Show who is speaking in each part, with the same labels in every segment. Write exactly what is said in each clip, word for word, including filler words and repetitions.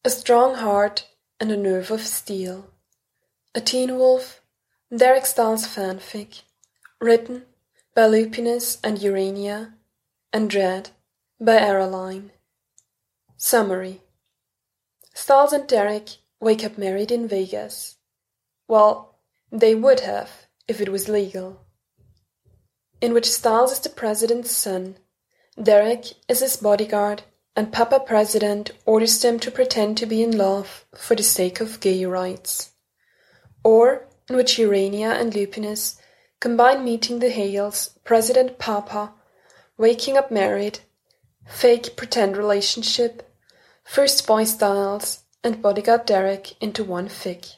Speaker 1: A strong heart and a nerve of steel. A Teen Wolf, Derek Stahl's fanfic, written by Lupinus and Urania, and read by Aeroline. Summary. Stahls and Derek wake up married in Vegas. Well, they would have if it was legal. In which Stahls is the president's son, Derek is his bodyguard, and Papa President orders them to pretend to be in love for the sake of gay rights. Or in which Urania and Lupinus combine meeting the Hales, President Papa, waking up married, fake pretend relationship, first boy Stahls, and bodyguard Derek into one fic.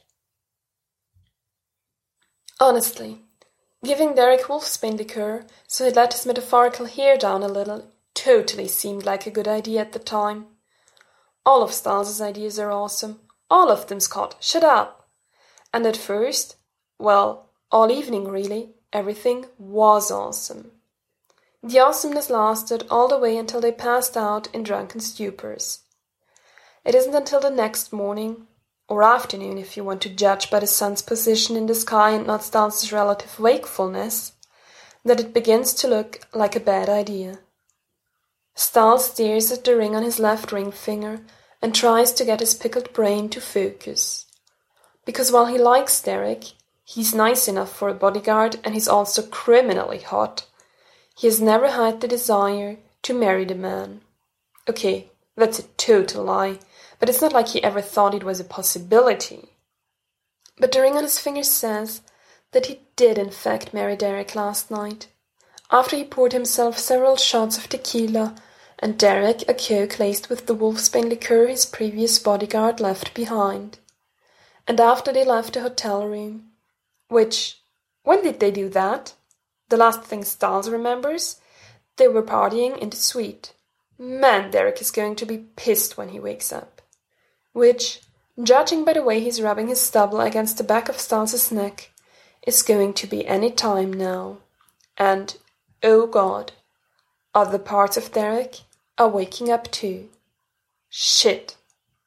Speaker 1: Honestly, giving Derek wolfsbane liqueur so he'd let his metaphorical hair down a little totally seemed like a good idea at the time. All of Stahls' ideas are awesome. All of them, Scott. Shut up. And at first, well, all evening really, everything was awesome. The awesomeness lasted all the way until they passed out in drunken stupors. It isn't until the next morning, or afternoon if you want to judge by the sun's position in the sky and not Stahls' relative wakefulness, that it begins to look like a bad idea. Stahls stares at the ring on his left ring finger and tries to get his pickled brain to focus. Because while he likes Derek, he's nice enough for a bodyguard and he's also criminally hot, he has never had the desire to marry the man. Okay, that's a total lie, but it's not like he ever thought it was a possibility. But the ring on his finger says that he did in fact marry Derek last night, after he poured himself several shots of tequila and Derek a coke laced with the wolfsbane liqueur his previous bodyguard left behind. And after they left the hotel room, which, when did they do that? The last thing Stahls remembers, they were partying in the suite. Man, Derek is going to be pissed when he wakes up. Which, judging by the way he's rubbing his stubble against the back of Stahls' neck, is going to be any time now. And, oh God, other parts of Derek are waking up too. Shit.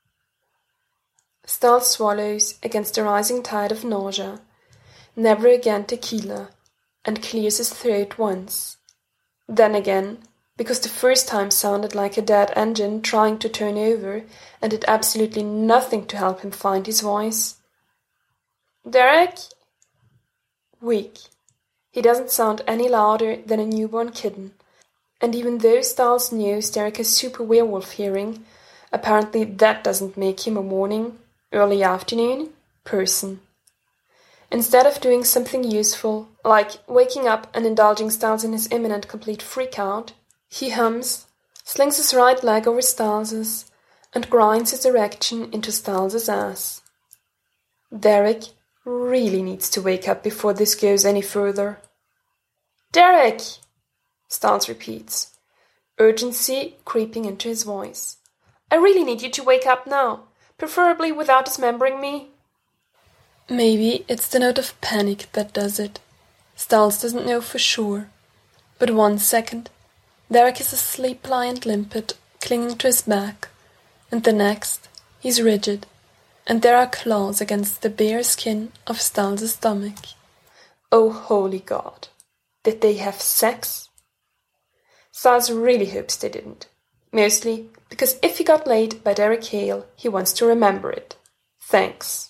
Speaker 1: Stahls swallows against the rising tide of nausea, never again tequila, and clears his throat once. Then again, because the first time sounded like a dead engine trying to turn over and did absolutely nothing to help him find his voice. Derek? Weak. He doesn't sound any louder than a newborn kitten, and even though Stahls knows Derek has super werewolf hearing, apparently that doesn't make him a morning, early afternoon person. Instead of doing something useful, like waking up and indulging Stahls in his imminent complete freakout, he hums, slings his right leg over Stahls', and grinds his erection into Stahls' ass. Derek really needs to wake up before this goes any further. Derek! Stahls repeats, urgency creeping into his voice. I really need you to wake up now, preferably without dismembering me. Maybe it's the note of panic that does it. Stahls doesn't know for sure. But one second, Derek is asleep, pliant limpet, clinging to his back, and the next, he's rigid, and there are claws against the bare skin of Stahls' stomach. Oh, holy God! Did they have sex? Stahls really hopes they didn't. Mostly because if he got laid by Derek Hale, he wants to remember it. Thanks.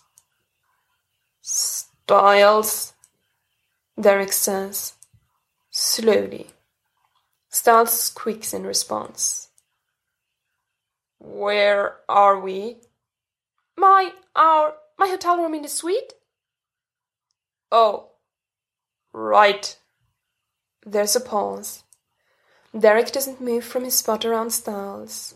Speaker 1: Stahls, Derek says, slowly. Stahls squeaks in response. Where are we? My, our, my hotel room in the suite? Oh, right. There's a pause. Derek doesn't move from his spot around Stahls.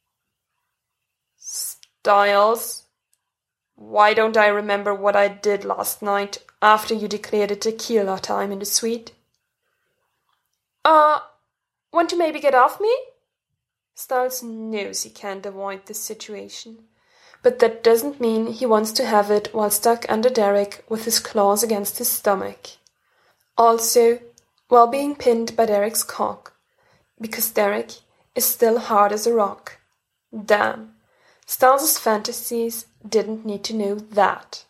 Speaker 1: Stahls, why don't I remember what I did last night after you declared it tequila time in the suite? Uh, want to maybe get off me? Stahls knows he can't avoid this situation, but that doesn't mean he wants to have it while stuck under Derek with his claws against his stomach. Also, while being pinned by Derek's cock, because Derek is still hard as a rock. Damn, Styles' fantasies didn't need to know that.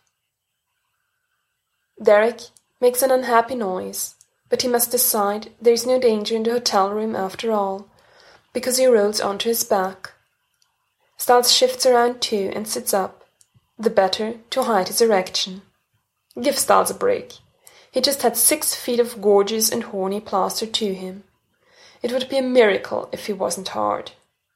Speaker 1: Derek makes an unhappy noise, but he must decide there is no danger in the hotel room after all, because he rolls onto his back. Styles shifts around too and sits up, the better to hide his erection. Give Styles a break. He just had six feet of gorgeous and horny plastered to him. It would be a miracle if he wasn't hard.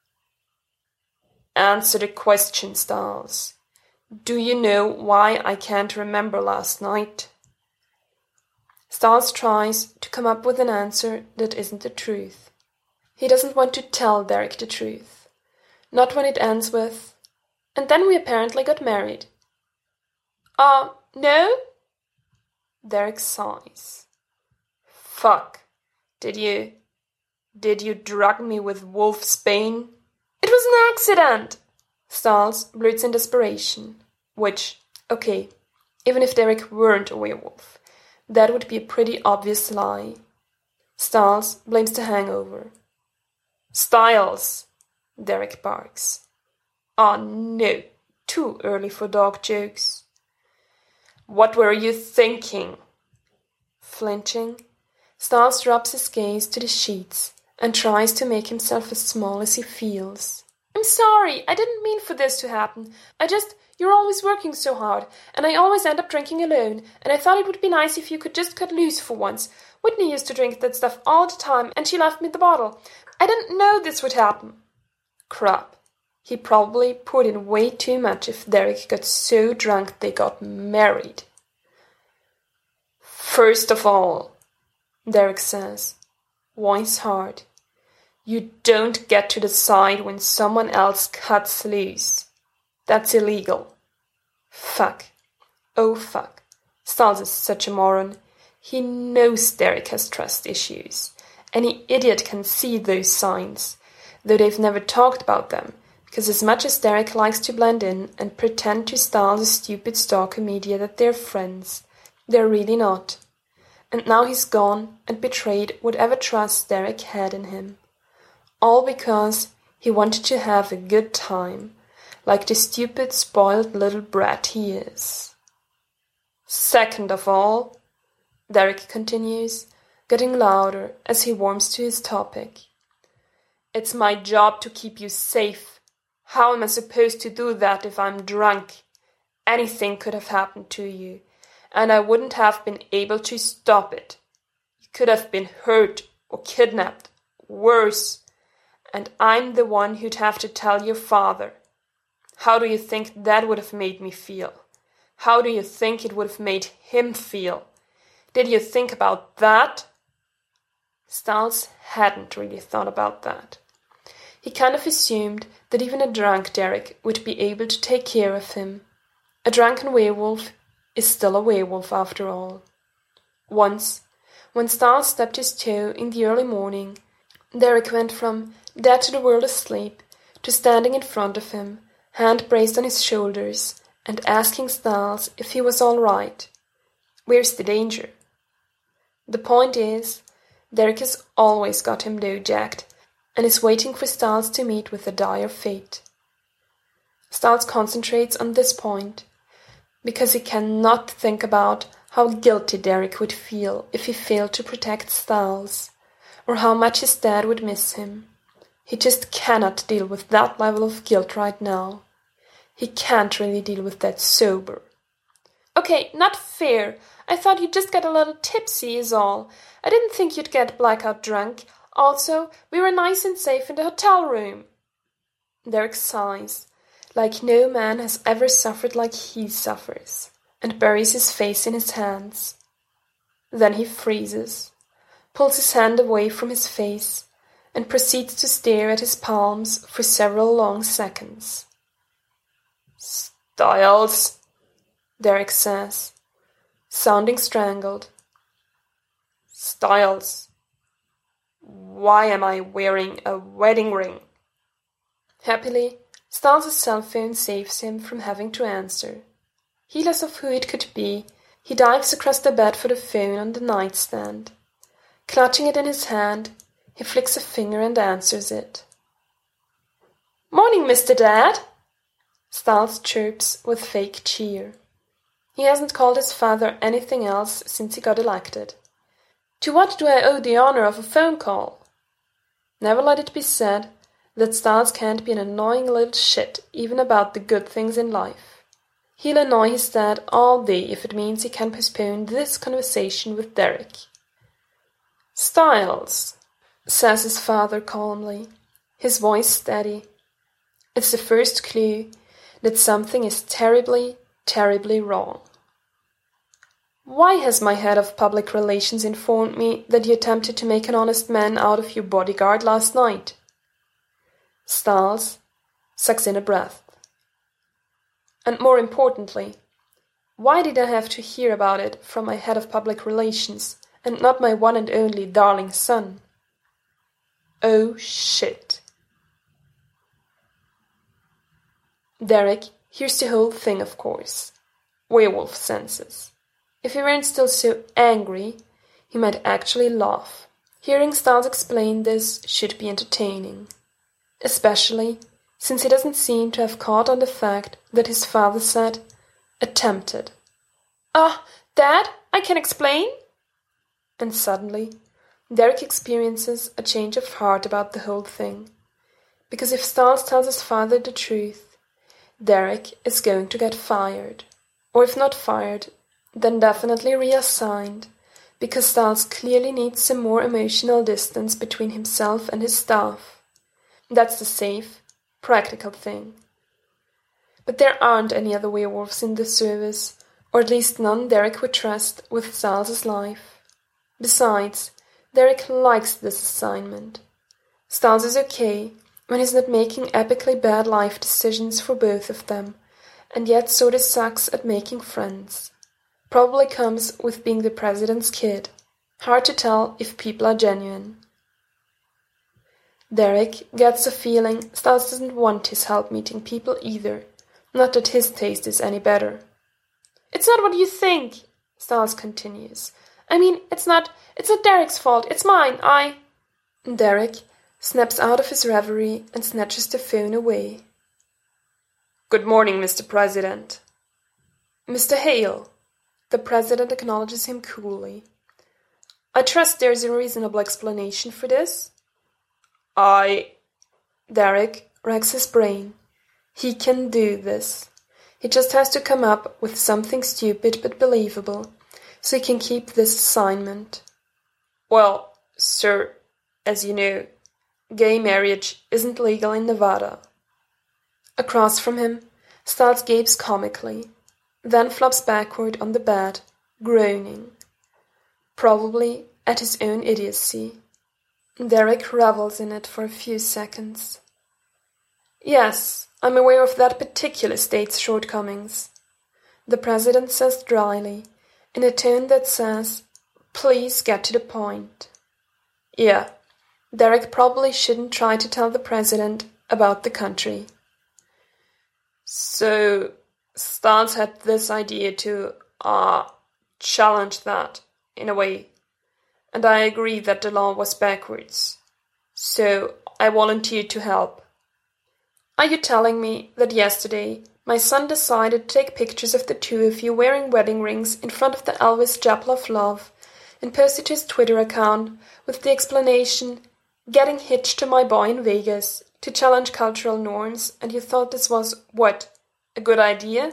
Speaker 1: Answer the question, Styles. Do you know why I can't remember last night? Styles tries to come up with an answer that isn't the truth. He doesn't want to tell Derek the truth. Not when it ends with, and then we apparently got married. Uh, no? Derek sighs. Fuck. Did you... Did you drug me with wolfsbane? It was an accident! Styles blurts in desperation. Which, okay, even if Derek weren't a werewolf, that would be a pretty obvious lie. Styles blames the hangover. Styles! Derek barks. Oh no, too early for dog jokes. What were you thinking? Flinching, Styles drops his gaze to the sheets and tries to make himself as small as he feels. I'm sorry, I didn't mean for this to happen. I just, you're always working so hard, and I always end up drinking alone, and I thought it would be nice if you could just cut loose for once. Whitney used to drink that stuff all the time, and she left me the bottle. I didn't know this would happen. Crap. He probably poured in way too much if Derek got so drunk they got married. First of all, Derek says, voice hard, you don't get to decide when someone else cuts loose. That's illegal. Fuck. Oh fuck. Styles is such a moron. He knows Derek has trust issues. Any idiot can see those signs, though they've never talked about them, because as much as Derek likes to blend in and pretend to Styles' stupid stalker media that they're friends, they're really not. And now he's gone and betrayed whatever trust Derek had in him. All because he wanted to have a good time, like the stupid, spoiled little brat he is. Second of all, Derek continues, getting louder as he warms to his topic. It's my job to keep you safe. How am I supposed to do that if I'm drunk? Anything could have happened to you, and I wouldn't have been able to stop it. You could have been hurt or kidnapped, worse, and I'm the one who'd have to tell your father. How do you think that would have made me feel? How do you think it would have made him feel? Did you think about that? Styles hadn't really thought about that. He kind of assumed that even a drunk Derek would be able to take care of him. A drunken werewolf is still a werewolf after all. Once, when Styles stepped his toe in the early morning, Derek went from dead to the world asleep to standing in front of him, hand braced on his shoulders, and asking Styles if he was all right. Where's the danger? The point is, Derek has always got him low-jacked and is waiting for Styles to meet with a dire fate. Styles concentrates on this point because he cannot think about how guilty Derek would feel if he failed to protect Styles, or how much his dad would miss him. He just cannot deal with that level of guilt right now. He can't really deal with that sober. Okay, not fair. I thought you'd just get a little tipsy is all. I didn't think you'd get blackout drunk. Also, we were nice and safe in the hotel room. Derek sighs, like no man has ever suffered like he suffers, and buries his face in his hands. Then he freezes, pulls his hand away from his face, and proceeds to stare at his palms for several long seconds. Styles, Derek says, sounding strangled. Styles, why am I wearing a wedding ring? Happily, Styles' cell phone saves him from having to answer. Heedless of who it could be, he dives across the bed for the phone on the nightstand. Clutching it in his hand, he flicks a finger and answers it. Morning, Mister Dad. Styles chirps with fake cheer. He hasn't called his father anything else since he got elected. To what do I owe the honor of a phone call? Never let it be said that Styles can't be an annoying little shit even about the good things in life. He'll annoy his dad all day if it means he can postpone this conversation with Derek. Styles, says his father calmly, his voice steady. It's the first clue that something is terribly, terribly wrong. Why has my head of public relations informed me that you attempted to make an honest man out of your bodyguard last night? Styles sucks in a breath. And more importantly, why did I have to hear about it from my head of public relations and not my one and only darling son? Oh shit. Derek hears the whole thing, of course. Werewolf senses. If he weren't still so angry, he might actually laugh. Hearing Styles explain this should be entertaining. Especially since he doesn't seem to have caught on the fact that his father said, attempted. Ah, uh, Dad, I can explain? And suddenly, Derek experiences a change of heart about the whole thing. Because if Styles tells his father the truth, Derek is going to get fired. Or if not fired, then definitely reassigned, because Styles clearly needs some more emotional distance between himself and his staff. That's the safe, practical thing. But there aren't any other werewolves in the service, or at least none Derek would trust with Styles' life. Besides, Derek likes this assignment. Styles is okay when he's not making epically bad life decisions for both of them, and yet sorta sucks at making friends. Probably comes with being the president's kid. Hard to tell if people are genuine. Derek gets the feeling Styles doesn't want his help meeting people either. Not that his taste is any better. It's not what you think, Styles continues. I mean, it's not, it's not Derek's fault, it's mine, I... Derek snaps out of his reverie and snatches the phone away. Good morning, Mister President. Mister Hale. The president acknowledges him coolly. I trust there is a reasonable explanation for this? I... Derek racks his brain. He can do this. He just has to come up with something stupid but believable, so he can keep this assignment. Well, sir, as you know, gay marriage isn't legal in Nevada. Across from him, Styles gapes comically, then flops backward on the bed, groaning. Probably at his own idiocy. Derek revels in it for a few seconds. Yes, I'm aware of that particular state's shortcomings, the president says dryly, in a tone that says, please get to the point. Yeah, Derek probably shouldn't try to tell the president about the country. So, Styles had this idea to, uh, challenge that, in a way, and I agree that the law was backwards. So, I volunteered to help. Are you telling me that yesterday my son decided to take pictures of the two of you wearing wedding rings in front of the Elvis Chapel of Love and post it to his Twitter account with the explanation, getting hitched to my boy in Vegas to challenge cultural norms, and you thought this was, what, a good idea?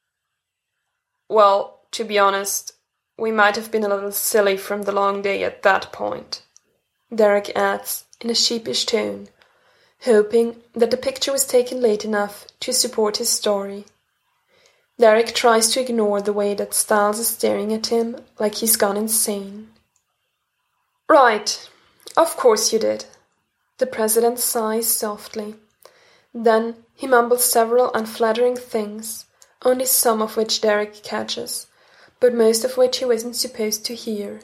Speaker 1: Well, to be honest, we might have been a little silly from the long day at that point, Derek adds in a sheepish tone, hoping that the picture was taken late enough to support his story. Derek tries to ignore the way that Styles is staring at him like he's gone insane. Right, of course you did. The president sighs softly. Then he mumbles several unflattering things, only some of which Derek catches, but most of which he wasn't supposed to hear.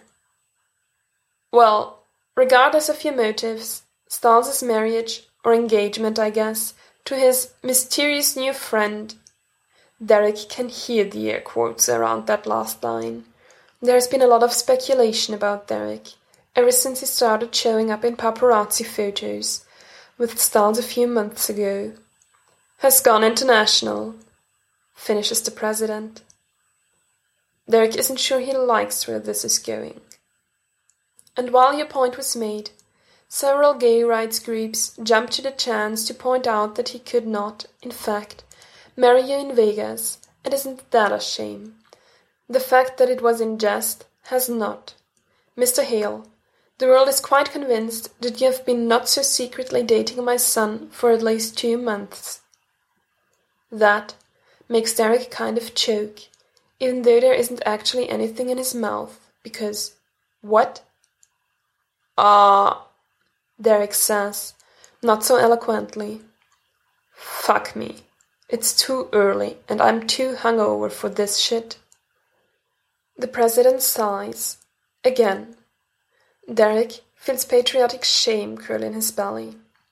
Speaker 1: Well, regardless of your motives, Styles' marriage, or engagement, I guess, to his mysterious new friend. Derek can hear the air quotes around that last line. There's been a lot of speculation about Derek, ever since he started showing up in paparazzi photos with Styles a few months ago. has gone international, finishes the president. Derek isn't sure he likes where this is going. And while your point was made, several gay rights groups jumped to the chance to point out that he could not, in fact, marry you in Vegas, and isn't that a shame? The fact that it was in jest has not. Mister Hale, the world is quite convinced that you have been not so secretly dating my son for at least two months. That makes Derek kind of choke, even though there isn't actually anything in his mouth, because, what? Ah, Derek says, not so eloquently. Fuck me. It's too early, and I'm too hungover for this shit. The president sighs. Again. Derek feels patriotic shame curl in his belly.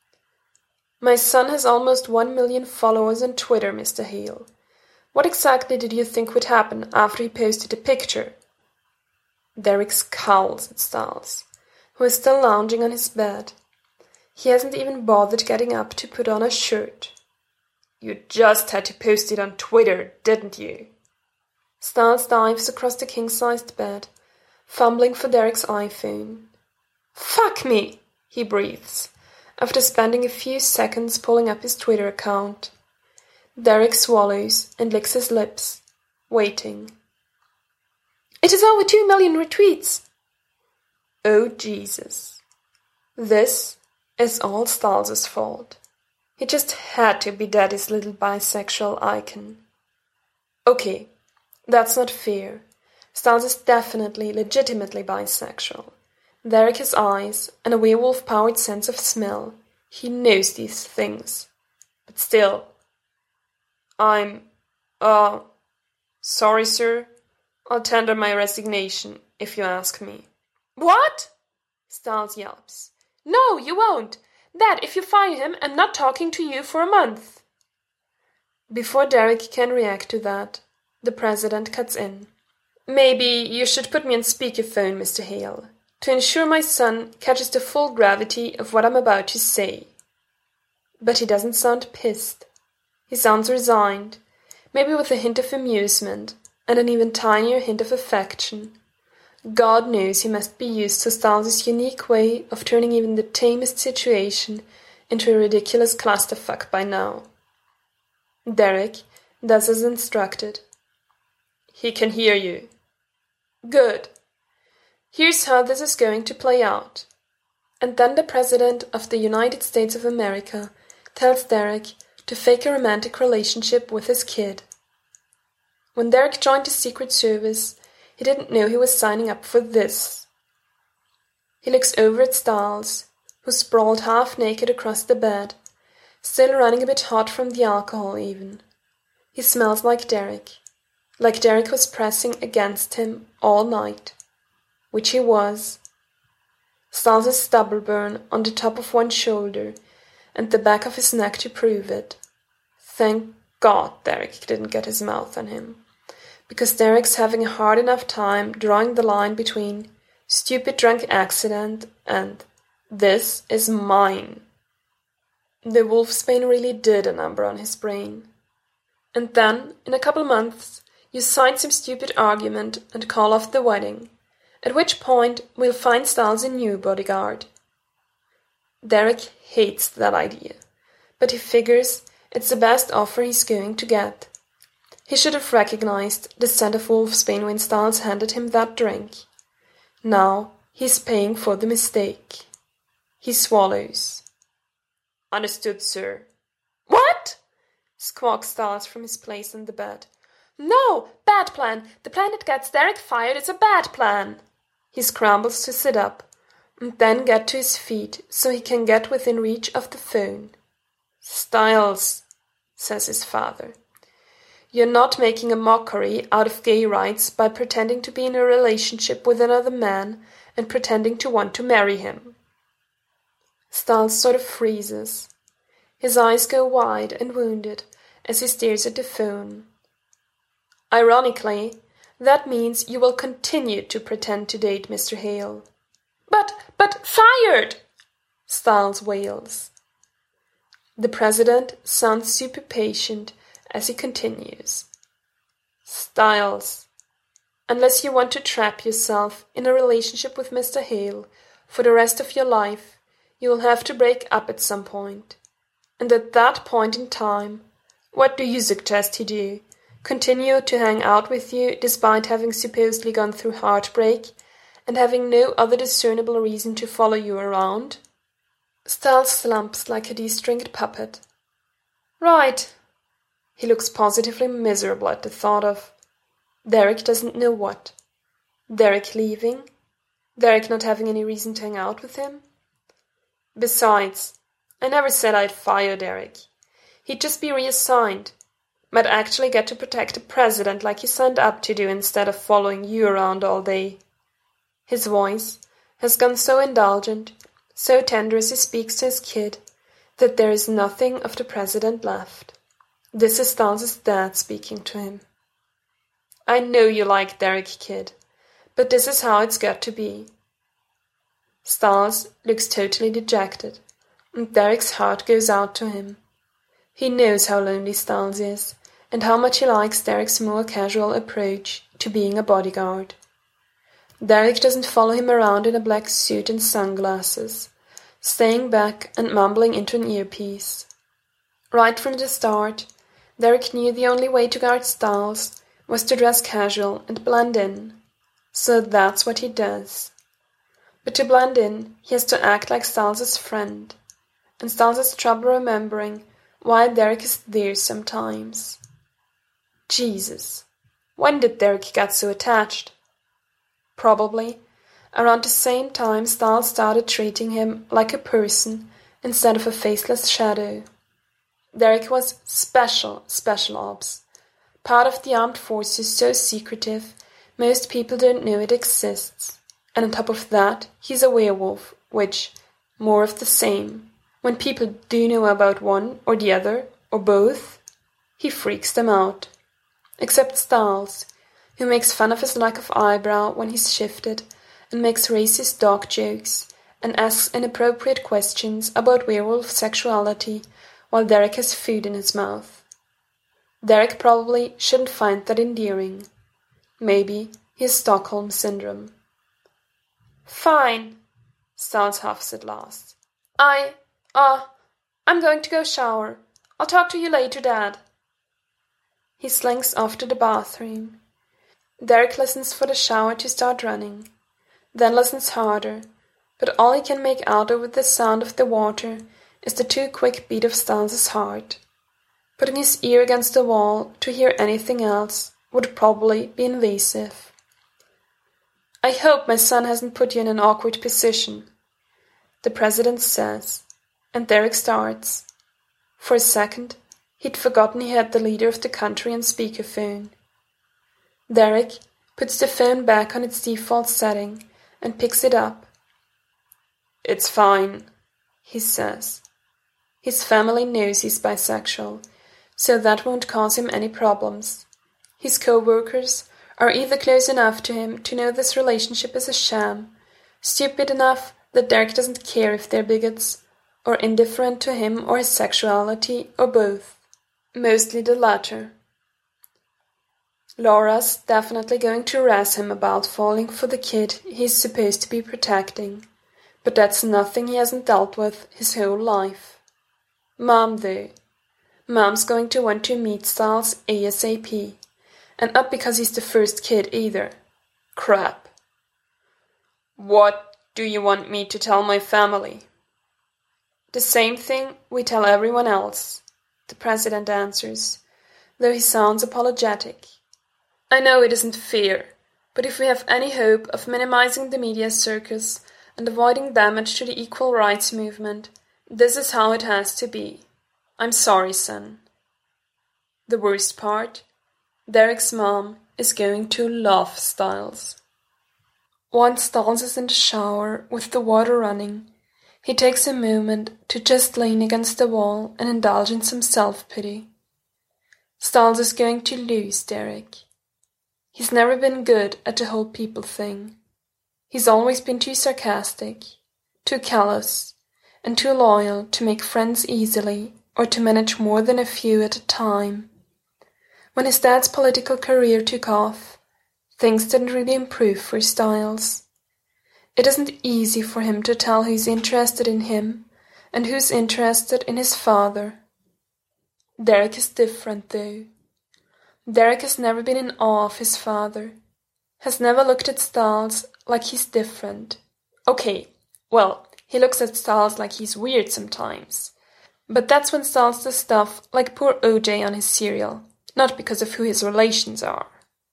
Speaker 1: My son has almost one million followers on Twitter, Mister Hale. What exactly did you think would happen after he posted a picture? Derek scowls at Stiles, who is still lounging on his bed. He hasn't even bothered getting up to put on a shirt. You just had to post it on Twitter, didn't you? Stiles dives across the king-sized bed, fumbling for Derek's iPhone. Fuck me, he breathes, after spending a few seconds pulling up his Twitter account. Derek swallows and licks his lips, waiting. It is over two million retweets. Oh, Jesus. This is all Stiles' fault. He just had to be Daddy's little bisexual icon. Okay, that's not fair. Stiles is definitely, legitimately bisexual. Derek has eyes and a werewolf-powered sense of smell. He knows these things. But still. I'm, uh, sorry, sir. I'll tender my resignation, if you ask me. What? Stiles yelps. No, you won't. That if you fire him, I'm not talking to you for a month. Before Derek can react to that, the president cuts in. Maybe you should put me on speakerphone, Mister Hale, to ensure my son catches the full gravity of what I'm about to say. But he doesn't sound pissed. He sounds resigned, maybe with a hint of amusement, and an even tinier hint of affection. God knows he must be used to Stiles' unique way of turning even the tamest situation into a ridiculous clusterfuck by now. Derek does as instructed. He can hear you. Good. Here's how this is going to play out. And then the President of the United States of America tells Derek to fake a romantic relationship with his kid. When Derek joined the Secret Service, he didn't know he was signing up for this. He looks over at Stiles, who sprawled half-naked across the bed, still running a bit hot from the alcohol even. He smells like Derek, like Derek was pressing against him all night, which he was. Stiles' stubble burn on the top of one shoulder and the back of his neck to prove it. Thank God Derek didn't get his mouth on him, because Derek's having a hard enough time drawing the line between stupid drunk accident and this is mine. The wolfsbane really did a number on his brain. And then, in a couple months, you sign some stupid argument and call off the wedding, at which point we'll find Stiles a new bodyguard. Derek hates that idea, but he figures it's the best offer he's going to get. He should have recognized the scent of wolfsbane when Stiles handed him that drink. Now he's paying for the mistake. He swallows. Understood, sir. What? Squawks Stiles from his place on the bed. No, bad plan. The plan that gets Derek fired is a bad plan. He scrambles to sit up, and then get to his feet so he can get within reach of the phone. Stiles, says his father, you're not making a mockery out of gay rights by pretending to be in a relationship with another man and pretending to want to marry him. Stiles sort of freezes. His eyes go wide and wounded as he stares at the phone. Ironically, that means you will continue to pretend to date Mister Hale. But, but, fired! Stiles wails. The president sounds super patient as he continues. Styles, unless you want to trap yourself in a relationship with Mister Hale for the rest of your life, you will have to break up at some point. And at that point in time, what do you suggest he do? Continue to hang out with you despite having supposedly gone through heartbreak and having no other discernible reason to follow you around? Styles slumps like a de-stringed puppet. Right. He looks positively miserable at the thought of Derek doesn't know what. Derek leaving? Derek not having any reason to hang out with him? Besides, I never said I'd fire Derek. He'd just be reassigned. Might actually get to protect the president like he signed up to do instead of following you around all day. His voice has gone so indulgent, so tender as he speaks to his kid, that there is nothing of the president left. This is Styles' dad speaking to him. I know you like Derek, kid, but this is how it's got to be. Styles looks totally dejected, and Derek's heart goes out to him. He knows how lonely Styles is, and how much he likes Derek's more casual approach to being a bodyguard. Derek doesn't follow him around in a black suit and sunglasses, staying back and mumbling into an earpiece. Right from the start, Derek knew the only way to guard Styles was to dress casual and blend in, so that's what he does. But to blend in, he has to act like Styles' friend, and Styles has trouble remembering why Derek is there sometimes. Jesus, when did Derek get so attached? Probably around the same time Styles started treating him like a person instead of a faceless shadow. Derek was special, special ops, part of the armed forces so secretive most people don't know it exists, and on top of that he's a werewolf, which, more of the same. When people do know about one or the other, or both, he freaks them out. Except Styles, who makes fun of his lack of eyebrow when he's shifted, and makes racist dog jokes, and asks inappropriate questions about werewolf sexuality while Derek has food in his mouth. Derek probably shouldn't find that endearing. Maybe he has Stockholm Syndrome. Fine, Styles huffs at last. I, uh, I'm going to go shower. I'll talk to you later, Dad. He slinks off to the bathroom. Derek listens for the shower to start running, then listens harder, but all he can make out over the sound of the water is the too quick beat of Styles' heart. Putting his ear against the wall to hear anything else would probably be invasive. I hope my son hasn't put you in an awkward position, the president says, and Derek starts. For a second, he'd forgotten he had the leader of the country on speakerphone. Derek puts the phone back on its default setting and picks it up. It's fine, he says. His family knows he's bisexual, so that won't cause him any problems. His co-workers are either close enough to him to know this relationship is a sham, stupid enough that Derek doesn't care if they're bigots, or indifferent to him or his sexuality, or both. Mostly the latter. Laura's definitely going to razz him about falling for the kid he's supposed to be protecting, but that's nothing he hasn't dealt with his whole life. Mom, though. Mom's going to want to meet Styles ASAP, and not because he's the first kid either. Crap. What do you want me to tell my family? The same thing we tell everyone else, the president answers, though he sounds apologetic. I know it isn't fair, but if we have any hope of minimizing the media circus and avoiding damage to the equal rights movement, this is how it has to be. I'm sorry, son. The worst part? Derek's mom is going to love Styles. Once Styles is in the shower with the water running, he takes a moment to just lean against the wall and indulge in some self-pity. Styles is going to lose Derek. He's never been good at the whole people thing. He's always been too sarcastic, too callous, and too loyal to make friends easily or to manage more than a few at a time. When his dad's political career took off, things didn't really improve for Styles. It isn't easy for him to tell who's interested in him and who's interested in his father. Derek is different, though. Derek has never been in awe of his father, has never looked at Styles like he's different. Okay, well, he looks at Styles like he's weird sometimes. But that's when Styles does stuff like pour O J on his cereal, not because of who his relations are.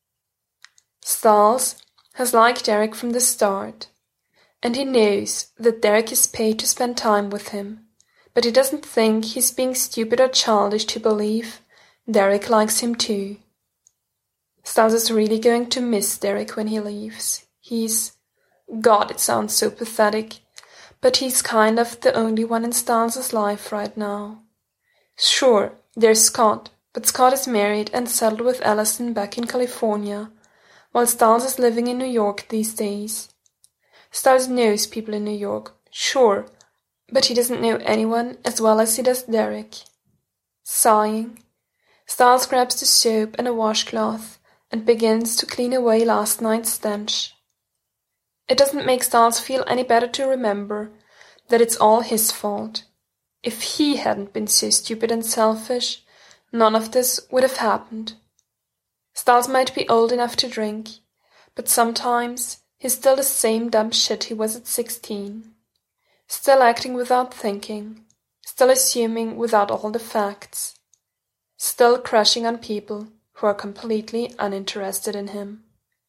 Speaker 1: Styles has liked Derek from the start, and he knows that Derek is paid to spend time with him, but he doesn't think he's being stupid or childish to believe Derek likes him too. Styles is really going to miss Derek when he leaves. He's... God, it sounds so pathetic, but he's kind of the only one in Styles' life right now. Sure, there's Scott, but Scott is married and settled with Allison back in California, while Styles is living in New York these days. Styles knows people in New York, sure, but he doesn't know anyone as well as he does Derek. Sighing, Styles grabs the soap and a washcloth and begins to clean away last night's stench. It doesn't make Styles feel any better to remember that it's all his fault. If he hadn't been so stupid and selfish, none of this would have happened. Styles might be old enough to drink, but sometimes he's still the same dumb shit he was at sixteen. Still acting without thinking, still assuming without all the facts, still crushing on people who are completely uninterested in him.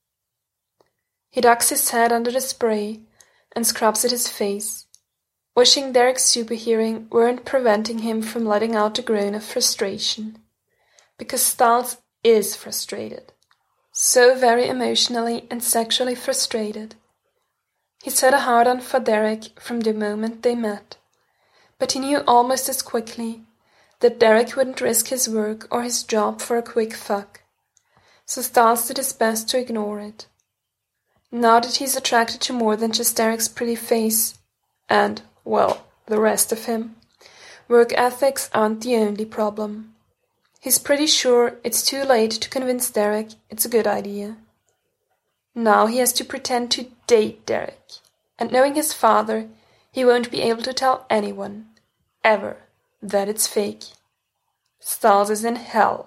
Speaker 1: He ducks his head under the spray and scrubs at his face, wishing Derek's super hearing weren't preventing him from letting out a groan of frustration. Because Styles is frustrated. So very emotionally and sexually frustrated. He set a hard-on for Derek from the moment they met, but he knew almost as quickly that Derek wouldn't risk his work or his job for a quick fuck, so Styles did his best to ignore it. Now that he's attracted to more than just Derek's pretty face, and, well, the rest of him, work ethics aren't the only problem. He's pretty sure it's too late to convince Derek it's a good idea. Now he has to pretend to date Derek, and knowing his father, he won't be able to tell anyone, ever, that it's fake. Styles is in hell.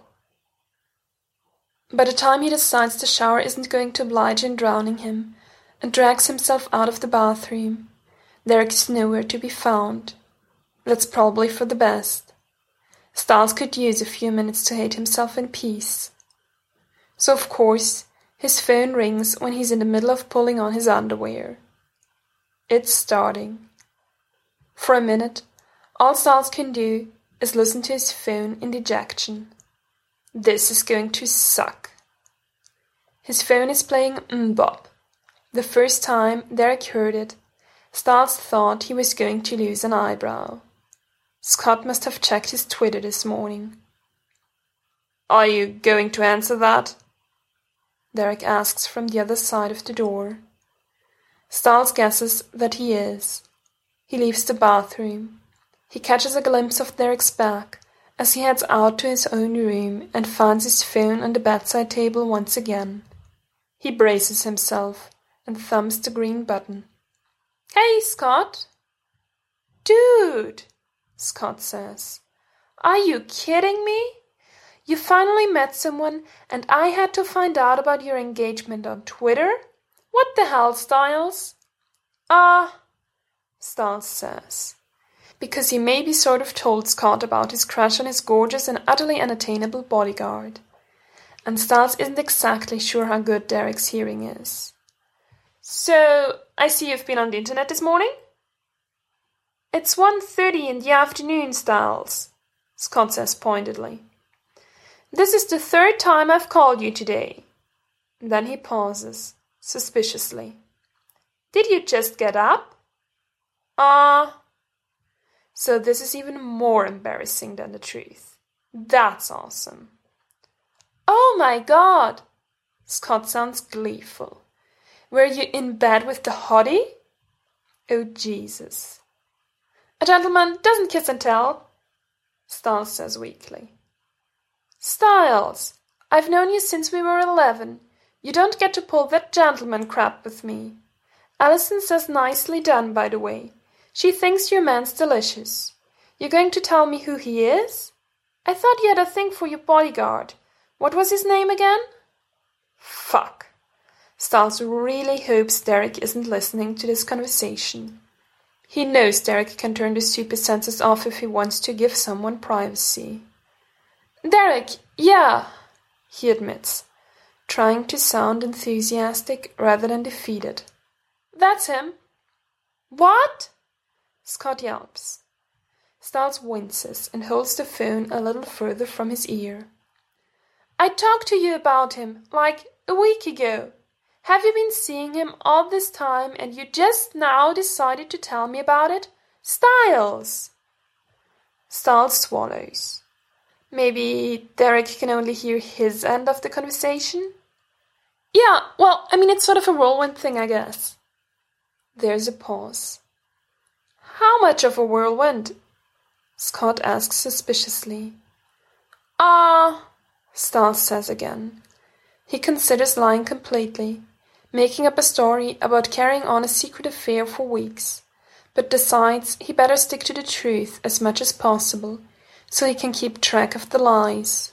Speaker 1: By the time he decides the shower isn't going to oblige in drowning him, and drags himself out of the bathroom, Derek is nowhere to be found. That's probably for the best. Styles could use a few minutes to hate himself in peace. So of course, his phone rings when he's in the middle of pulling on his underwear. It's starting. For a minute, all Styles can do is listen to his phone in dejection. This is going to suck. His phone is playing MMMBop. The first time Derek heard it, Styles thought he was going to lose an eyebrow. Scott must have checked his Twitter this morning. "Are you going to answer that?" Derek asks from the other side of the door. Styles guesses that he is. He leaves the bathroom. He catches a glimpse of Derek's back as he heads out to his own room and finds his phone on the bedside table once again. He braces himself and thumbs the green button. "Hey, Scott." "Dude," Scott says. "Are you kidding me? You finally met someone and I had to find out about your engagement on Twitter? What the hell, Styles?" Ah, uh, Styles says, because he maybe sort of told Scott about his crush on his gorgeous and utterly unattainable bodyguard. And Styles isn't exactly sure how good Derek's hearing is. "So, I see you've been on the internet this morning?" "It's one thirty in the afternoon, Styles," Scott says pointedly. "This is the third time I've called you today." Then he pauses, suspiciously. "Did you just get up?" Ah. Uh, so this is even more embarrassing than the truth. That's awesome. "Oh my God!" Scott sounds gleeful. "Were you in bed with the hottie?" Oh Jesus. "A gentleman doesn't kiss and tell." Styles says weakly. Styles, I've known you since we were eleven. You don't get to pull that gentleman crap with me. Alison says nicely done, by the way. She thinks your man's delicious. You're going to tell me who he is? I thought you had a thing for your bodyguard. What was his name again? Fuck. Styles really hopes Derek isn't listening to this conversation. He knows Derek can turn the super senses off if he wants to give someone privacy. Derek, yeah, he admits, trying to sound enthusiastic rather than defeated. That's him. What? Scott yelps. Styles winces and holds the phone a little further from his ear. I talked to you about him, like, a week ago. Have you been seeing him all this time and you just now decided to tell me about it? Styles! Styles swallows. Maybe Derek can only hear his end of the conversation? Yeah, well, I mean, it's sort of a whirlwind thing, I guess. There's a pause. How much of a whirlwind? Scott asks suspiciously. Ah, uh, Styles says again. He considers lying completely, making up a story about carrying on a secret affair for weeks, but decides he better stick to the truth as much as possible, so he can keep track of the lies.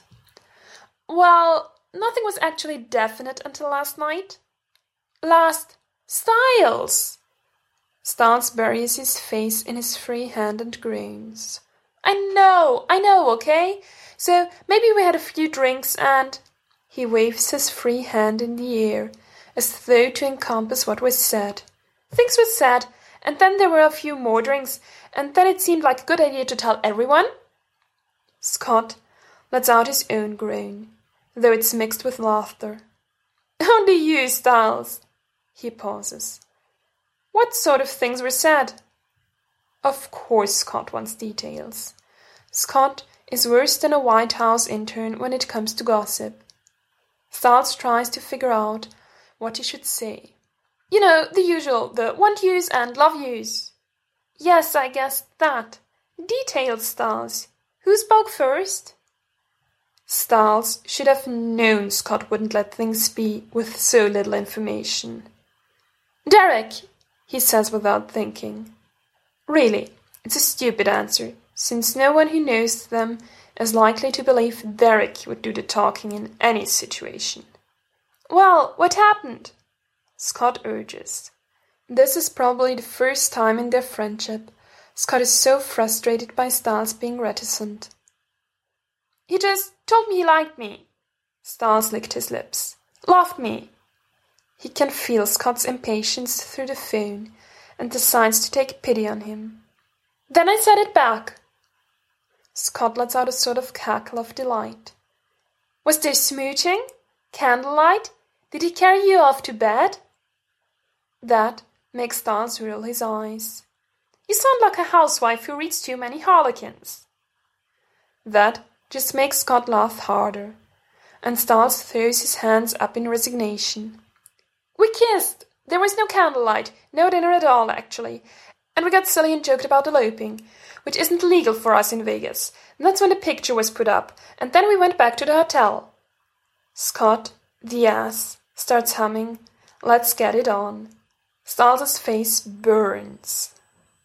Speaker 1: Well, nothing was actually definite until last night. Last... Styles! Styles buries his face in his free hand and groans. I know, I know, okay? So maybe we had a few drinks and... He waves his free hand in the air, as though to encompass what was said. Things were said, and then there were a few more drinks, and then it seemed like a good idea to tell everyone. Scott lets out his own groan, though it's mixed with laughter. Only you, Styles. He pauses. What sort of things were said? Of course Scott wants details. Scott is worse than a White House intern when it comes to gossip. Styles tries to figure out what he should say. You know, the usual, the want yous and love yous. Yes, I guess that. Details, Styles. Who spoke first? Styles should have known Scott wouldn't let things be with so little information. Derek, he says without thinking. Really, it's a stupid answer, since no one who knows them is likely to believe Derek would do the talking in any situation. Well, what happened? Scott urges. This is probably the first time in their friendship Scott is so frustrated by Styles being reticent. He just told me he liked me. Styles licked his lips. Loved me. He can feel Scott's impatience through the phone and decides to take pity on him. Then I said it back. Scott lets out a sort of cackle of delight. Was there smooching? Candlelight? Did he carry you off to bed? That makes Styles roll his eyes. You sound like a housewife who reads too many harlequins. That just makes Scott laugh harder, and Styles throws his hands up in resignation. We kissed. There was no candlelight, no dinner at all, actually. And we got silly and joked about eloping, which isn't legal for us in Vegas. And that's when the picture was put up, and then we went back to the hotel. Scott, the ass, starts humming, Let's Get It On. Styles' face burns.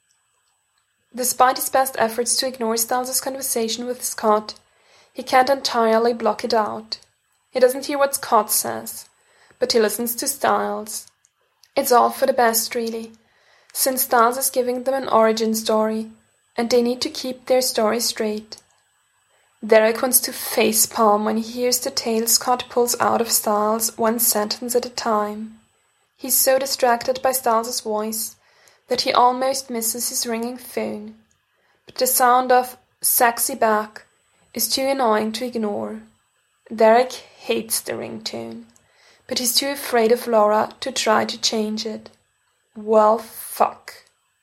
Speaker 1: Despite his best efforts to ignore Styles' conversation with Scott, he can't entirely block it out. He doesn't hear what Scott says, but he listens to Styles. It's all for the best, really, since Styles is giving them an origin story, and they need to keep their story straight. Derek wants to facepalm when he hears the tale Scott pulls out of Styles one sentence at a time. He's so distracted by Styles' voice that he almost misses his ringing phone, but the sound of "sexy back" is too annoying to ignore. Derek hates the ringtone, but he's too afraid of Laura to try to change it. Well, fuck.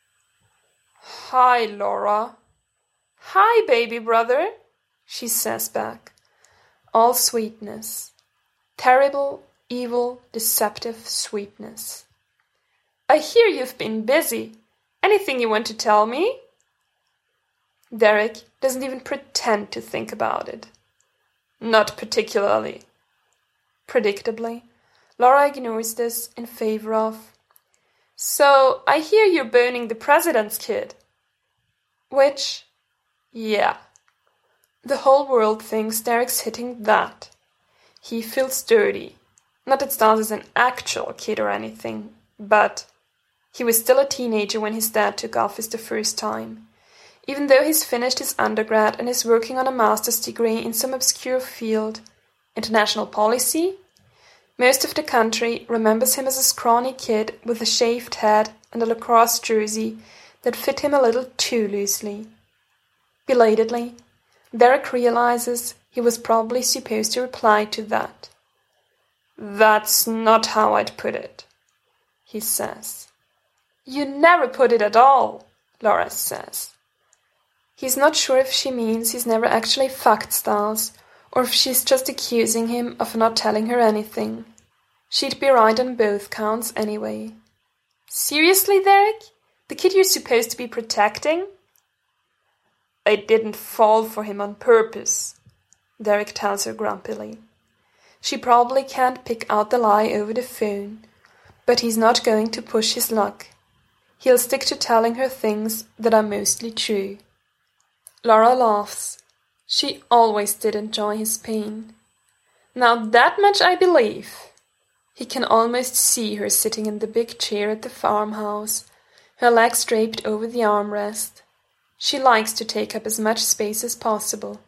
Speaker 1: Hi, Laura. Hi, baby brother, she says back, all sweetness. Terrible, evil, deceptive sweetness. I hear you've been busy. Anything you want to tell me? Derek doesn't even pretend to think about it. Not particularly. Predictably, Laura ignores this in favor of, "So, I hear you're boning the president's kid." Which, yeah. The whole world thinks Derek's hitting that. He feels dirty. Not that Stiles is an actual kid or anything, but he was still a teenager when his dad took office the first time. Even though he's finished his undergrad and is working on a master's degree in some obscure field, international policy, most of the country remembers him as a scrawny kid with a shaved head and a lacrosse jersey that fit him a little too loosely. Belatedly, Derek realizes he was probably supposed to reply to that. "That's not how I'd put it," he says. "You never put it at all," Laura says. He's not sure if she means he's never actually fucked Stiles, or if she's just accusing him of not telling her anything. She'd be right on both counts anyway. "Seriously, Derek? The kid you're supposed to be protecting?" "I didn't fall for him on purpose," Derek tells her grumpily. She probably can't pick out the lie over the phone, but he's not going to push his luck. He'll stick to telling her things that are mostly true. Laura laughs. She always did enjoy his pain. "Now that much I believe." He can almost see her sitting in the big chair at the farmhouse, her legs draped over the armrest. She likes to take up as much space as possible.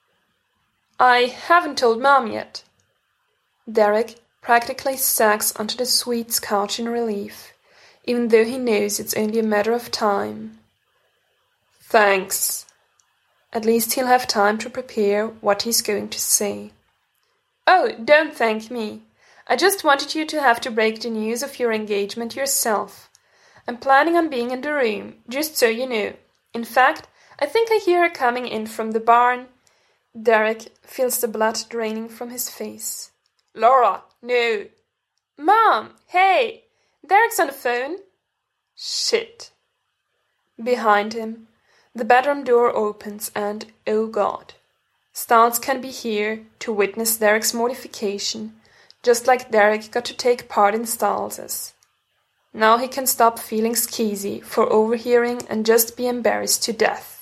Speaker 1: "I haven't told Mom yet." Derek practically sags onto the sweets couch in relief, even though he knows it's only a matter of time. "Thanks." At least he'll have time to prepare what he's going to say. "Oh, don't thank me. I just wanted you to have to break the news of your engagement yourself. I'm planning on being in the room, just so you know. In fact, I think I hear her coming in from the barn." Derek feels the blood draining from his face. "Laura, no." "Mom, hey, Derek's on the phone." "Shit." Behind him, the bedroom door opens and, oh God, Stiles can be here to witness Derek's mortification, just like Derek got to take part in Stiles's. Now he can stop feeling skeezy for overhearing and just be embarrassed to death.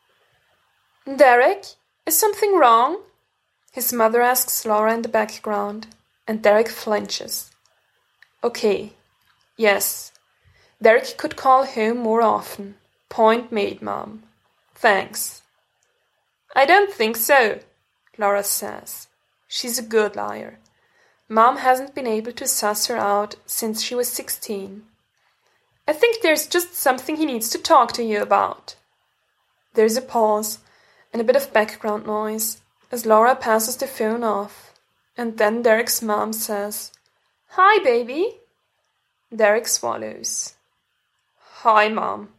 Speaker 1: "Derek, is something wrong?" His mother asks Laura in the background, and Derek flinches. Okay, yes, Derek could call home more often. Point made, Mom. Thanks. "I don't think so," Laura says. She's a good liar. Mom hasn't been able to suss her out since she was sixteen. "I think there's just something he needs to talk to you about." There's a pause and a bit of background noise as Laura passes the phone off, and then Derek's mom says, "Hi, baby." Derek swallows. "Hi, Mom."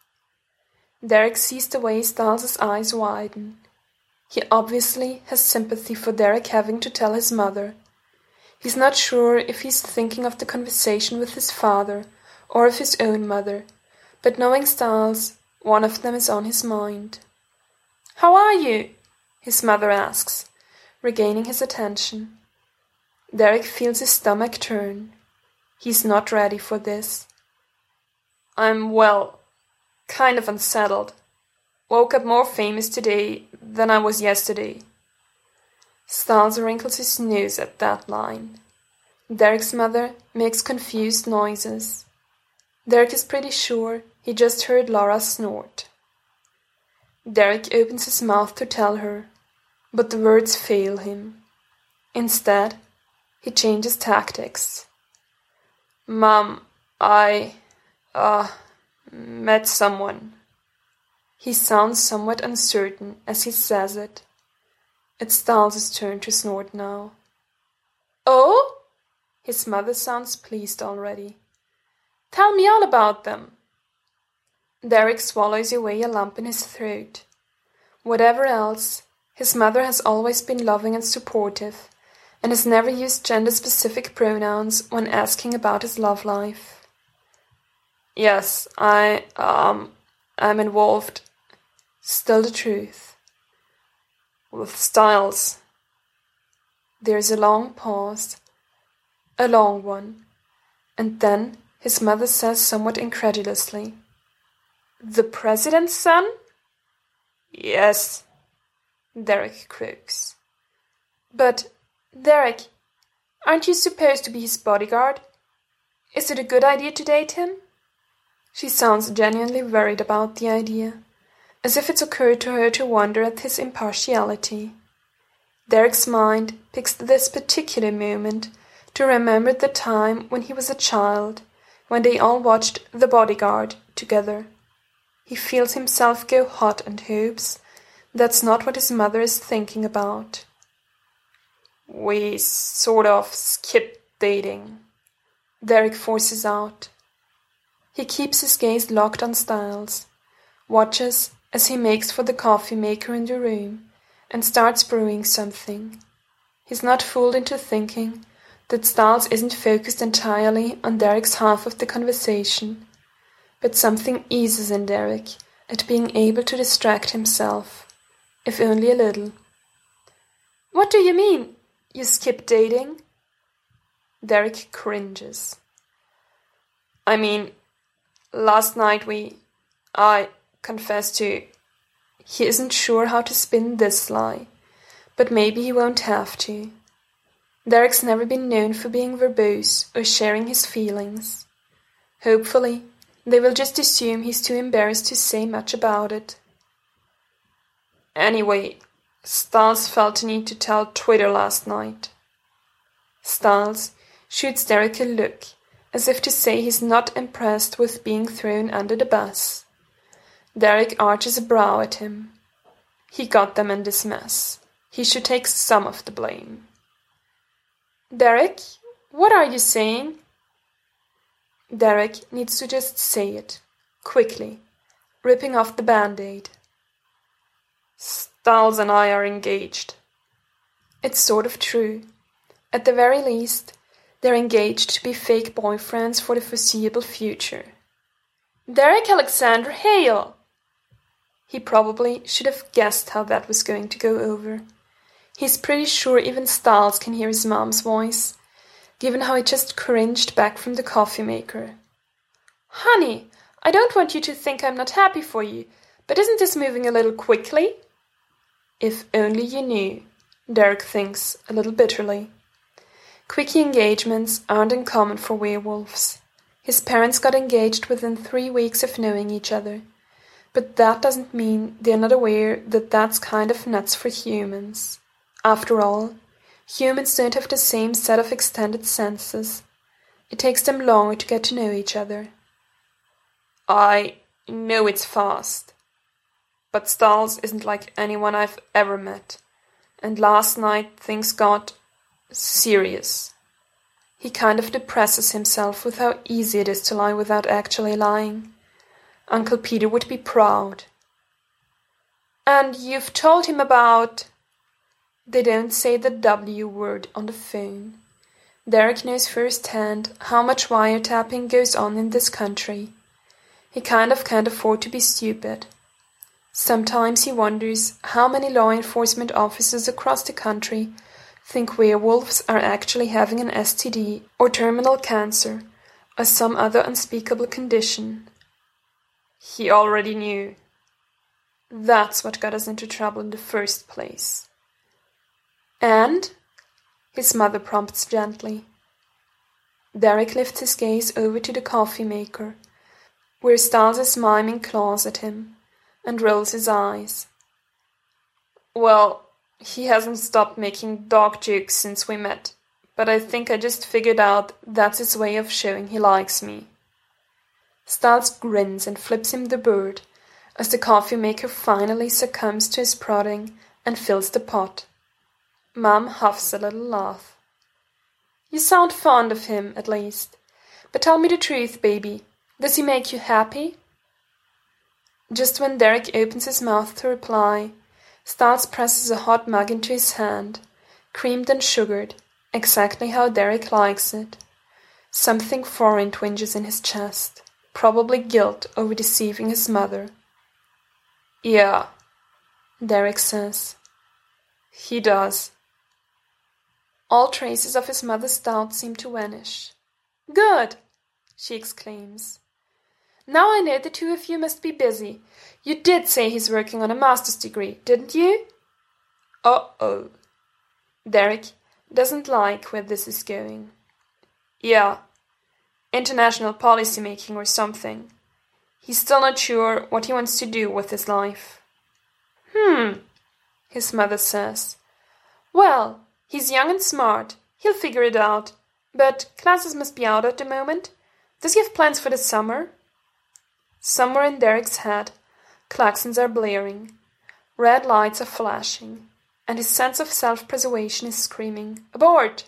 Speaker 1: Derek sees the way Stiles' eyes widen. He obviously has sympathy for Derek having to tell his mother. He's not sure if he's thinking of the conversation with his father or of his own mother, but knowing Stiles, one of them is on his mind. "How are you?" his mother asks, regaining his attention. Derek feels his stomach turn. He's not ready for this. "I'm well, kind of unsettled. Woke up more famous today than I was yesterday." Stiles wrinkles his nose at that line. Derek's mother makes confused noises. Derek is pretty sure he just heard Laura snort. Derek opens his mouth to tell her, but the words fail him. Instead, he changes tactics. "Mom, I, uh, met someone." He sounds somewhat uncertain as he says it. It's Stiles' turn to snort now. "Oh?" His mother sounds pleased already. "Tell me all about them." Derek swallows away a lump in his throat. Whatever else, his mother has always been loving and supportive, and has never used gender-specific pronouns when asking about his love life. "Yes, I, um, I'm involved. Still the truth. With Styles. There's a long pause. A long one. And then his mother says somewhat incredulously, "The president's son?" "Yes," Derek croaks. "But, Derek, aren't you supposed to be his bodyguard? Is it a good idea to date him?" She sounds genuinely worried about the idea, as if it's occurred to her to wonder at his impartiality. Derek's mind picks this particular moment to remember the time when he was a child, when they all watched The Bodyguard together. He feels himself go hot and hopes that's not what his mother is thinking about. "We sort of skipped dating," Derek forces out. He keeps his gaze locked on Styles, watches as he makes for the coffee maker in the room, and starts brewing something. He's not fooled into thinking that Styles isn't focused entirely on Derek's half of the conversation, but something eases in Derek at being able to distract himself, if only a little. "What do you mean, you skipped dating?" Derek cringes. "I mean, last night we... I confessed to..." He isn't sure how to spin this lie, but maybe he won't have to. Derek's never been known for being verbose or sharing his feelings. Hopefully, they will just assume he's too embarrassed to say much about it. "Anyway, Styles felt the need to tell Twitter last night." Styles shoots Derek a look, as if to say he's not impressed with being thrown under the bus. Derek arches a brow at him. He got them in this mess. He should take some of the blame. "Derek, what are you saying?" Derek needs to just say it, quickly, ripping off the band-aid. "Styles and I are engaged." It's sort of true. At the very least, they're engaged to be fake boyfriends for the foreseeable future. "Derek Alexander Hale!" He probably should have guessed how that was going to go over. He's pretty sure even Styles can hear his mom's voice, given how he just cringed back from the coffee maker. "Honey, I don't want you to think I'm not happy for you, but isn't this moving a little quickly?" If only you knew, Derek thinks, a little bitterly. Quickie engagements aren't uncommon for werewolves. His parents got engaged within three weeks of knowing each other. But that doesn't mean they're not aware that that's kind of nuts for humans. After all, humans don't have the same set of extended senses. It takes them longer to get to know each other. "I know it's fast, but Styles isn't like anyone I've ever met, and last night things got serious." He kind of depresses himself with how easy it is to lie without actually lying. Uncle Peter would be proud. "And you've told him about..." They don't say the W word on the phone. Derek knows firsthand how much wiretapping goes on in this country. He kind of can't afford to be stupid. Sometimes he wonders how many law enforcement officers across the country think werewolves are actually having an S T D or terminal cancer or some other unspeakable condition. He already knew. That's what got us into trouble in the first place. "And?" his mother prompts gently. Derek lifts his gaze over to the coffee maker, where Styles is miming claws at him, and rolls his eyes. "Well, he hasn't stopped making dog jokes since we met, but I think I just figured out that's his way of showing he likes me." Styles grins and flips him the bird as the coffee maker finally succumbs to his prodding and fills the pot. Mom huffs a little laugh. "You sound fond of him, at least. But tell me the truth, baby. Does he make you happy?" Just when Derek opens his mouth to reply, Styles presses a hot mug into his hand, creamed and sugared, exactly how Derek likes it. Something foreign twinges in his chest, probably guilt over deceiving his mother. "Yeah," Derek says. He does. All traces of his mother's doubt seem to vanish. Good, she exclaims. Now I know the two of you must be busy. You did say he's working on a master's degree, didn't you? Uh-oh. Derek doesn't like where this is going. Yeah, international policy making or something. He's still not sure what he wants to do with his life. Hmm, his mother says. Well, he's young and smart. He'll figure it out. But classes must be out at the moment. Does he have plans for the summer? Somewhere in Derek's head, klaxons are blaring. Red lights are flashing. And his sense of self-preservation is screaming, Abort!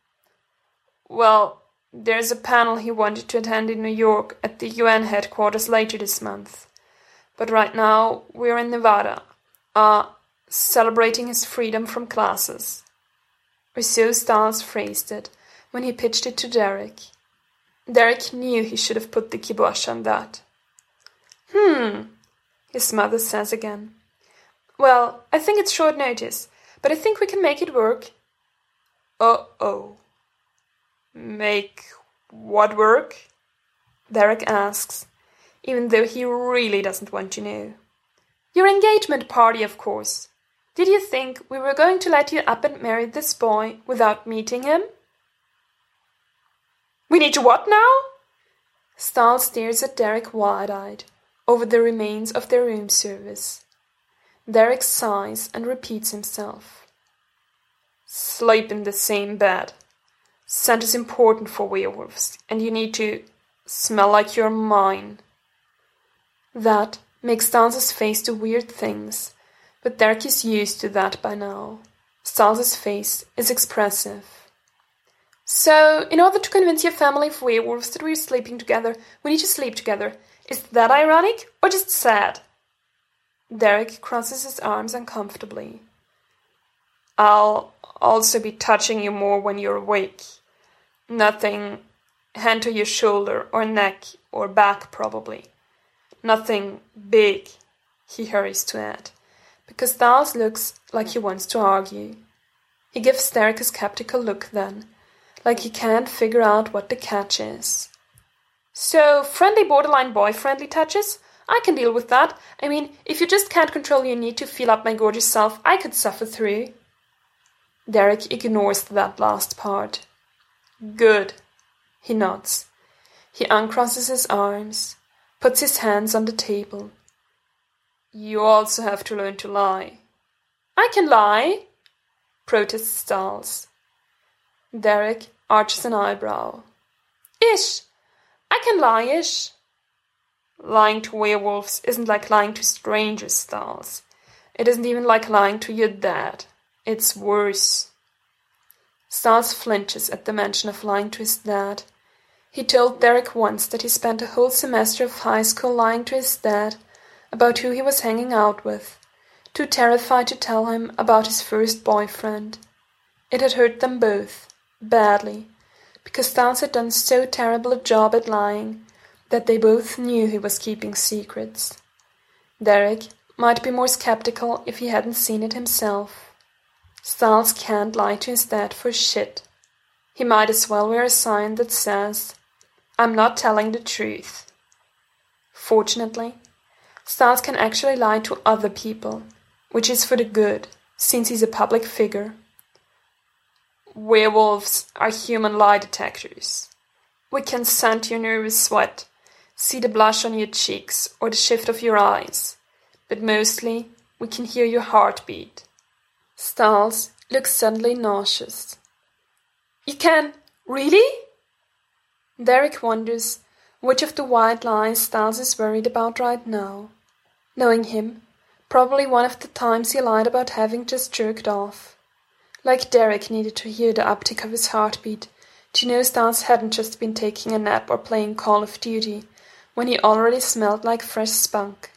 Speaker 1: Well, there's a panel he wanted to attend in New York at the U N headquarters later this month. But right now, we're in Nevada, uh, celebrating his freedom from classes. Or so Stiles phrased it when he pitched it to Derek. Derek knew he should have put the kibosh on that. Hmm, his mother says again. Well, I think it's short notice, but I think we can make it work. Uh-oh. Make what work? Derek asks, even though he really doesn't want to know. Your engagement party, of course. Did you think we were going to let you up and marry this boy without meeting him? We need to what now? Stiles stares at Derek wide-eyed over the remains of their room service. Derek sighs and repeats himself. Sleep in the same bed. Scent is important for werewolves, and you need to smell like you're mine. That makes Stiles' face do weird things, but Derek is used to that by now. Stiles' face is expressive. So, in order to convince your family of werewolves that we're sleeping together, we need to sleep together. Is that ironic, or just sad? Derek crosses his arms uncomfortably. I'll also be touching you more when you're awake. Nothing hand to your shoulder or neck or back, probably. Nothing big, he hurries to add, because Stiles looks like he wants to argue. He gives Derek a skeptical look then, like he can't figure out what the catch is. So, friendly borderline boy-friendly touches? I can deal with that. I mean, if you just can't control your need to feel up my gorgeous self, I could suffer through. Derek ignores that last part. Good. He nods. He uncrosses his arms, puts his hands on the table. You also have to learn to lie. I can lie, protests Stiles. Derek arches an eyebrow. Ish! I can lie, ish. Lying to werewolves isn't like lying to strangers, Stiles. It isn't even like lying to your dad. It's worse. Stiles flinches at the mention of lying to his dad. He told Derek once that he spent a whole semester of high school lying to his dad about who he was hanging out with, too terrified to tell him about his first boyfriend. It had hurt them both, badly, because Stiles had done so terrible a job at lying that they both knew he was keeping secrets. Derek might be more skeptical if he hadn't seen it himself. Stiles can't lie to his dad for shit. He might as well wear a sign that says, I'm not telling the truth. Fortunately, Stiles can actually lie to other people, which is for the good, since he's a public figure. Werewolves are human lie detectors. We can scent your nervous sweat, see the blush on your cheeks or the shift of your eyes, but mostly we can hear your heartbeat. Stiles looks suddenly nauseous. You can? Really? Derek wonders which of the white lies Stiles is worried about right now. Knowing him, probably one of the times he lied about having just jerked off. Like Derek needed to hear the uptick of his heartbeat to know Stiles hadn't just been taking a nap or playing Call of Duty when he already smelled like fresh spunk.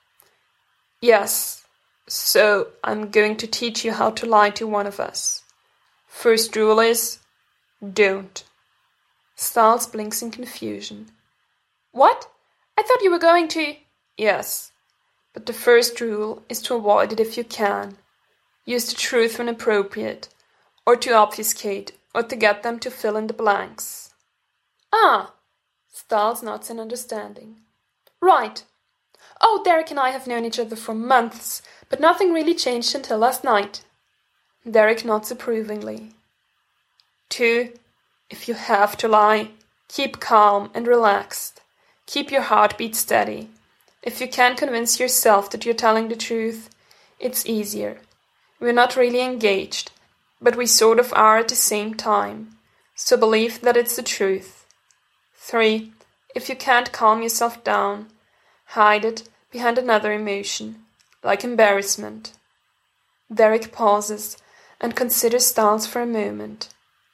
Speaker 1: Yes, so I'm going to teach you how to lie to one of us. First rule is, don't. Stiles blinks in confusion. What? I thought you were going to... Yes. But the first rule is to avoid it if you can. Use the truth when appropriate, or to obfuscate, or to get them to fill in the blanks. Ah! Styles nods in understanding. Right. Oh, Derek and I have known each other for months, but nothing really changed until last night. Derek nods approvingly. Two, if you have to lie, keep calm and relaxed. Keep your heartbeat steady. If you can convince yourself that you're telling the truth, it's easier. We're not really engaged, but we sort of are at the same time, so believe that it's the truth. Three, if you can't calm yourself down, hide it behind another emotion, like embarrassment. Derek pauses and considers Styles for a moment.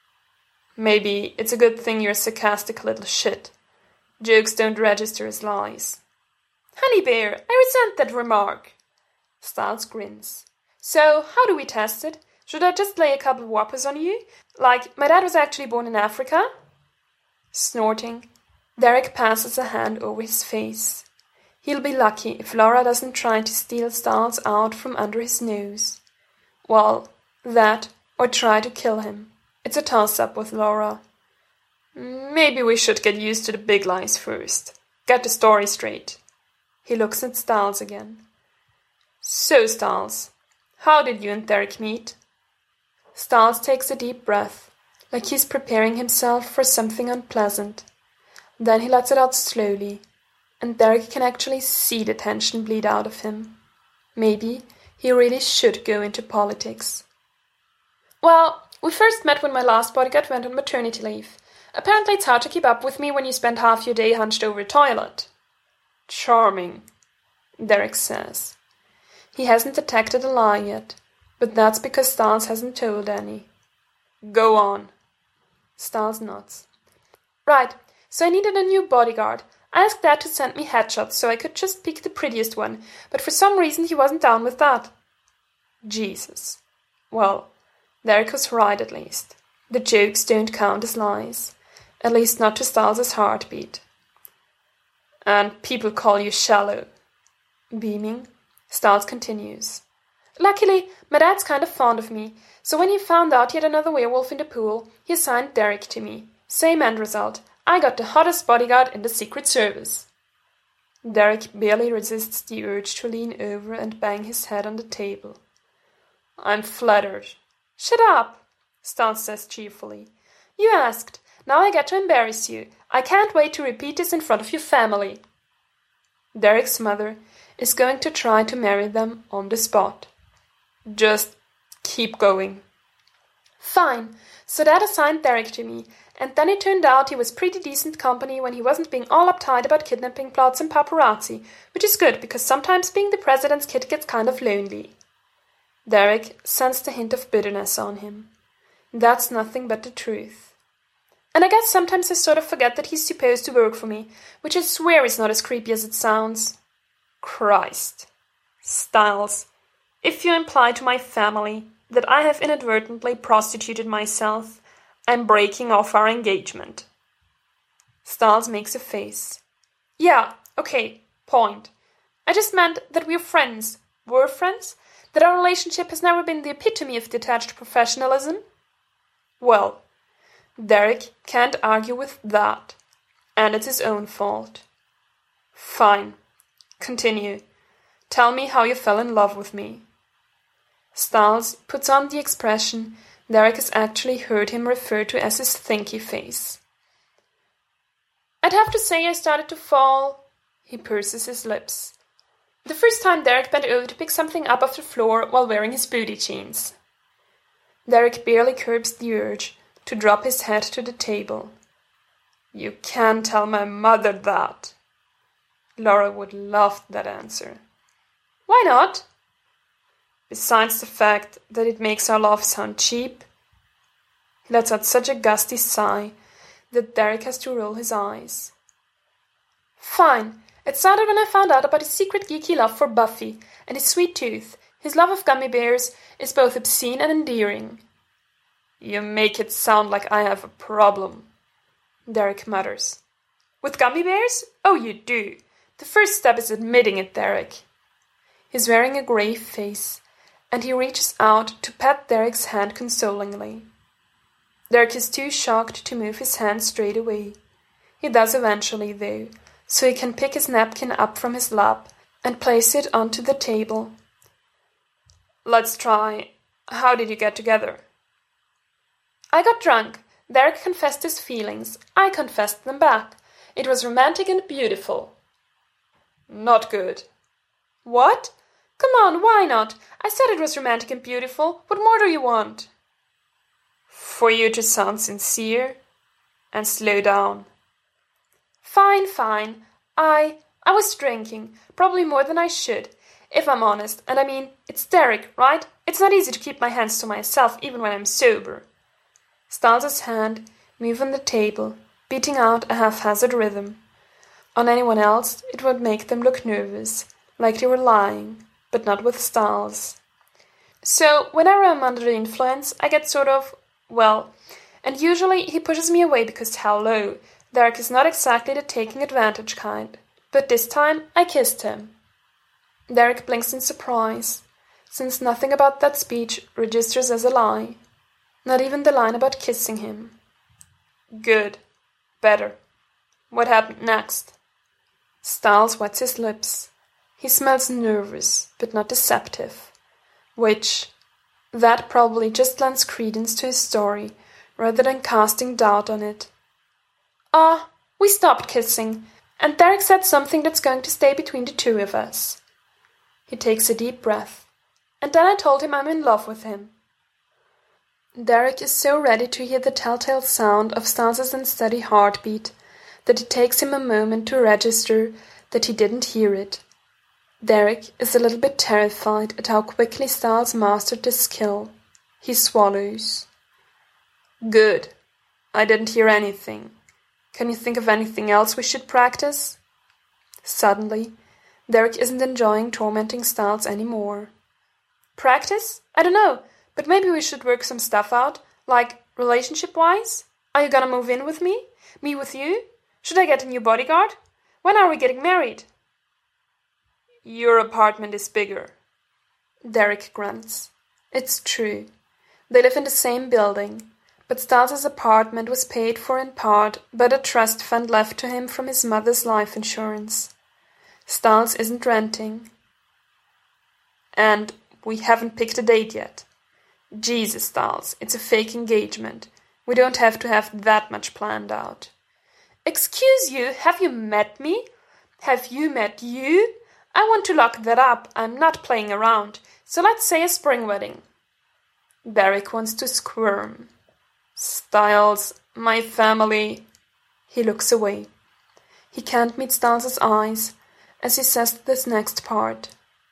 Speaker 1: Maybe it's a good thing you're a sarcastic little shit. Jokes don't register as lies. Honey Bear, I resent that remark. Styles grins. So, how do we test it? Should I just lay a couple of whoppers on you? Like, my dad was actually born in Africa? Snorting, Derek passes a hand over his face. He'll be lucky if Laura doesn't try to steal Styles out from under his nose. Well, that, or try to kill him. It's a toss-up with Laura. Maybe we should get used to the big lies first. Get the story straight. He looks at Styles again. So, Styles, how did you and Derek meet? Styles takes a deep breath, like he's preparing himself for something unpleasant. Then he lets it out slowly, and Derek can actually see the tension bleed out of him. Maybe he really should go into politics. Well, we first met when my last bodyguard went on maternity leave. Apparently it's hard to keep up with me when you spend half your day hunched over a toilet. Charming, Derek says. He hasn't detected a lie yet, but that's because Styles hasn't told any. Go on. Styles nods. Right, so I needed a new bodyguard. I asked Dad to send me headshots so I could just pick the prettiest one, but for some reason he wasn't down with that. Jesus. Well, Derek was right at least. The jokes don't count as lies. At least not to Styles' heartbeat. And people call you shallow. Beaming, Styles continues. Luckily, my dad's kind of fond of me, so when he found out he had another werewolf in the pool, he assigned Derek to me. Same end result. I got the hottest bodyguard in the Secret Service. Derek barely resists the urge to lean over and bang his head on the table. I'm flattered. Shut up, Styles says cheerfully. You asked. Now I get to embarrass you. I can't wait to repeat this in front of your family. Derek's mother is going to try to marry them on the spot. Just keep going. Fine. So Dad assigned Derek to me, and then it turned out he was pretty decent company when he wasn't being all uptight about kidnapping plots and paparazzi, which is good because sometimes being the president's kid gets kind of lonely. Derek sensed a hint of bitterness on him. That's nothing but the truth. And I guess sometimes I sort of forget that he's supposed to work for me, which I swear is not as creepy as it sounds. Christ. Styles, if you imply to my family that I have inadvertently prostituted myself, I'm breaking off our engagement. Styles makes a face. Yeah, okay, point. I just meant that we're friends. We're friends? That our relationship has never been the epitome of detached professionalism? Well, Derek can't argue with that, and it's his own fault. Fine. Continue. Tell me how you fell in love with me. Styles puts on the expression Derek has actually heard him refer to as his thinky face. I'd have to say I started to fall. He purses his lips. The first time Derek bent over to pick something up off the floor while wearing his booty jeans. Derek barely curbs the urge to drop his head to the table. You can't tell my mother that. Laura would love that answer. Why not? Besides the fact that it makes our love sound cheap. He lets out such a gusty sigh that Derek has to roll his eyes. Fine. It started when I found out about his secret geeky love for Buffy and his sweet tooth. His love of gummy bears is both obscene and endearing. You make it sound like I have a problem, Derek mutters. With gummy bears? Oh, you do. The first step is admitting it, Derek. He's wearing a grave face, and he reaches out to pat Derek's hand consolingly. Derek is too shocked to move his hand straight away. He does eventually, though, so he can pick his napkin up from his lap and place it onto the table. Let's try. How did you get together? I got drunk. Derek confessed his feelings. I confessed them back. It was romantic and beautiful. Not good. What? Come on, why not? I said it was romantic and beautiful. What more do you want? For you to sound sincere and slow down. Fine, fine. I... I was drinking. Probably more than I should. If I'm honest. And I mean, it's Derek, right? It's not easy to keep my hands to myself even when I'm sober. Styles' hand moved on the table, beating out a haphazard rhythm. On anyone else, it would make them look nervous, like they were lying, but not with Styles. So, whenever I'm under the influence, I get sort of, well, and usually he pushes me away because, hello, Derek is not exactly the taking advantage kind. But this time, I kissed him. Derek blinks in surprise, since nothing about that speech registers as a lie. Not even the line about kissing him. Good. Better. What happened next? Styles wets his lips. He smells nervous, but not deceptive. Which, that probably just lends credence to his story, rather than casting doubt on it. Ah, we stopped kissing, and Derek said something that's going to stay between the two of us. He takes a deep breath, and then I told him I'm in love with him. Derek is so ready to hear the telltale sound of Styles' unsteady heartbeat that it takes him a moment to register that he didn't hear it. Derek is a little bit terrified at how quickly Styles mastered the skill. He swallows. Good. I didn't hear anything. Can you think of anything else we should practice? Suddenly, Derek isn't enjoying tormenting Styles anymore. Practice? I don't know, but maybe we should work some stuff out, like relationship-wise. Are you gonna move in with me? Me with you? Should I get a new bodyguard? When are we getting married? Your apartment is bigger. Derek grunts. It's true. They live in the same building, but Styles' apartment was paid for in part by the trust fund left to him from his mother's life insurance. Styles isn't renting. And we haven't picked a date yet. Jesus, Styles, it's a fake engagement. We don't have to have that much planned out. Excuse you, have you met me? Have you met you? I want to lock that up. I'm not playing around. So let's say a spring wedding. Derek wants to squirm. Styles, my family. He looks away. He can't meet Styles' eyes as he says this next part.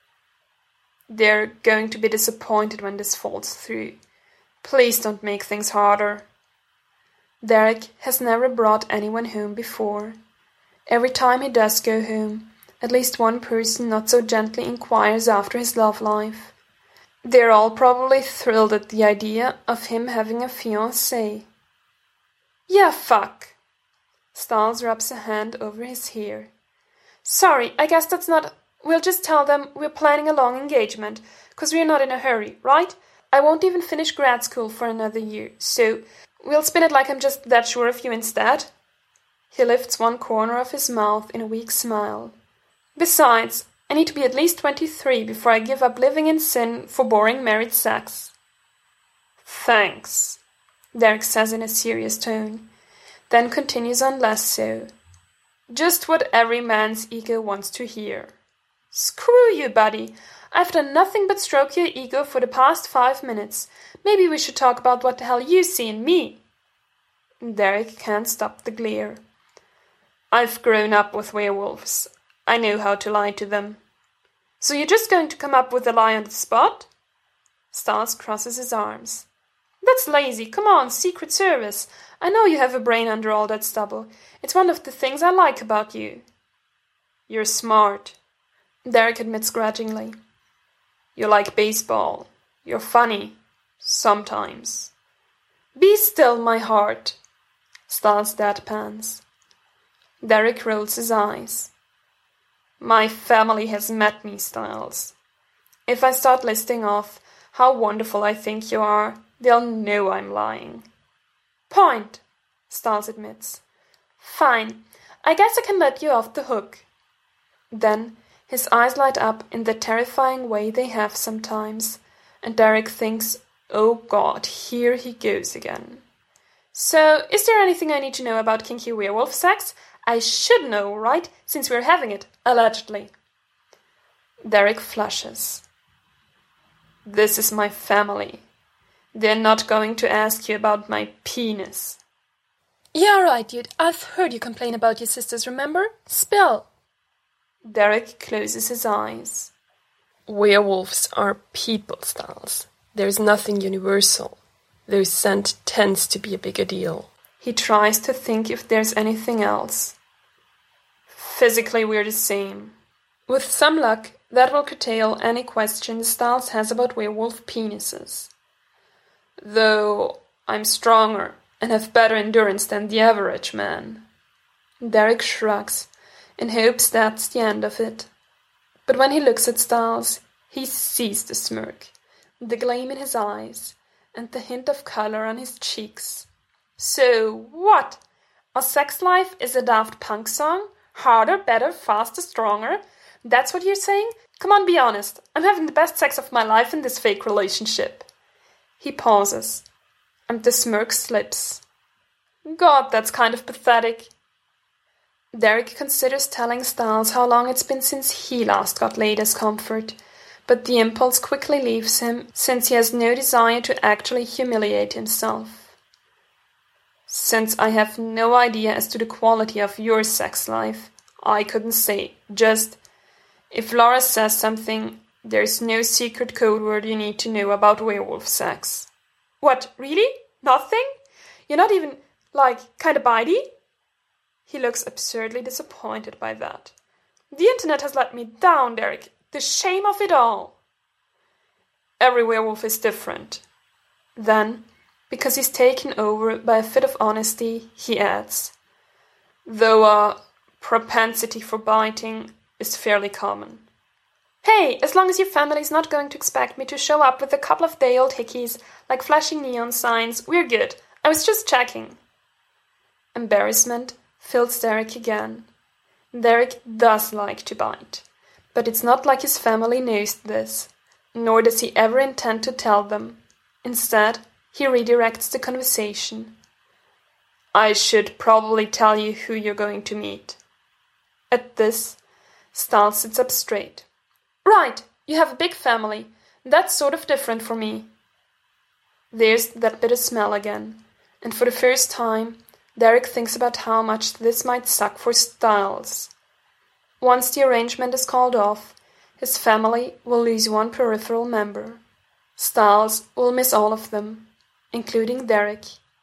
Speaker 1: They're going to be disappointed when this falls through. Please don't make things harder. Derek has never brought anyone home before. Every time he does go home, at least one person not so gently inquires after his love life. They're all probably thrilled at the idea of him having a fiancée. Yeah, fuck. Styles rubs a hand over his hair. Sorry, I guess that's not... We'll just tell them we're planning a long engagement, 'cause we're not in a hurry, right? I won't even finish grad school for another year, so we'll spin it like I'm just that sure of you instead. He lifts one corner of his mouth in a weak smile. Besides, I need to be at least twenty-three before I give up living in sin for boring married sex. Thanks, Derek says in a serious tone, then continues on less so. Just what every man's ego wants to hear. Screw you, buddy. I've done nothing but stroke your ego for the past five minutes. Maybe we should talk about what the hell you see in me. Derek can't stop the glare. I've grown up with werewolves. I know how to lie to them. So you're just going to come up with a lie on the spot? Styles crosses his arms. That's lazy. Come on, Secret Service. I know you have a brain under all that stubble. It's one of the things I like about you. You're smart, Derek admits grudgingly. You like baseball. You're funny. Sometimes. Be still, my heart. Styles deadpans. Derek rolls his eyes. My family has met me, Styles. If I start listing off how wonderful I think you are, they'll know I'm lying. Point, Stiles admits. Fine, I guess I can let you off the hook. Then his eyes light up in the terrifying way they have sometimes, and Derek thinks, oh God, here he goes again. So, is there anything I need to know about kinky werewolf sex? I should know, right, since we're having it, allegedly. Derek flushes. This is my family. They're not going to ask you about my penis.
Speaker 2: Yeah, right, dude. I've heard you complain about your sisters, remember? Spill.
Speaker 1: Derek closes his eyes.
Speaker 3: Werewolves are people, Stiles. There's nothing universal. Though scent tends to be a bigger deal.
Speaker 1: He tries to think if there's anything else. Physically, we're the same. With some luck, that will curtail any questions Stiles has about werewolf penises. Though I'm stronger and have better endurance than the average man. Derek shrugs, in hopes that's the end of it. But when he looks at Stiles, he sees the smirk, the gleam in his eyes, and the hint of color on his cheeks. So, what? Our sex life is a Daft Punk song? Harder, better, faster, stronger? That's what you're saying? Come on, be honest. I'm having the best sex of my life in this fake relationship. He pauses, and the smirk slips. God, that's kind of pathetic. Derek considers telling Stiles how long it's been since he last got laid as comfort, but the impulse quickly leaves him, since he has no desire to actually humiliate himself. Since I have no idea as to the quality of your sex life, I couldn't say. Just, if Laura says something, there's no secret code word you need to know about werewolf sex. What, really? Nothing? You're not even, like, kinda bitey? He looks absurdly disappointed by that. The internet has let me down, Derek. The shame of it all. Every werewolf is different. Then, because he's taken over by a fit of honesty, he adds, though a propensity for biting is fairly common. Hey, as long as your family's not going to expect me to show up with a couple of day-old hickeys like flashing neon signs, we're good. I was just checking. Embarrassment fills Derek again. Derek does like to bite, but it's not like his family knows this, nor does he ever intend to tell them. Instead, he redirects the conversation. I should probably tell you who you're going to meet. At this, Stiles sits up straight. Right, you have a big family. That's sort of different for me. There's that bitter smell again, and for the first time, Derek thinks about how much this might suck for Stiles. Once the arrangement is called off, his family will lose one peripheral member. Stiles will miss all of them, including Derek.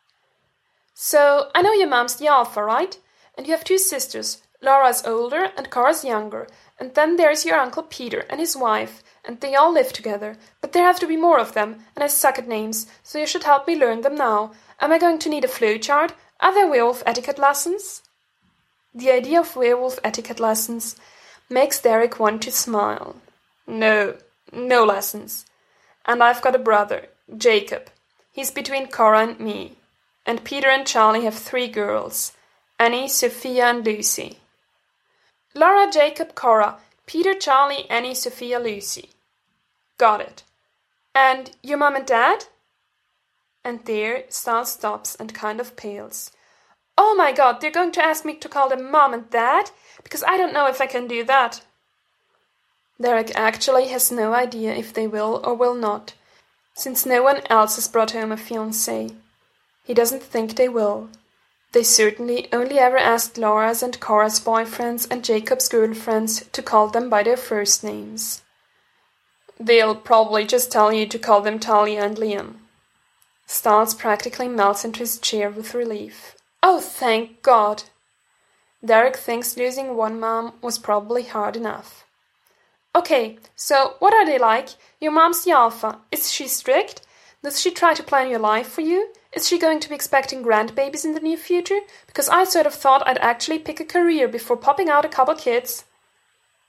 Speaker 1: So, I know your mom's the alpha, right? And you have two sisters. Laura's older and Cara's younger. And then there's your Uncle Peter and his wife, and they all live together. But there have to be more of them, and I suck at names, so you should help me learn them now. Am I going to need a flowchart? Are there werewolf etiquette lessons? The idea of werewolf etiquette lessons makes Derek want to smile. No, no lessons. And I've got a brother, Jacob. He's between Cara and me. And Peter and Charlie have three girls, Annie, Sophia, and Lucy. Laura, Jacob, Cara, Peter, Charlie, Annie, Sophia, Lucy. Got it. And your mum and dad? And there Stiles stops and kind of pales. Oh my God, they're going to ask me to call them mom and dad? Because I don't know if I can do that. Derek actually has no idea if they will or will not, since no one else has brought home a fiancé. He doesn't think they will. They certainly only ever asked Laura's and Cara's boyfriends and Jacob's girlfriends to call them by their first names. They'll probably just tell you to call them Talia and Liam. Stiles practically melts into his chair with relief. Oh, thank God! Derek thinks losing one mom was probably hard enough. Okay, so what are they like? Your mom's the alpha. Is she strict? Does she try to plan your life for you? Is she going to be expecting grandbabies in the near future? Because I sort of thought I'd actually pick a career before popping out a couple kids.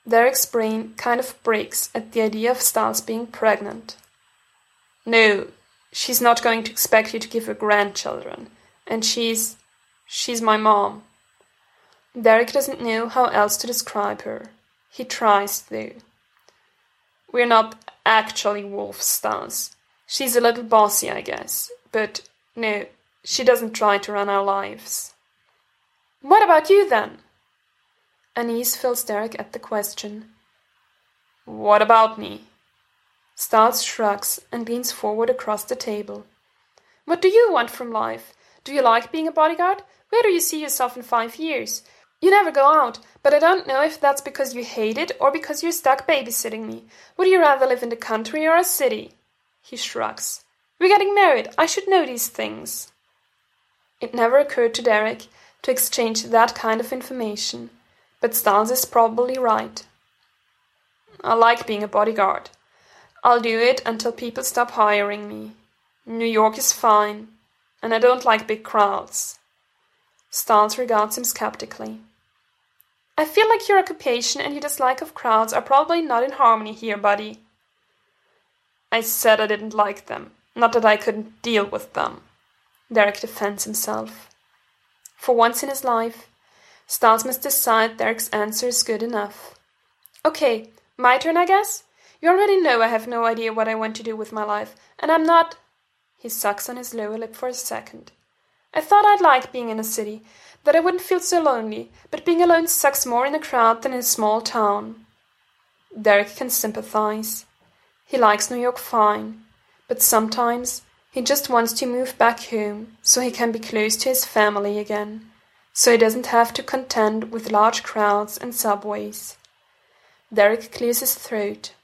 Speaker 1: Derek's brain kind of breaks at the idea of Stiles being pregnant. No, she's not going to expect you to give her grandchildren. And she's... she's my mom. Derek doesn't know how else to describe her. He tries, though. We're not actually wolves, Stiles. She's a little bossy, I guess. But, no, she doesn't try to run our lives. What about you, then? Unease fills Derek at the question. What about me? Stiles shrugs and leans forward across the table. What do you want from life? Do you like being a bodyguard? Where do you see yourself in five years? You never go out, but I don't know if that's because you hate it or because you're stuck babysitting me. Would you rather live in the country or a city? He shrugs. We're getting married. I should know these things. It never occurred to Derek to exchange that kind of information, but Stiles is probably right. I like being a bodyguard. I'll do it until people stop hiring me. New York is fine, and I don't like big crowds. Stiles regards him skeptically. I feel like your occupation and your dislike of crowds are probably not in harmony here, buddy. I said I didn't like them, not that I couldn't deal with them. Derek defends himself. For once in his life, Stiles must decide Derek's answer is good enough. Okay, my turn, I guess? You already know I have no idea what I want to do with my life, and I'm not... He sucks on his lower lip for a second. I thought I'd like being in a city, that I wouldn't feel so lonely, but being alone sucks more in a crowd than in a small town. Derek can sympathize. He likes New York fine, but sometimes he just wants to move back home so he can be close to his family again, so he doesn't have to contend with large crowds and subways. Derek clears his throat.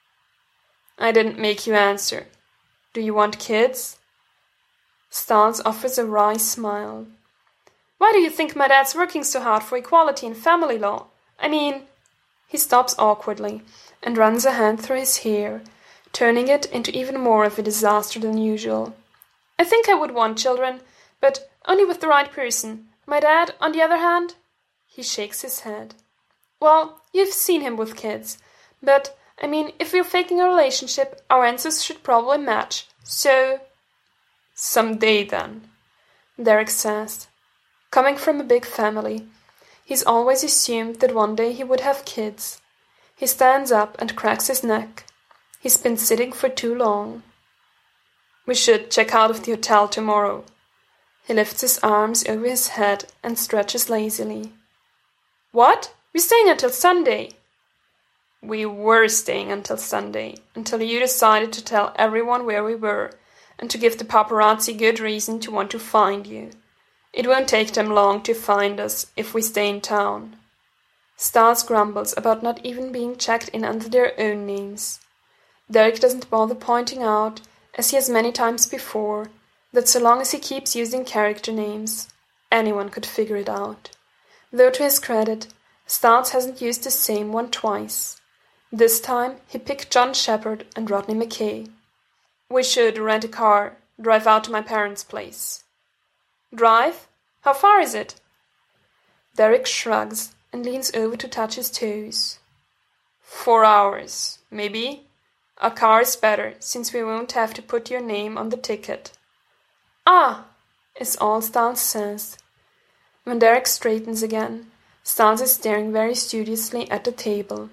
Speaker 1: I didn't make you answer. Do you want kids? Stiles offers a wry smile. Why do you think my dad's working so hard for equality in family law? I mean... He stops awkwardly and runs a hand through his hair, turning it into even more of a disaster than usual. I think I would want children, but only with the right person. My dad, on the other hand... He shakes his head. Well, you've seen him with kids, but... I mean, if we're faking a relationship, our answers should probably match. So... Someday, then, Derek says. Coming from a big family, he's always assumed that one day he would have kids. He stands up and cracks his neck. He's been sitting for too long. We should check out of the hotel tomorrow. He lifts his arms over his head and stretches lazily. What? We're staying until Sunday. We were staying until Sunday, until you decided to tell everyone where we were, and to give the paparazzi good reason to want to find you. It won't take them long to find us if we stay in town. Stiles grumbles about not even being checked in under their own names. Derek doesn't bother pointing out, as he has many times before, that so long as he keeps using character names, anyone could figure it out. Though to his credit, Stiles hasn't used the same one twice. This time he picked John Shepard and Rodney McKay. We should rent a car, drive out to my parents' place. Drive? How far is it? Derek shrugs and leans over to touch his toes. Four hours, maybe. A car is better, since we won't have to put your name on the ticket. Ah, is all Stiles says. When Derek straightens again, Stiles is staring very studiously at the table.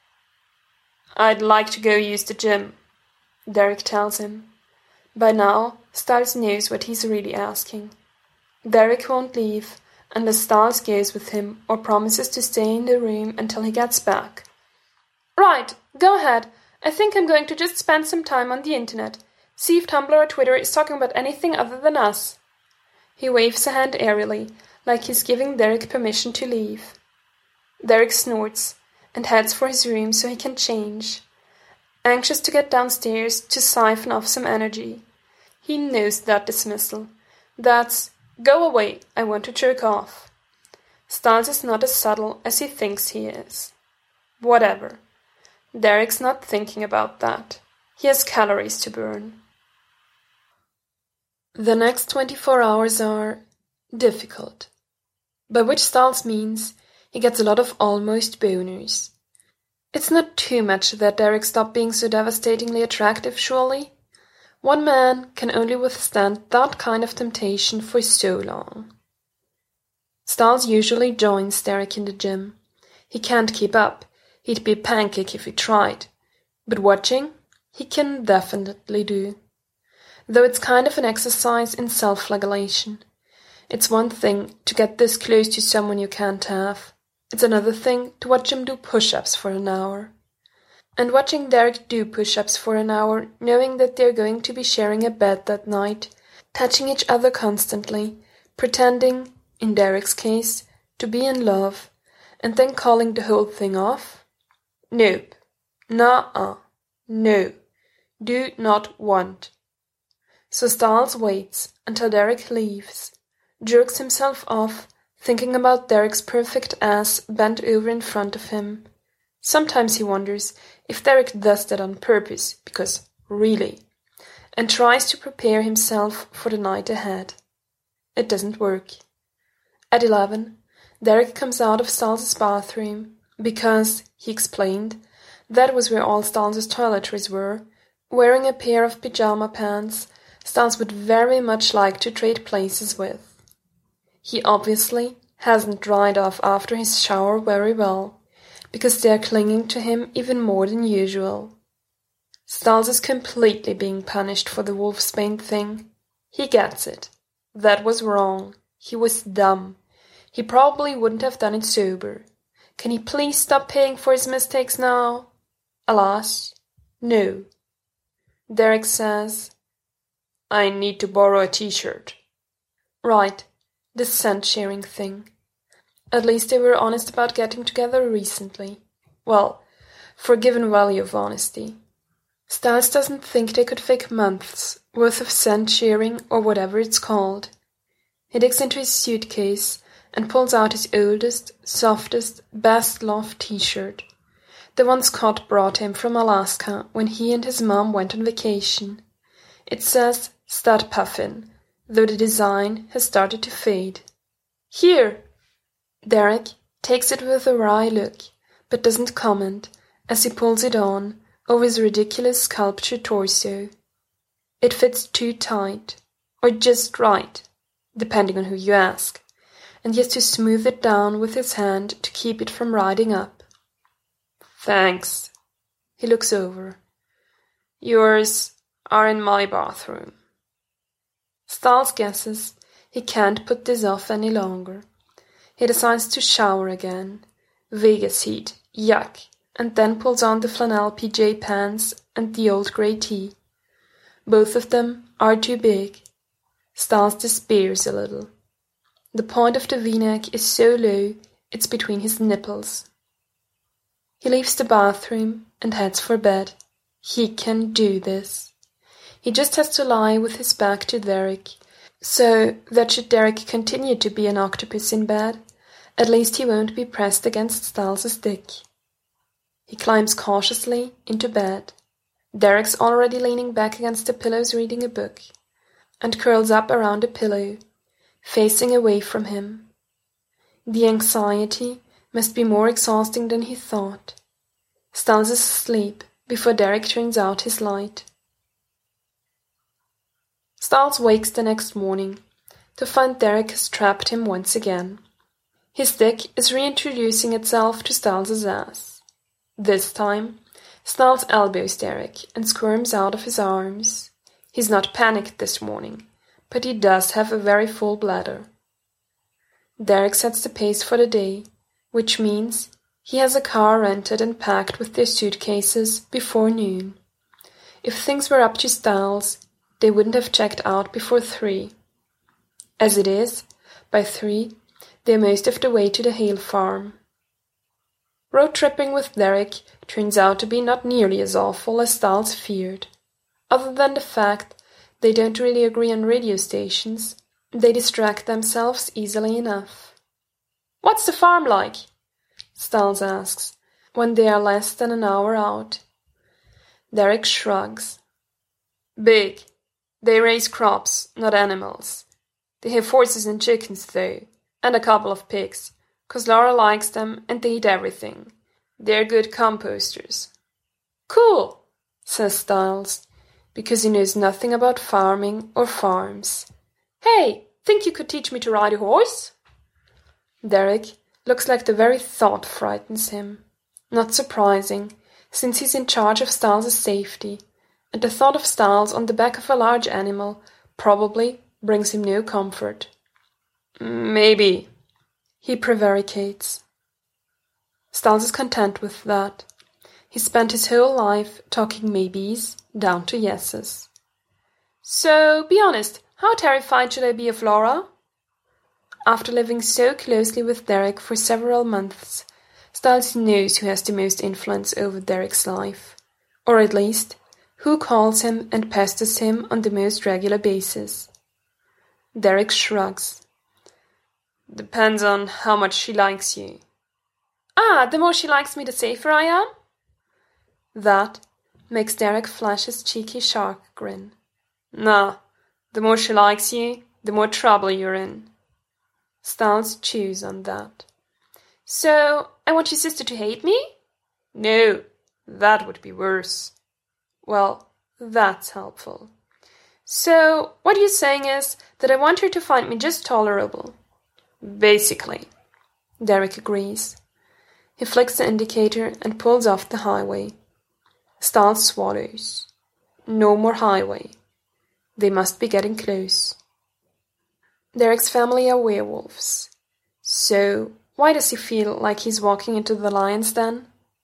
Speaker 1: I'd like to go use the gym, Derek tells him. By now, Stiles knows what he's really asking. Derek won't leave unless Stiles goes with him or promises to stay in the room until he gets back. Right, go ahead. I think I'm going to just spend some time on the internet. See if Tumblr or Twitter is talking about anything other than us. He waves a hand airily, like he's giving Derek permission to leave. Derek snorts and heads for his room so he can change. Anxious to get downstairs to siphon off some energy. He knows that dismissal. That's, go away, I want to jerk off. Stiles is not as subtle as he thinks he is. Whatever. Derek's not thinking about that. He has calories to burn. The next twenty-four hours are difficult. By which Stiles means he gets a lot of almost boners. It's not too much that Derek stopped being so devastatingly attractive, surely? One man can only withstand that kind of temptation for so long. Stiles usually joins Derek in the gym. He can't keep up. He'd be a pancake if he tried. But watching, he can definitely do. Though it's kind of an exercise in self-flagellation. It's one thing to get this close to someone you can't have. It's another thing to watch him do push-ups for an hour. And watching Derek do push-ups for an hour, knowing that they're going to be sharing a bed that night, touching each other constantly, pretending, in Derek's case, to be in love, and then calling the whole thing off? Nope. Nuh-uh. No. Do not want. So Stiles waits until Derek leaves, jerks himself off, thinking about Derek's perfect ass bent over in front of him. Sometimes he wonders if Derek does that on purpose, because really, and tries to prepare himself for the night ahead. It doesn't work. At eleven, Derek comes out of Stiles' bathroom, because, he explained, that was where all Stiles' toiletries were, wearing a pair of pyjama pants Stiles would very much like to trade places with. He obviously hasn't dried off after his shower very well, because they're clinging to him even more than usual. Stiles is completely being punished for the wolfsbane thing. He gets it. That was wrong. He was dumb. He probably wouldn't have done it sober. Can he please stop paying for his mistakes now? Alas, no. Derek says, I need to borrow a t-shirt. Right, the scent-sharing thing. At least they were honest about getting together recently. Well, for a given value of honesty. Stiles doesn't think they could fake months worth of scent-sharing or whatever it's called. He digs into his suitcase and pulls out his oldest, softest, best-loved t-shirt. The one Scott brought him from Alaska when he and his mom went on vacation. It says Stud Puffin, though the design has started to fade. Here! Derek takes it with a wry look, but doesn't comment as he pulls it on over his ridiculous sculptured torso. It fits too tight, or just right, depending on who you ask, and he has to smooth it down with his hand to keep it from riding up. Thanks. He looks over. Yours are in my bathroom. Stiles guesses he can't put this off any longer. He decides to shower again. Vegas heat, yuck, and then pulls on the flannel P J pants and the old grey tee. Both of them are too big. Stiles despairs a little. The point of the V-neck is so low it's between his nipples. He leaves the bathroom and heads for bed. He can do this. He just has to lie with his back to Derek, so that should Derek continue to be an octopus in bed, at least he won't be pressed against Stiles' dick. He climbs cautiously into bed. Derek's already leaning back against the pillows reading a book, and curls up around the pillow, facing away from him. The anxiety must be more exhausting than he thought. Stiles is asleep before Derek turns out his light. Stiles wakes the next morning to find Derek has trapped him once again. His dick is reintroducing itself to Stiles' ass. This time, Stiles elbows Derek and squirms out of his arms. He's not panicked this morning, but he does have a very full bladder. Derek sets the pace for the day, which means he has a car rented and packed with their suitcases before noon. If things were up to Stiles, they wouldn't have checked out before three. As it is, by three, they're most of the way to the Hale farm. Road tripping with Derek turns out to be not nearly as awful as Stiles feared. Other than the fact they don't really agree on radio stations, they distract themselves easily enough. What's the farm like? Stiles asks, when they are less than an hour out. Derek shrugs. Big. They raise crops, not animals. They have horses and chickens, though, and a couple of pigs, 'cause Laura likes them and they eat everything.
Speaker 3: They're good composters.
Speaker 1: Cool, says Styles, because he knows nothing about farming or farms. Hey, think you could teach me to ride a horse? Derek looks like the very thought frightens him. Not surprising, since he's in charge of Styles' safety, and the thought of Styles on the back of a large animal probably brings him no comfort.
Speaker 3: Maybe,
Speaker 1: he prevaricates. Styles is content with that. He spent his whole life talking maybes down to yeses. So, be honest, how terrified should I be of Laura? After living so closely with Derek for several months, Styles knows who has the most influence over Derek's life, or at least, who calls him and pesters him on the most regular basis. Derek shrugs.
Speaker 3: Depends on how much she likes you.
Speaker 1: Ah, the more she likes me, the safer I am? That makes Derek flash his cheeky shark grin.
Speaker 3: Nah, the more she likes you, the more trouble you're in.
Speaker 1: Styles chews on that. So, I want your sister to hate me?
Speaker 3: No, that would be worse.
Speaker 1: Well, that's helpful. So, what you're saying is that I want her to find me just tolerable.
Speaker 3: Basically.
Speaker 1: Derek agrees. He flicks the indicator and pulls off the highway. Styles swallows. No more highway. They must be getting close. Derek's family are werewolves. So, why does he feel like he's walking into the lion's den?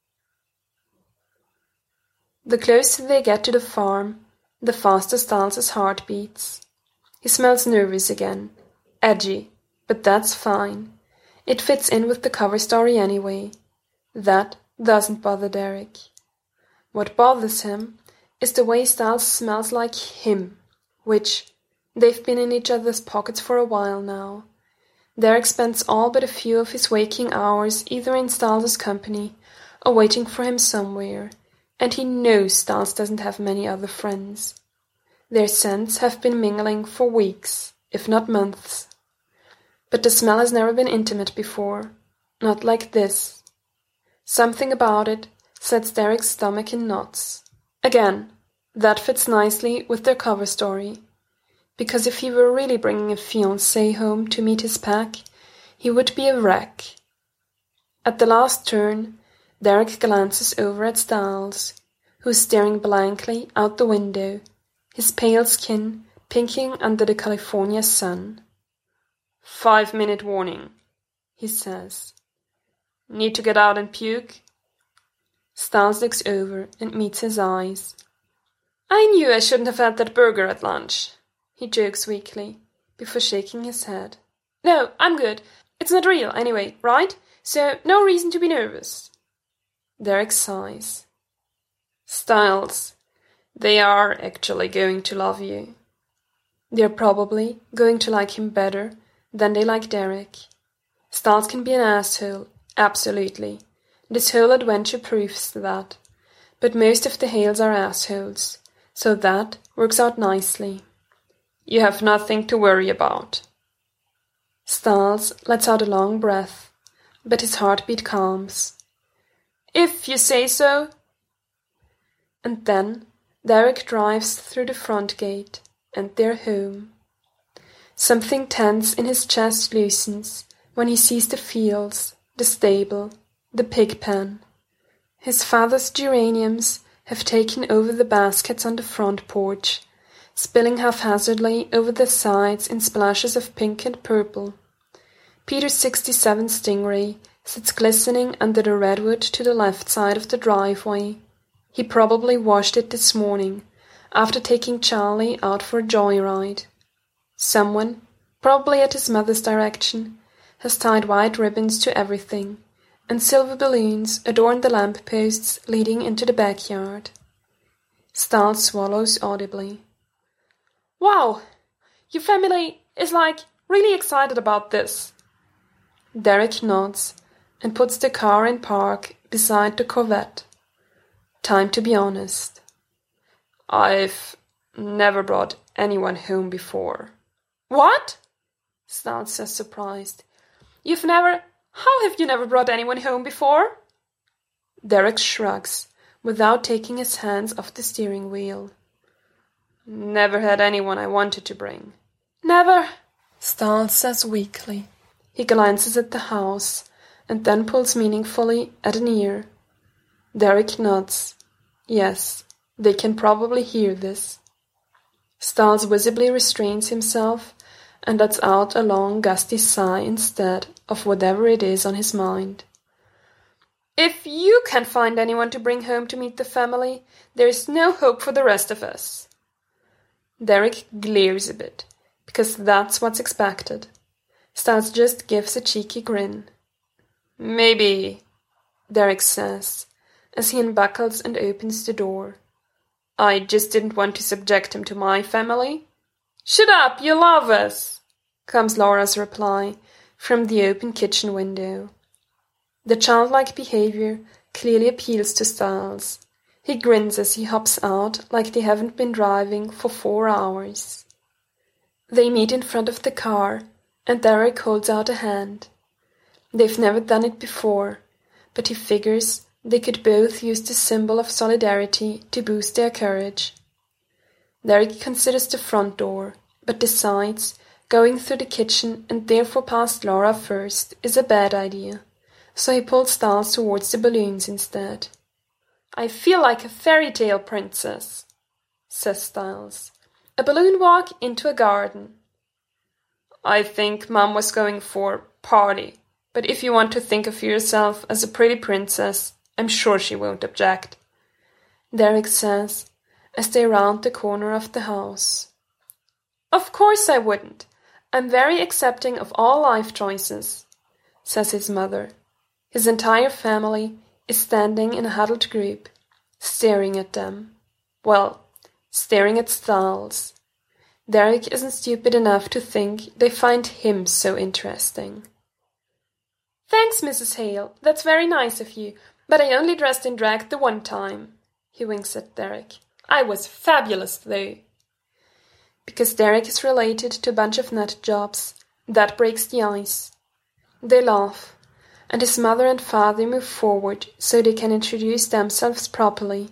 Speaker 1: The closer they get to the farm, the faster Styles' heart beats. He smells nervous again. Edgy. But that's fine. It fits in with the cover story anyway. That doesn't bother Derek. What bothers him is the way Styles smells like him, which they've been in each other's pockets for a while now. Derek spends all but a few of his waking hours either in Styles' company or waiting for him somewhere, and he knows Styles doesn't have many other friends. Their scents have been mingling for weeks, if not months. But the smell has never been intimate before. Not like this. Something about it sets Derek's stomach in knots. Again, that fits nicely with their cover story. Because if he were really bringing a fiancée home to meet his pack, he would be a wreck. At the last turn, Derek glances over at Styles, who's staring blankly out the window, his pale skin pinking under the California sun.
Speaker 3: Five-minute warning, he says. Need to get out and puke?
Speaker 1: Styles looks over and meets his eyes.
Speaker 3: I knew I shouldn't have had that burger at lunch,
Speaker 1: he jokes weakly, before shaking his head. No, I'm good. It's not real, anyway, right? So, no reason to be nervous. Derek sighs.
Speaker 3: Styles, they are actually going to love you.
Speaker 1: They're probably going to like him better than they like Derek. Styles can be an asshole, absolutely. This whole adventure proves that. But most of the Hales are assholes, so that works out nicely.
Speaker 3: You have nothing to worry about.
Speaker 1: Styles lets out a long breath, but his heartbeat calms.
Speaker 3: If you say so.
Speaker 1: And then Derek drives through the front gate, and they're home. Something tense in his chest loosens when he sees the fields, the stable, the pig pen. His father's geraniums have taken over the baskets on the front porch, spilling haphazardly over the sides in splashes of pink and purple. Peter's sixty-seven Stingray sits glistening under the redwood to the left side of the driveway. He probably washed it this morning, after taking Charlie out for a joyride. Someone, probably at his mother's direction, has tied white ribbons to everything, and silver balloons adorn the lamp-posts leading into the backyard. Styles swallows audibly. Wow! Your family is, like, really excited about this. Derek nods and puts the car in park beside the Corvette. Time to be honest.
Speaker 3: I've never brought anyone home before.
Speaker 1: What? Styles says, surprised. You've never... How have you never brought anyone home before? Derek shrugs, without taking his hands off the steering wheel. Never had anyone I wanted to bring. Never,
Speaker 3: Styles says weakly.
Speaker 1: He glances at the house, and then pulls meaningfully at an ear. Derek nods. Yes, they can probably hear this. Styles visibly restrains himself and lets out a long, gusty sigh instead of whatever it is on his mind. If you can't find anyone to bring home to meet the family, there is no hope for the rest of us. Derek glares a bit, because that's what's expected. Styles just gives a cheeky grin. Maybe, Derek says, as he unbuckles and opens the door. I just didn't want to subject him to my family. Shut up, you love us, comes Laura's reply from the open kitchen window. The childlike behavior clearly appeals to Styles. He grins as he hops out like they haven't been driving for four hours. They meet in front of the car, and Derek holds out a hand. They've never done it before, but he figures they could both use the symbol of solidarity to boost their courage. Derek considers the front door, but decides going through the kitchen and therefore past Laura first is a bad idea, so he pulls Styles towards the balloons instead. I feel like a fairy tale princess, says Styles. A balloon walk into a garden. I think Mom was going for party, but if you want to think of yourself as a pretty princess, I'm sure she won't object, Derek says, as they round the corner of the house. Of course I wouldn't. I'm very accepting of all life choices, says his mother. His entire family is standing in a huddled group, staring at them. Well, staring at Styles. Derek isn't stupid enough to think they find him so interesting. Thanks, Missus Hale. That's very nice of you, but I only dressed in drag the one time. He winks at Derek. I was fabulous, though. Because Derek is related to a bunch of nut jobs, that breaks the ice. They laugh, and his mother and father move forward so they can introduce themselves properly.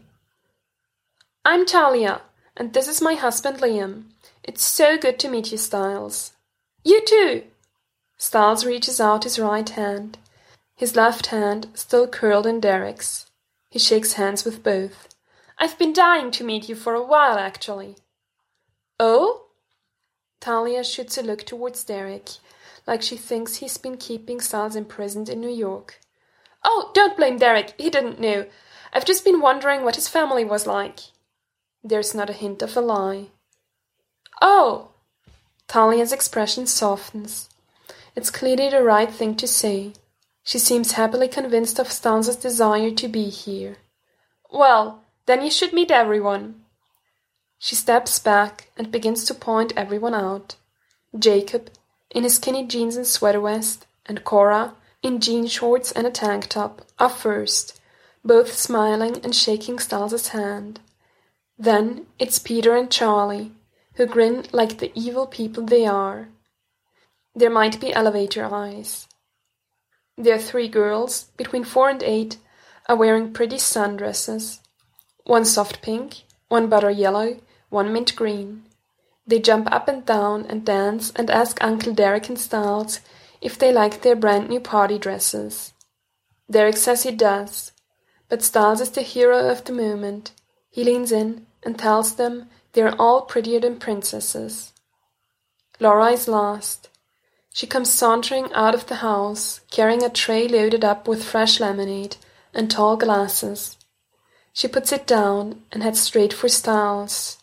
Speaker 1: I'm Talia, and this is my husband Liam. It's so good to meet you, Styles. You too! Styles reaches out his right hand, his left hand still curled in Derek's. He shakes hands with both. I've been dying to meet you for a while, actually. Oh? Talia shoots a look towards Derek, like she thinks he's been keeping Styles imprisoned in New York. Oh, don't blame Derek, he didn't know. I've just been wondering what his family was like. There's not a hint of a lie. Oh! Talia's expression softens. It's clearly the right thing to say. She seems happily convinced of Styles' desire to be here. Well, then you should meet everyone. She steps back and begins to point everyone out. Jacob, in his skinny jeans and sweater vest, and Cora, in jean shorts and a tank top, are first, both smiling and shaking Styles' hand. Then it's Peter and Charlie, who grin like the evil people they are. There might be elevator eyes. Their three girls, between four and eight, are wearing pretty sundresses. One soft pink, one butter yellow, one mint green. They jump up and down and dance and ask Uncle Derek and Styles if they like their brand new party dresses. Derek says he does, but Styles is the hero of the moment. He leans in and tells them they're all prettier than princesses. Laura is last. She comes sauntering out of the house, carrying a tray loaded up with fresh lemonade and tall glasses. She puts it down and heads straight for Styles.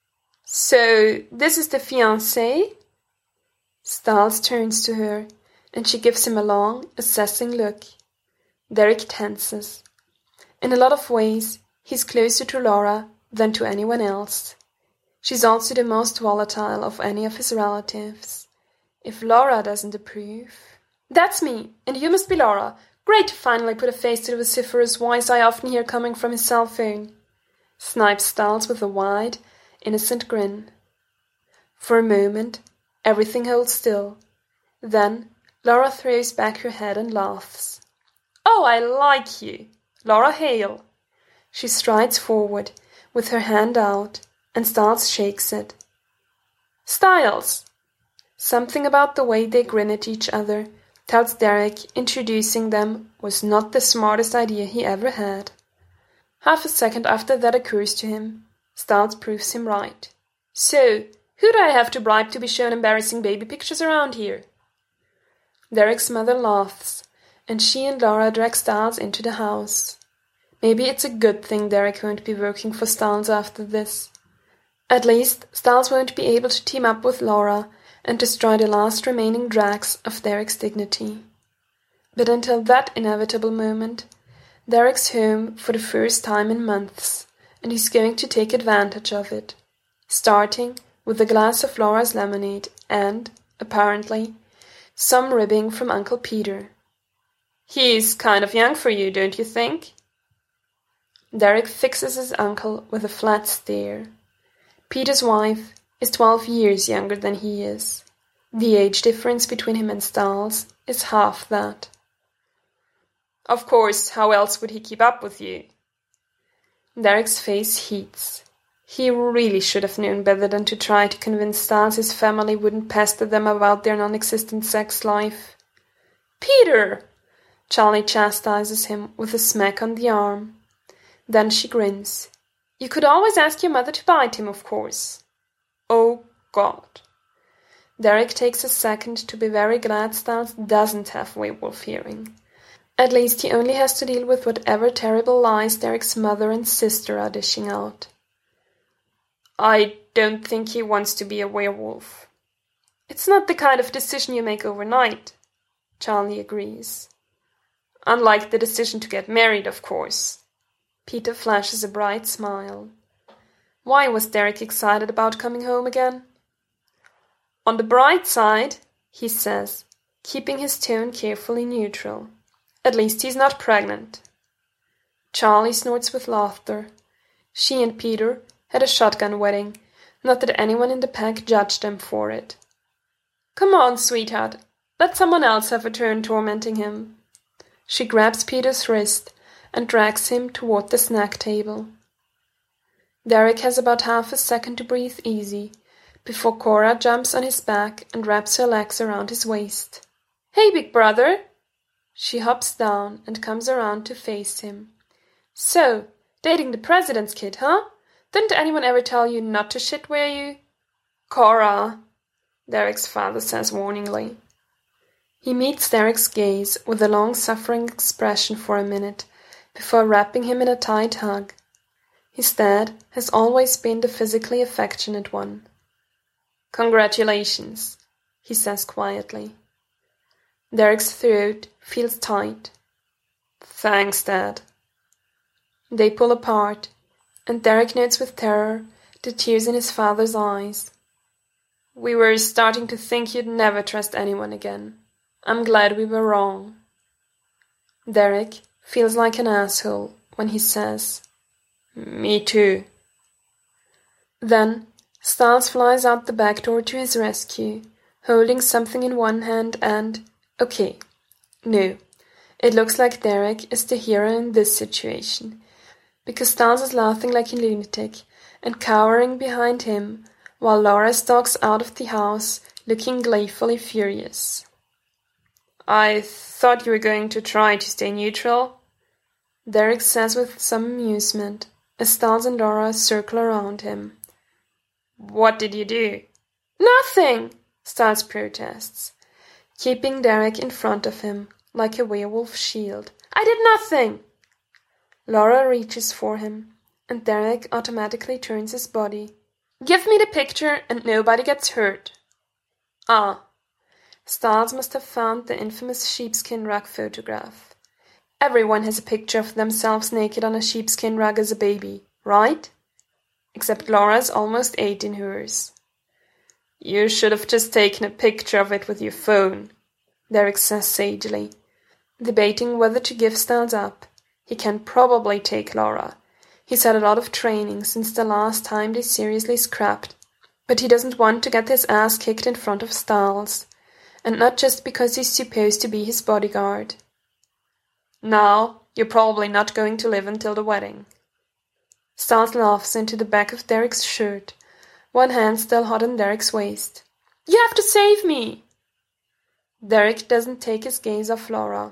Speaker 1: So, this is the fiancé? Styles turns to her, and she gives him a long, assessing look. Derek tenses. In a lot of ways, he's closer to Laura than to anyone else. She's also the most volatile of any of his relatives. If Laura doesn't approve... That's me, and you must be Laura. Great to finally put a face to the vociferous voice I often hear coming from his cell phone. Snipes Styles with a wide, innocent grin. For a moment, everything holds still. Then, Laura throws back her head and laughs. Oh, I like you. Laura Hale. She strides forward, with her hand out, and Styles shakes it. Styles! Something about the way they grin at each other tells Derek introducing them was not the smartest idea he ever had. Half a second after that occurs to him, Styles proves him right. So, who do I have to bribe to be shown embarrassing baby pictures around here? Derek's mother laughs, and she and Laura drag Styles into the house. Maybe it's a good thing Derek won't be working for Styles after this. At least, Styles won't be able to team up with Laura and destroy the last remaining dregs of Derek's dignity. But until that inevitable moment, Derek's home for the first time in months, and he's going to take advantage of it, starting with a glass of Laura's lemonade and, apparently, some ribbing from Uncle Peter. He's kind of young for you, don't you think? Derek fixes his uncle with a flat stare. Peter's wife is twelve years younger than he is. The age difference between him and Styles is half that. Of course, how else would he keep up with you? Derek's face heats. He really should have known better than to try to convince Styles his family wouldn't pester them about their non-existent sex life. Peter! Charlie chastises him with a smack on the arm. Then she grins. You could always ask your mother to bite him, of course. Oh, God. Derek takes a second to be very glad Styles doesn't have werewolf hearing. At least he only has to deal with whatever terrible lies Derek's mother and sister are dishing out. I don't think he wants to be a werewolf. It's not the kind of decision you make overnight, Charlie agrees. Unlike the decision to get married, of course. Peter flashes a bright smile. Why was Derek excited about coming home again? On the bright side, he says, keeping his tone carefully neutral. At least he's not pregnant. Charlie snorts with laughter. She and Peter had a shotgun wedding, not that anyone in the pack judged them for it. Come on, sweetheart, let someone else have a turn tormenting him. She grabs Peter's wrist and drags him toward the snack table. Derek has about half a second to breathe easy, before Cora jumps on his back and wraps her legs around his waist. Hey, big brother! She hops down and comes around to face him. So, dating the president's kid, huh? Didn't anyone ever tell you not to shit where you... Cora, Derek's father says warningly. He meets Derek's gaze with a long-suffering expression for a minute, before wrapping him in a tight hug. His dad has always been the physically affectionate one. Congratulations, he says quietly. Derek's throat feels tight. Thanks, Dad. They pull apart, and Derek notes with terror the tears in his father's eyes. We were starting to think you'd never trust anyone again. I'm glad we were wrong. Derek feels like an asshole when he says, Me too. Then Styles flies out the back door to his rescue, holding something in one hand and... Okay, no, it looks like Derek is the hero in this situation, because Styles is laughing like a lunatic and cowering behind him, while Laura stalks out of the house, looking gleefully furious. I thought you were going to try to stay neutral, Derek says with some amusement, as Styles and Laura circle around him. What did you do? Nothing, Styles protests, keeping Derek in front of him, like a werewolf shield. I did nothing! Laura reaches for him, and Derek automatically turns his body. Give me the picture and nobody gets hurt. Ah, Styles must have found the infamous sheepskin rug photograph. Everyone has a picture of themselves naked on a sheepskin rug as a baby, right? Except Laura's almost eight in hers. You should have just taken a picture of it with your phone, Derek says sagely, debating whether to give Styles up. He can probably take Laura. He's had a lot of training since the last time they seriously scrapped, but he doesn't want to get his ass kicked in front of Styles, and not just because he's supposed to be his bodyguard. Now, You're probably not going to live until the wedding. Styles laughs into the back of Derek's shirt, one hand still hot on Derek's waist. You have to save me! Derek doesn't take his gaze off Laura.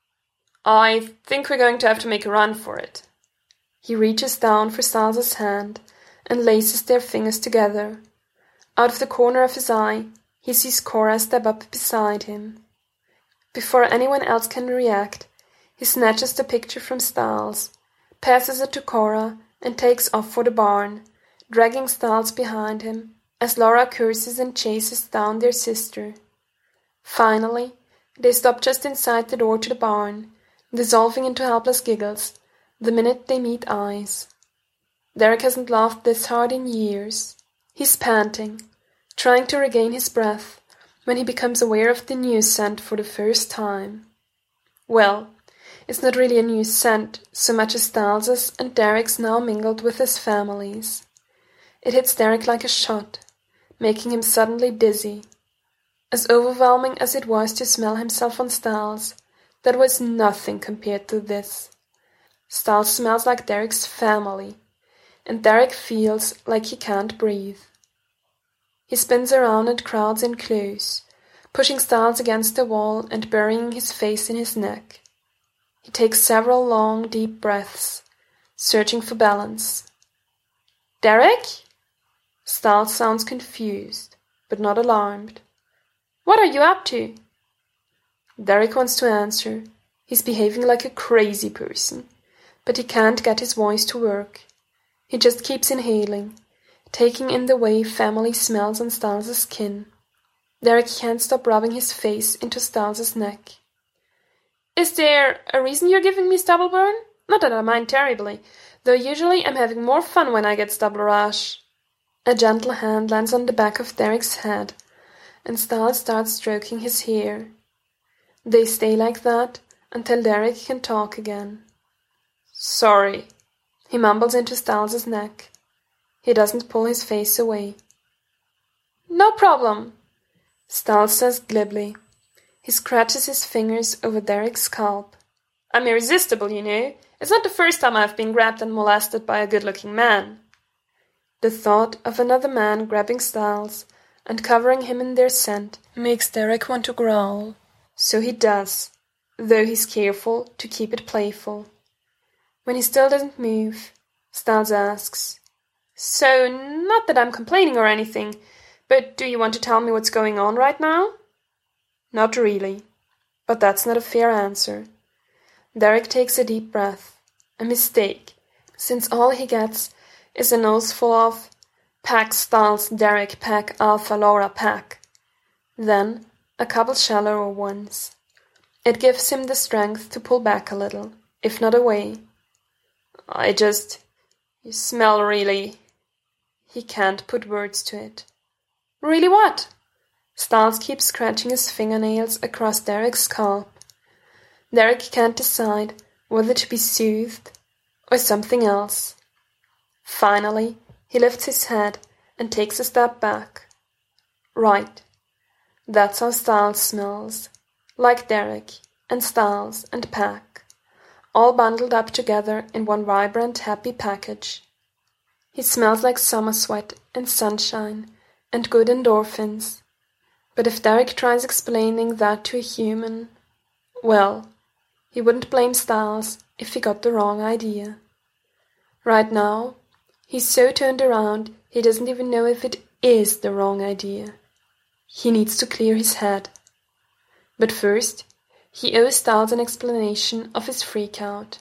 Speaker 1: I think we're going to have to make a run for it. He reaches down for Styles' hand and laces their fingers together. Out of the corner of his eye, he sees Cora step up beside him. Before anyone else can react, he snatches the picture from Styles, passes it to Cora, and takes off for the barn, dragging Styles behind him as Laura curses and chases down their sister. Finally, they stop just inside the door to the barn, dissolving into helpless giggles the minute they meet eyes. Derek hasn't laughed this hard in years. He's panting, trying to regain his breath, when he becomes aware of the new scent for the first time. Well, it's not really a new scent so much as Styles's and Derek's now mingled with his family's. It hits Derek like a shot, making him suddenly dizzy. As overwhelming as it was to smell himself on Styles, that was nothing compared to this. Styles smells like Derek's family, and Derek feels like he can't breathe. He spins around and crowds in close, pushing Styles against the wall and burying his face in his neck. He takes several long, deep breaths, searching for balance. Derek? Styles sounds confused, but not alarmed. What are you up to? Derek wants to answer. He's behaving like a crazy person, but he can't get his voice to work. He just keeps inhaling, taking in the way family smells on Styles' skin. Derek can't stop rubbing his face into Styles' neck. Is there a reason you're giving me stubble burn? Not that I mind terribly, though usually I'm having more fun when I get stubble rash. A gentle hand lands on the back of Derek's head, and Styles starts stroking his hair. They stay like that until Derek can talk again. Sorry, he mumbles into Styles' neck. He doesn't pull his face away. No problem, Styles says glibly. He scratches his fingers over Derek's scalp. I'm irresistible, you know. It's not the first time I've been grabbed and molested by a good-looking man. The thought of another man grabbing Styles and covering him in their scent makes Derek want to growl. So he does, though he's careful to keep it playful. When he still doesn't move, Styles asks, So, not that I'm complaining or anything, but do you want to tell me what's going on right now? Not really, but that's not a fair answer. Derek takes a deep breath. A mistake, since all he gets is a nose full of Pack Styles Derek Pack Alpha Laura Pack. Then a couple shallower ones. It gives him the strength to pull back a little, if not away. I just... You smell really... He can't put words to it. Really what? Styles keeps scratching his fingernails across Derek's scalp. Derek can't decide whether to be soothed or something else. Finally, he lifts his head and takes a step back. Right. That's how Styles smells. Like Derek, and Styles, and Pack. All bundled up together in one vibrant, happy package. He smells like summer sweat and sunshine and good endorphins. But if Derek tries explaining that to a human, well, he wouldn't blame Styles if he got the wrong idea. Right now, he's so turned around he doesn't even know if it is the wrong idea. He needs to clear his head. But first, he owes Styles an explanation of his freak-out.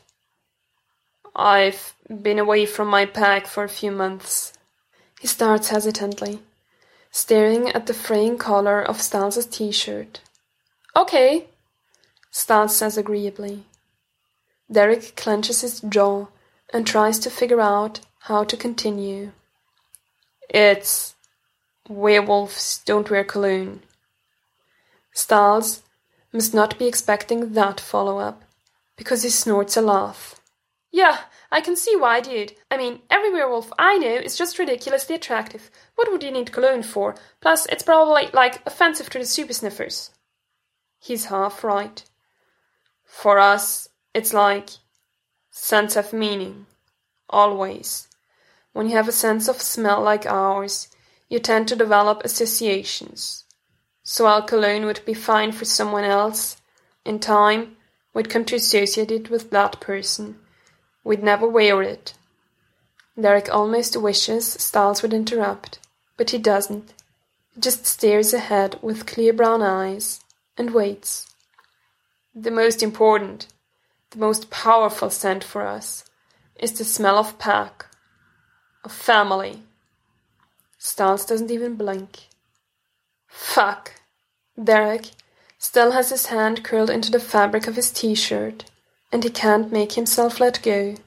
Speaker 1: I've been away from my pack for a few months. He starts hesitantly, staring at the fraying collar of Styles' t-shirt. Okay, Styles says agreeably. Derek clenches his jaw and tries to figure out how to continue. It's... werewolves don't wear cologne. Styles must not be expecting that follow-up, because he snorts a laugh. Yeah, I can see why, dude. I mean, every werewolf I know is just ridiculously attractive. What would you need cologne for? Plus, it's probably, like, offensive to the super sniffers. He's half right. For us, it's like Scents have meaning. Always. When you have a sense of smell like ours, you tend to develop associations. So our cologne would be fine for someone else. In time, we'd come to associate it with that person. We'd never wear it. Derek almost wishes Styles would interrupt, but he doesn't. He just stares ahead with clear brown eyes and waits. The most important, the most powerful scent for us is the smell of pack, of family. Styles doesn't even blink. Fuck. Derek still has his hand curled into the fabric of his t-shirt, and he can't make himself let go.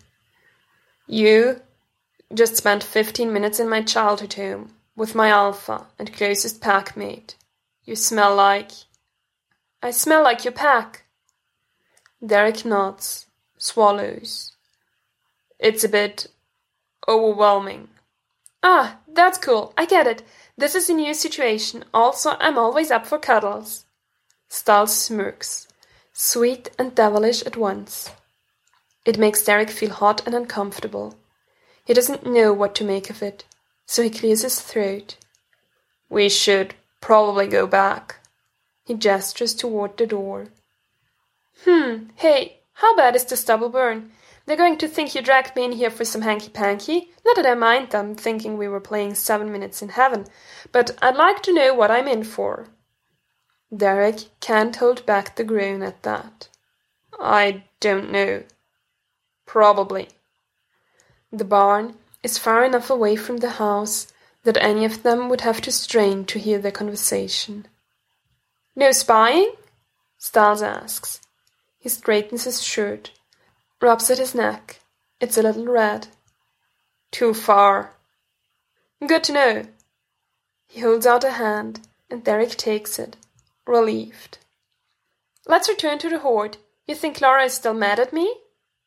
Speaker 1: You just spent fifteen minutes in my childhood home with my alpha and closest pack mate. You smell like... I smell like your pack. Derek nods, swallows. It's a bit overwhelming. Ah, that's cool. I get it. This is a new situation. Also, I'm always up for cuddles. Styles smirks, sweet and devilish at once. It makes Derek feel hot and uncomfortable. He doesn't know what to make of it, so he clears his throat. We should probably go back. He gestures toward the door. Hmm, hey, how bad is the stubble burn? They're going to think you dragged me in here for some hanky-panky. Not that I mind them thinking we were playing Seven Minutes in Heaven, but I'd like to know what I'm in for. Derek can't hold back the groan at that. I don't know. Probably. The barn is far enough away from the house that any of them would have to strain to hear their conversation. No spying? Styles asks. He straightens his shirt, rubs at his neck. It's a little red. Too far. Good to know. He holds out a hand, and Derek takes it, relieved. Let's return to the horde. You think Laura is still mad at me?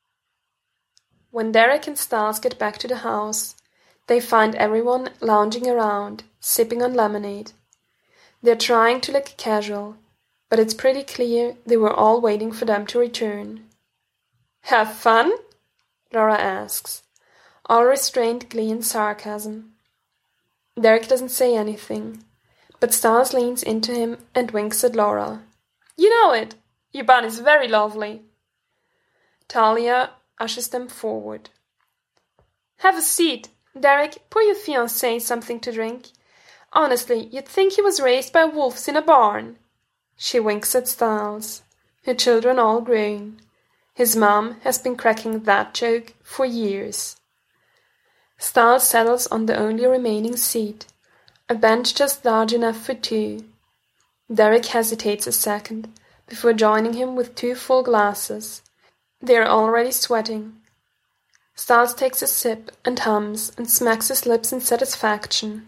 Speaker 1: When Derek and Styles get back to the house, they find everyone lounging around, sipping on lemonade. They're trying to look casual, but it's pretty clear they were all waiting for them to return. Have fun? Laura asks, all restrained glee and sarcasm. Derek doesn't say anything, but Styles leans into him and winks at Laura. You know it! Your bun is very lovely. Talia ushers them forward. Have a seat. Derek, pour your fiancé something to drink. Honestly, you'd think he was raised by wolves in a barn. She winks at Styles. Her children all grown. His mom has been cracking that joke for years. Styles settles on the only remaining seat, a bench just large enough for two. Derek hesitates a second before joining him with two full glasses. They are already sweating. Styles takes a sip and hums and smacks his lips in satisfaction.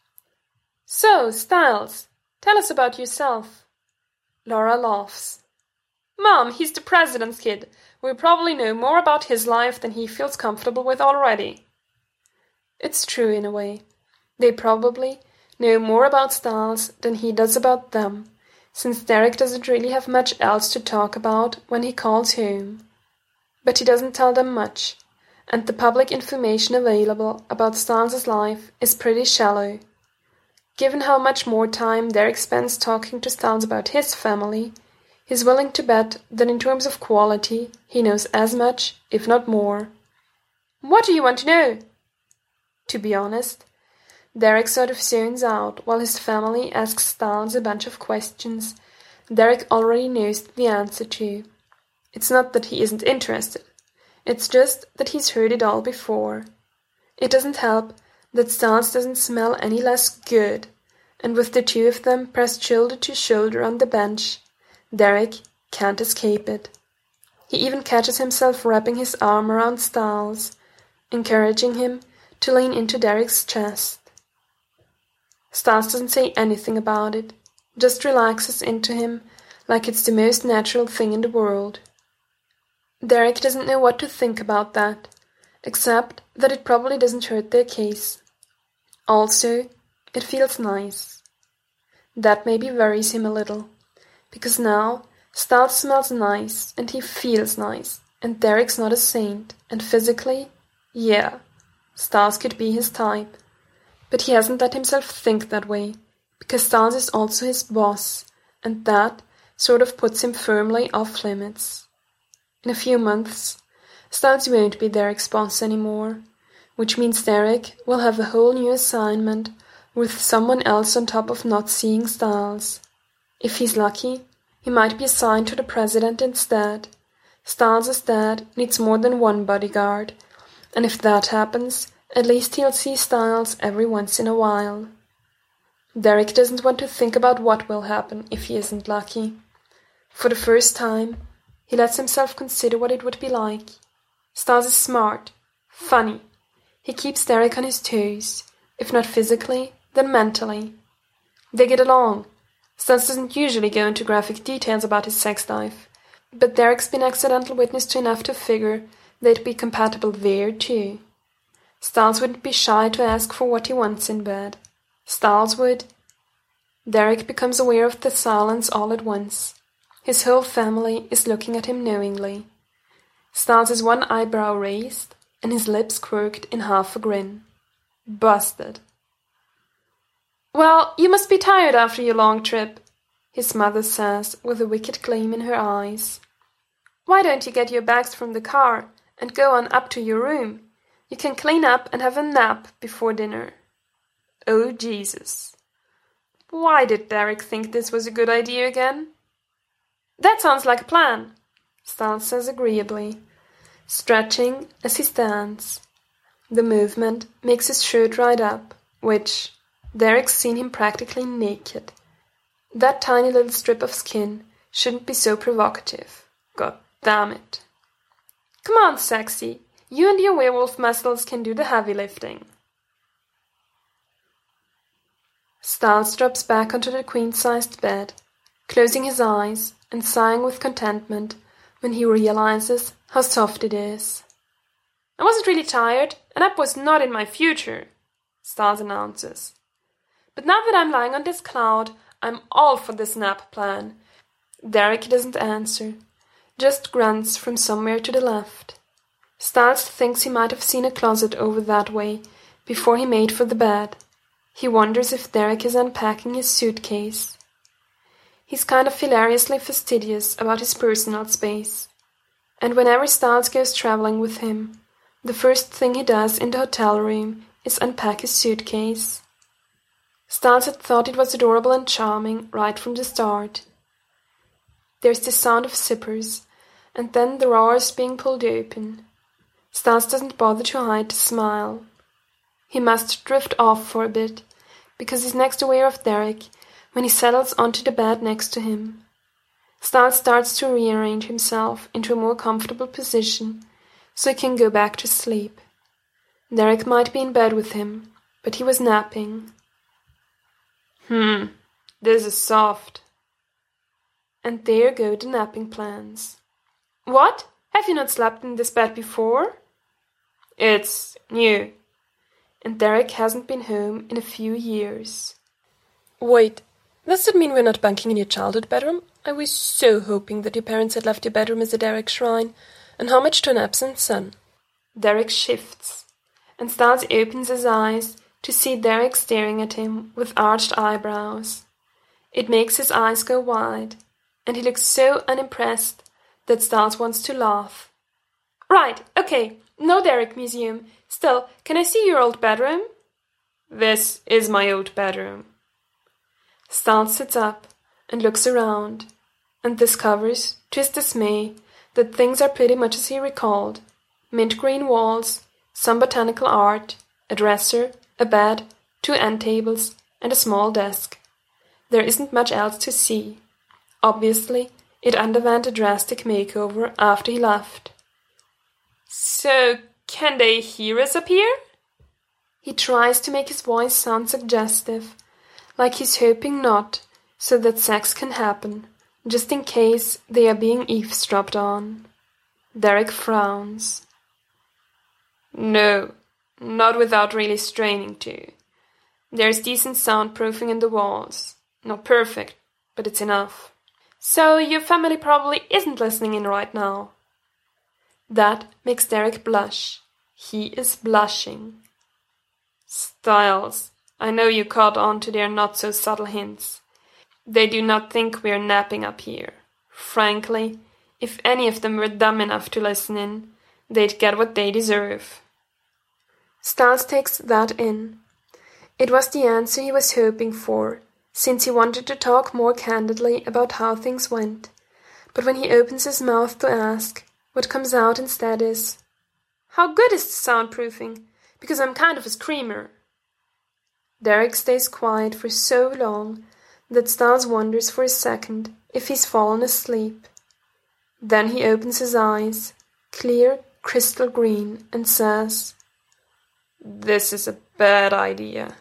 Speaker 1: So, Styles, tell us about yourself. Laura laughs. Mom, he's the president's kid. We'll probably know more about his life than he feels comfortable with already. It's true in a way. They probably know more about Styles than he does about them, since Derek doesn't really have much else to talk about when he calls home. But he doesn't tell them much, and the public information available about Styles' life is pretty shallow. Given how much more time Derek spends talking to Styles about his family, he's willing to bet that in terms of quality, he knows as much, if not more. What do you want to know? To be honest, Derek sort of zones out while his family asks Styles a bunch of questions Derek already knows the answer to. It's not that he isn't interested. It's just that he's heard it all before. It doesn't help that Styles doesn't smell any less good, and with the two of them pressed shoulder to shoulder on the bench, Derek can't escape it. He even catches himself wrapping his arm around Styles, encouraging him to lean into Derek's chest. Styles doesn't say anything about it, just relaxes into him like it's the most natural thing in the world. Derek doesn't know what to think about that, except that it probably doesn't hurt their case. Also, it feels nice. That maybe worries him a little, because now Styles smells nice and he feels nice, And Derek's not a saint, and physically, yeah, Stiles could be his type. But he hasn't let himself think that way, because Stiles is also his boss, and that sort of puts him firmly off limits. In a few months, Stiles won't be Derek's boss anymore, which means Derek will have a whole new assignment with someone else on top of not seeing Stiles. If he's lucky, he might be assigned to the president instead. Stiles' dad needs more than one bodyguard, and if that happens, at least he'll see Stiles every once in a while. Derek doesn't want to think about what will happen if he isn't lucky. For the first time, he lets himself consider what it would be like. Stiles is smart, funny. He keeps Derek on his toes, if not physically, then mentally. They get along. Stiles doesn't usually go into graphic details about his sex life, but Derek's been accidental witness to enough to figure they'd be compatible there too. Stiles wouldn't be shy to ask for what he wants in bed. Stiles would. Derek becomes aware of the silence all at once. His whole family is looking at him knowingly. Stiles has one eyebrow raised, and his lips quirked in half a grin. Busted. "Well, you must be tired after your long trip," his mother says with a wicked gleam in her eyes. "Why don't you get your bags from the car and go on up to your room? You can clean up and have a nap before dinner." Oh, Jesus. Why did Derek think this was a good idea again? "That sounds like a plan," Stiles says agreeably, stretching as he stands. The movement makes his shirt right up, which Derek's seen him practically naked. That tiny little strip of skin shouldn't be so provocative. God damn it. "Come on, sexy. You and your werewolf muscles can do the heavy lifting." Stiles drops back onto the queen-sized bed, closing his eyes and sighing with contentment when he realizes how soft it is. "I wasn't really tired, and that was not in my future," Stiles announces. "But now that I'm lying on this cloud, I'm all for this nap plan." Derek doesn't answer, just grunts from somewhere to the left. Stiles thinks he might have seen a closet over that way before he made for the bed. He wonders if Derek is unpacking his suitcase. He's kind of hilariously fastidious about his personal space, and whenever Stiles goes traveling with him, the first thing he does in the hotel room is unpack his suitcase. Stiles had thought it was adorable and charming right from the start. There's the sound of zippers, and then the drawers being pulled open. Stiles doesn't bother to hide the smile. He must drift off for a bit, because he's next aware of Derek when he settles onto the bed next to him. Stiles starts to rearrange himself into a more comfortable position so he can go back to sleep. Derek might be in bed with him, but he was napping. Hmm, this is soft. And there go the napping plans. "What? Have you not slept in this bed before?" "It's new." And Derek hasn't been home in a few years.
Speaker 3: Wait, does that mean we're not bunking in your childhood bedroom? I was so hoping that your parents had left your bedroom as a Derek shrine, and homage to an absent son.
Speaker 1: Derek shifts, and Stiles opens his eyes to see Derek staring at him with arched eyebrows. It makes his eyes go wide, and he looks so unimpressed that Stiles wants to laugh. "Right, okay, no Derek Museum. Still, can I see your old bedroom?" "This is my old bedroom." Stiles sits up and looks around, and discovers, to his dismay, that things are pretty much as he recalled. Mint green walls, some botanical art, a dresser, a bed, two end tables, and a small desk. There isn't much else to see. Obviously, it underwent a drastic makeover after he left. "So, can they hear us up here?" He tries to make his voice sound suggestive, like he's hoping not, so that sex can happen, just in case they are being eavesdropped on. Derek frowns. "No, not without really straining to. There's decent soundproofing in the walls. Not perfect, but it's enough." "So your family probably isn't listening in right now?" That makes Derek blush. He is blushing. Styles, I know you caught on to their not-so-subtle hints. They do not think we are napping up here. Frankly, if any of them were dumb enough to listen in, they'd get what they deserve.
Speaker 3: Styles takes that in. It was the answer he was hoping for, since he wanted to talk more candidly about how things went. But when he opens his mouth to ask, what comes out instead is, "How good is the soundproofing? Because I'm kind of a screamer." Derek stays quiet for so long that Styles wonders for a second if he's fallen asleep. Then he opens his eyes, clear, crystal green, and says,
Speaker 1: "This is a bad idea."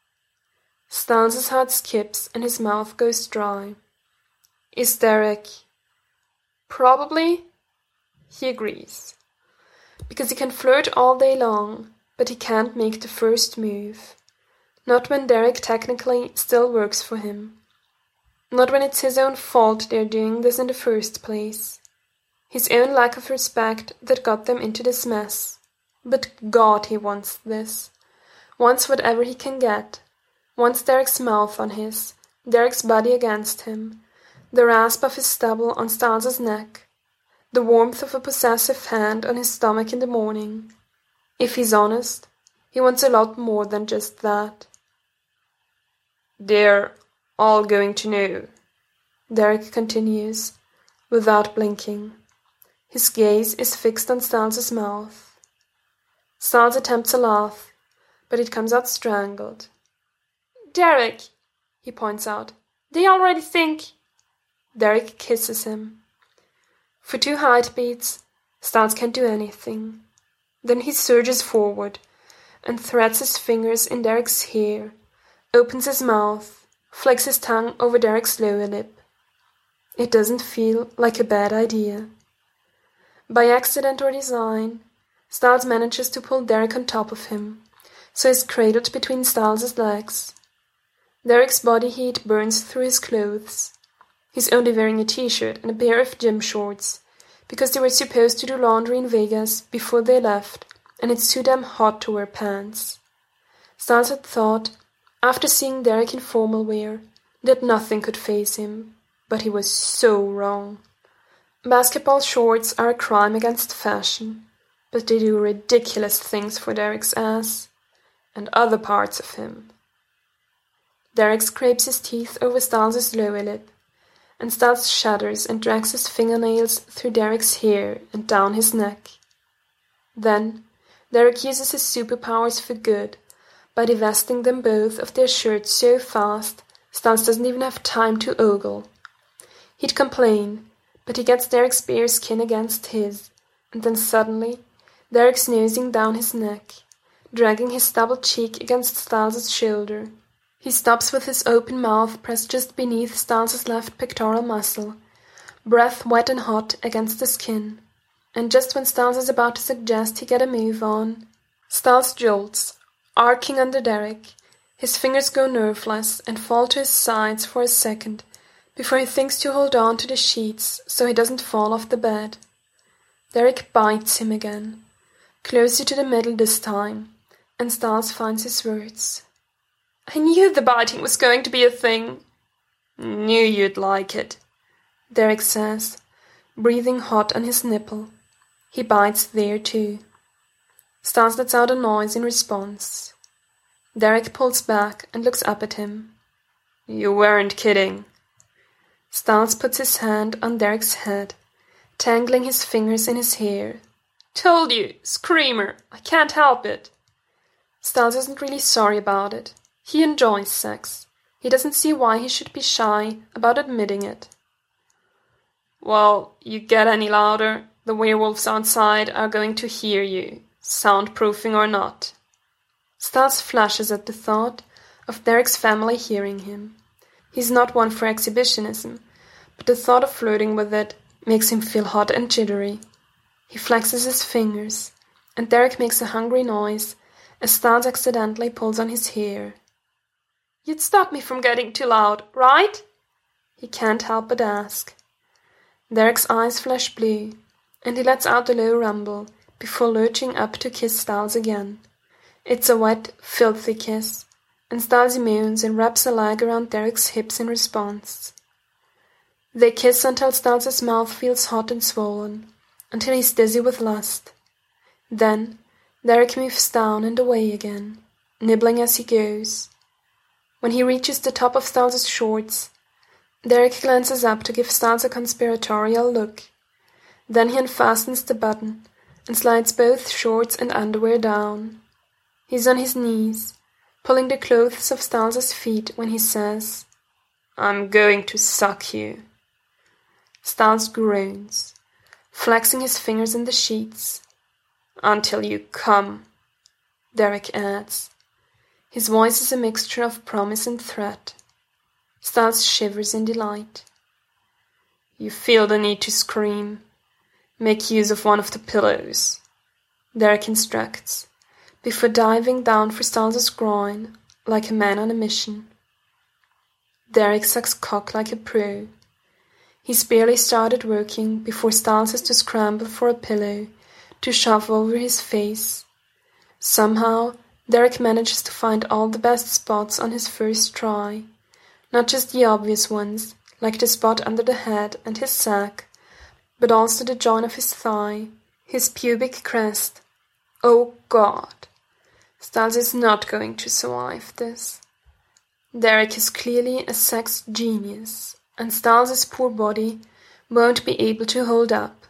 Speaker 3: Styles' heart skips and his mouth goes dry. Is Derek? Probably. He agrees. Because he can flirt all day long, but he can't make the first move. Not when Derek technically still works for him. Not when it's his own fault they're doing this in the first place. His own lack of respect that got them into this mess. But God, he wants this. Wants whatever he can get. Wants Derek's mouth on his, Derek's body against him, the rasp of his stubble on Styles' neck, the warmth of a possessive hand on his stomach in the morning. If he's honest, he wants a lot more than just that.
Speaker 1: "They're all going to know,"
Speaker 3: Derek continues, without blinking. His gaze is fixed on Styles' mouth. Styles attempts a laugh, but it comes out strangled. "Derek," he points out, "they already think—" Derek kisses him. For two heartbeats, Styles can't do anything. Then he surges forward and threads his fingers in Derek's hair, opens his mouth, flicks his tongue over Derek's lower lip. It doesn't feel like a bad idea. By accident or design, Styles manages to pull Derek on top of him, so he's cradled between Styles' legs. Derek's body heat burns through his clothes. He's only wearing a t-shirt and a pair of gym shorts, because they were supposed to do laundry in Vegas before they left, and it's too damn hot to wear pants. Styles had thought, after seeing Derek in formal wear, that nothing could faze him, but he was so wrong. Basketball shorts are a crime against fashion, but they do ridiculous things for Derek's ass, and other parts of him. Derek scrapes his teeth over Styles' lower lip, and Styles shudders and drags his fingernails through Derek's hair and down his neck. Then, Derek uses his superpowers for good, by divesting them both of their shirts so fast, Styles doesn't even have time to ogle. He'd complain, but he gets Derek's bare skin against his, and then suddenly, Derek's nosing down his neck, dragging his stubbled cheek against Styles' shoulder. He stops with his open mouth pressed just beneath Styles' left pectoral muscle, breath wet and hot against the skin, and just when Styles is about to suggest he get a move on, Styles jolts, arcing under Derek. His fingers go nerveless and fall to his sides for a second, before he thinks to hold on to the sheets so he doesn't fall off the bed. Derek bites him again, closer to the middle this time, and Styles finds his words. "I knew the biting was going to be a thing."
Speaker 1: "Knew you'd like it,"
Speaker 3: Derek says, breathing hot on his nipple. He bites there too. Styles lets out a noise in response. Derek pulls back and looks up at him.
Speaker 1: "You weren't kidding."
Speaker 3: Styles puts his hand on Derek's head, tangling his fingers in his hair.
Speaker 1: "Told you, screamer, I can't help it."
Speaker 3: Styles isn't really sorry about it. He enjoys sex. He doesn't see why he should be shy about admitting it.
Speaker 1: "Well, you get any louder, the werewolves outside are going to hear you, soundproofing or not."
Speaker 3: Styles flashes at the thought of Derek's family hearing him. He's not one for exhibitionism, but the thought of flirting with it makes him feel hot and jittery. He flexes his fingers, and Derek makes a hungry noise as Styles accidentally pulls on his hair. "You'd stop me from getting too loud, right?" He can't help but ask. Derek's eyes flash blue, and he lets out a low rumble before lurching up to kiss Styles again. It's a wet, filthy kiss, and Styles moans and wraps a leg around Derek's hips in response. They kiss until Styles' mouth feels hot and swollen, until he's dizzy with lust. Then Derek moves down and away again, nibbling as he goes. When he reaches the top of Styles' shorts, Derek glances up to give Styles a conspiratorial look. Then he unfastens the button and slides both shorts and underwear down. He's on his knees, pulling the clothes off Styles' feet when he says, "I'm going to suck you." Styles groans, flexing his fingers in the sheets. "Until you come," Derek adds. His voice is a mixture of promise and threat. Styles shivers in delight. "You feel the need to scream. Make use of one of the pillows," Derek instructs, before diving down for Styles' groin like a man on a mission. Derek sucks cock like a pro. He's barely started working before Styles has to scramble for a pillow to shove over his face. Somehow, Derek manages to find all the best spots on his first try, not just the obvious ones, like the spot under the head and his sack, but also the joint of his thigh, his pubic crest. Oh God! Styles is not going to survive this. Derek is clearly a sex genius, and Styles' poor body won't be able to hold up.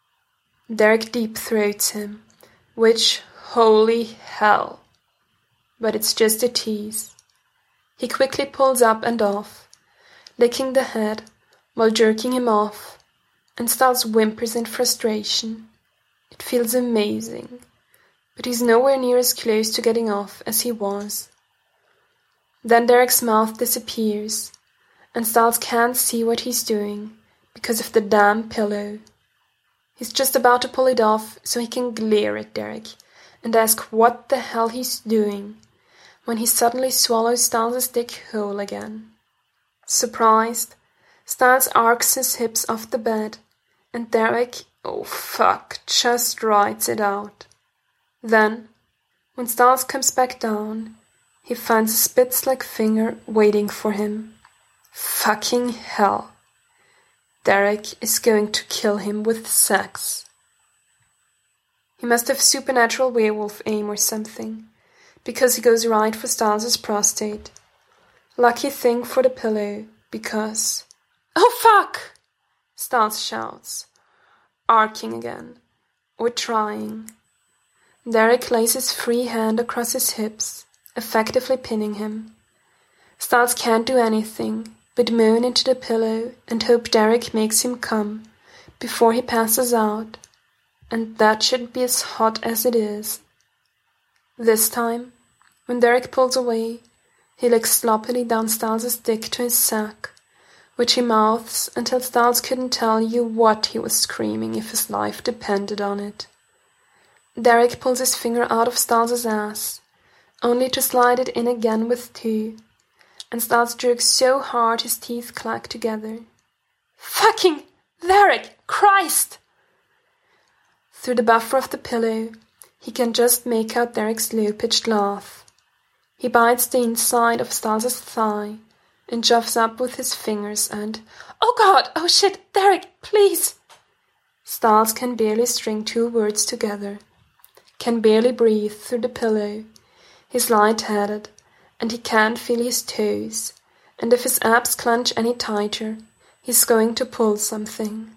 Speaker 3: Derek deep-throats him, which, holy hell! But it's just a tease. He quickly pulls up and off, licking the head while jerking him off, and Styles whimpers in frustration. It feels amazing, but he's nowhere near as close to getting off as he was. Then Derek's mouth disappears, and Styles can't see what he's doing because of the damn pillow. He's just about to pull it off so he can glare at Derek and ask what the hell he's doing, when he suddenly swallows Styles' dick whole again. Surprised, Styles arcs his hips off the bed, and Derek, oh fuck, just rides it out. Then, when Styles comes back down, he finds a spit-slick finger waiting for him. Fucking hell. Derek is going to kill him with sex. He must have supernatural werewolf aim or something, because he goes right for Styles' prostate. Lucky thing for the pillow, because... "Oh fuck!" Styles shouts, arcing again, or trying. Derek lays his free hand across his hips, effectively pinning him. Styles can't do anything but moan into the pillow and hope Derek makes him come before he passes out, and that should be as hot as it is. This time, when Derek pulls away, he licks sloppily down Styles' dick to his sack, which he mouths until Styles couldn't tell you what he was screaming if his life depended on it. Derek pulls his finger out of Styles' ass, only to slide it in again with two, and Styles jerks so hard his teeth clack together. "Fucking Derek! Christ!" Through the buffer of the pillow, he can just make out Derek's low-pitched laugh. He bites the inside of Styles' thigh and shoves up with his fingers and, "Oh God! Oh shit! Derek, please!" Styles can barely string two words together, can barely breathe through the pillow. He's light-headed, and he can't feel his toes, and if his abs clench any tighter, he's going to pull something.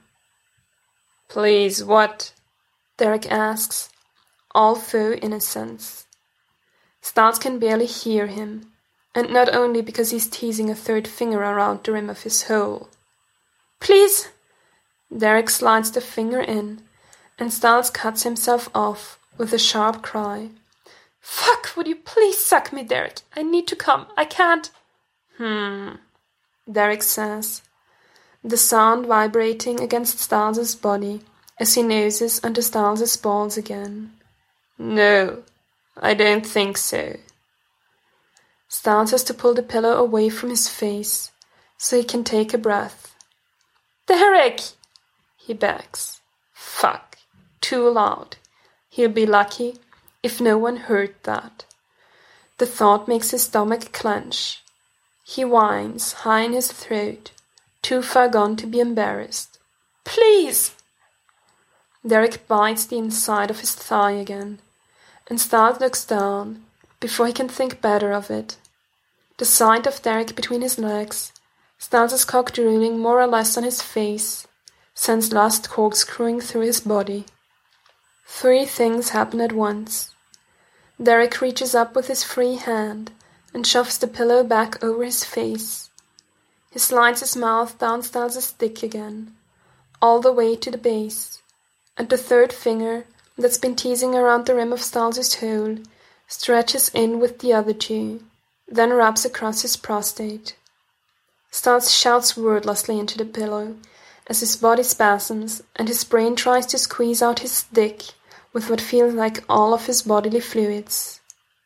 Speaker 3: "Please, what?" Derek asks, all faux innocence. Styles can barely hear him, and not only because he's teasing a third finger around the rim of his hole. "Please!" Derek slides the finger in, and Styles cuts himself off with a sharp cry. "Fuck, would you please suck me, Derek? I need to come. I can't." Hmm, Derek says, the sound vibrating against Styles' body as he noses under Styles' balls again. "No, I don't think so." Styles has to pull the pillow away from his face so he can take a breath. "Derek!" he begs. Fuck. Too loud. He'll be lucky if no one heard that. The thought makes his stomach clench. He whines, high in his throat, too far gone to be embarrassed. Please! Derek bites the inside of his thigh again, and Styles looks down before he can think better of it. The sight of Derek between his legs, Styles' cock drooling more or less on his face, sends lust corkscrewing through his body. Three things happen at once. Derek reaches up with his free hand and shoves the pillow back over his face. He slides his mouth down Styles' dick again, all the way to the base, and the third finger, that's been teasing around the rim of Styles' hole, stretches in with the other two, then wraps across his prostate. Styles shouts wordlessly into the pillow as his body spasms and his brain tries to squeeze out his dick with what feels like all of his bodily fluids.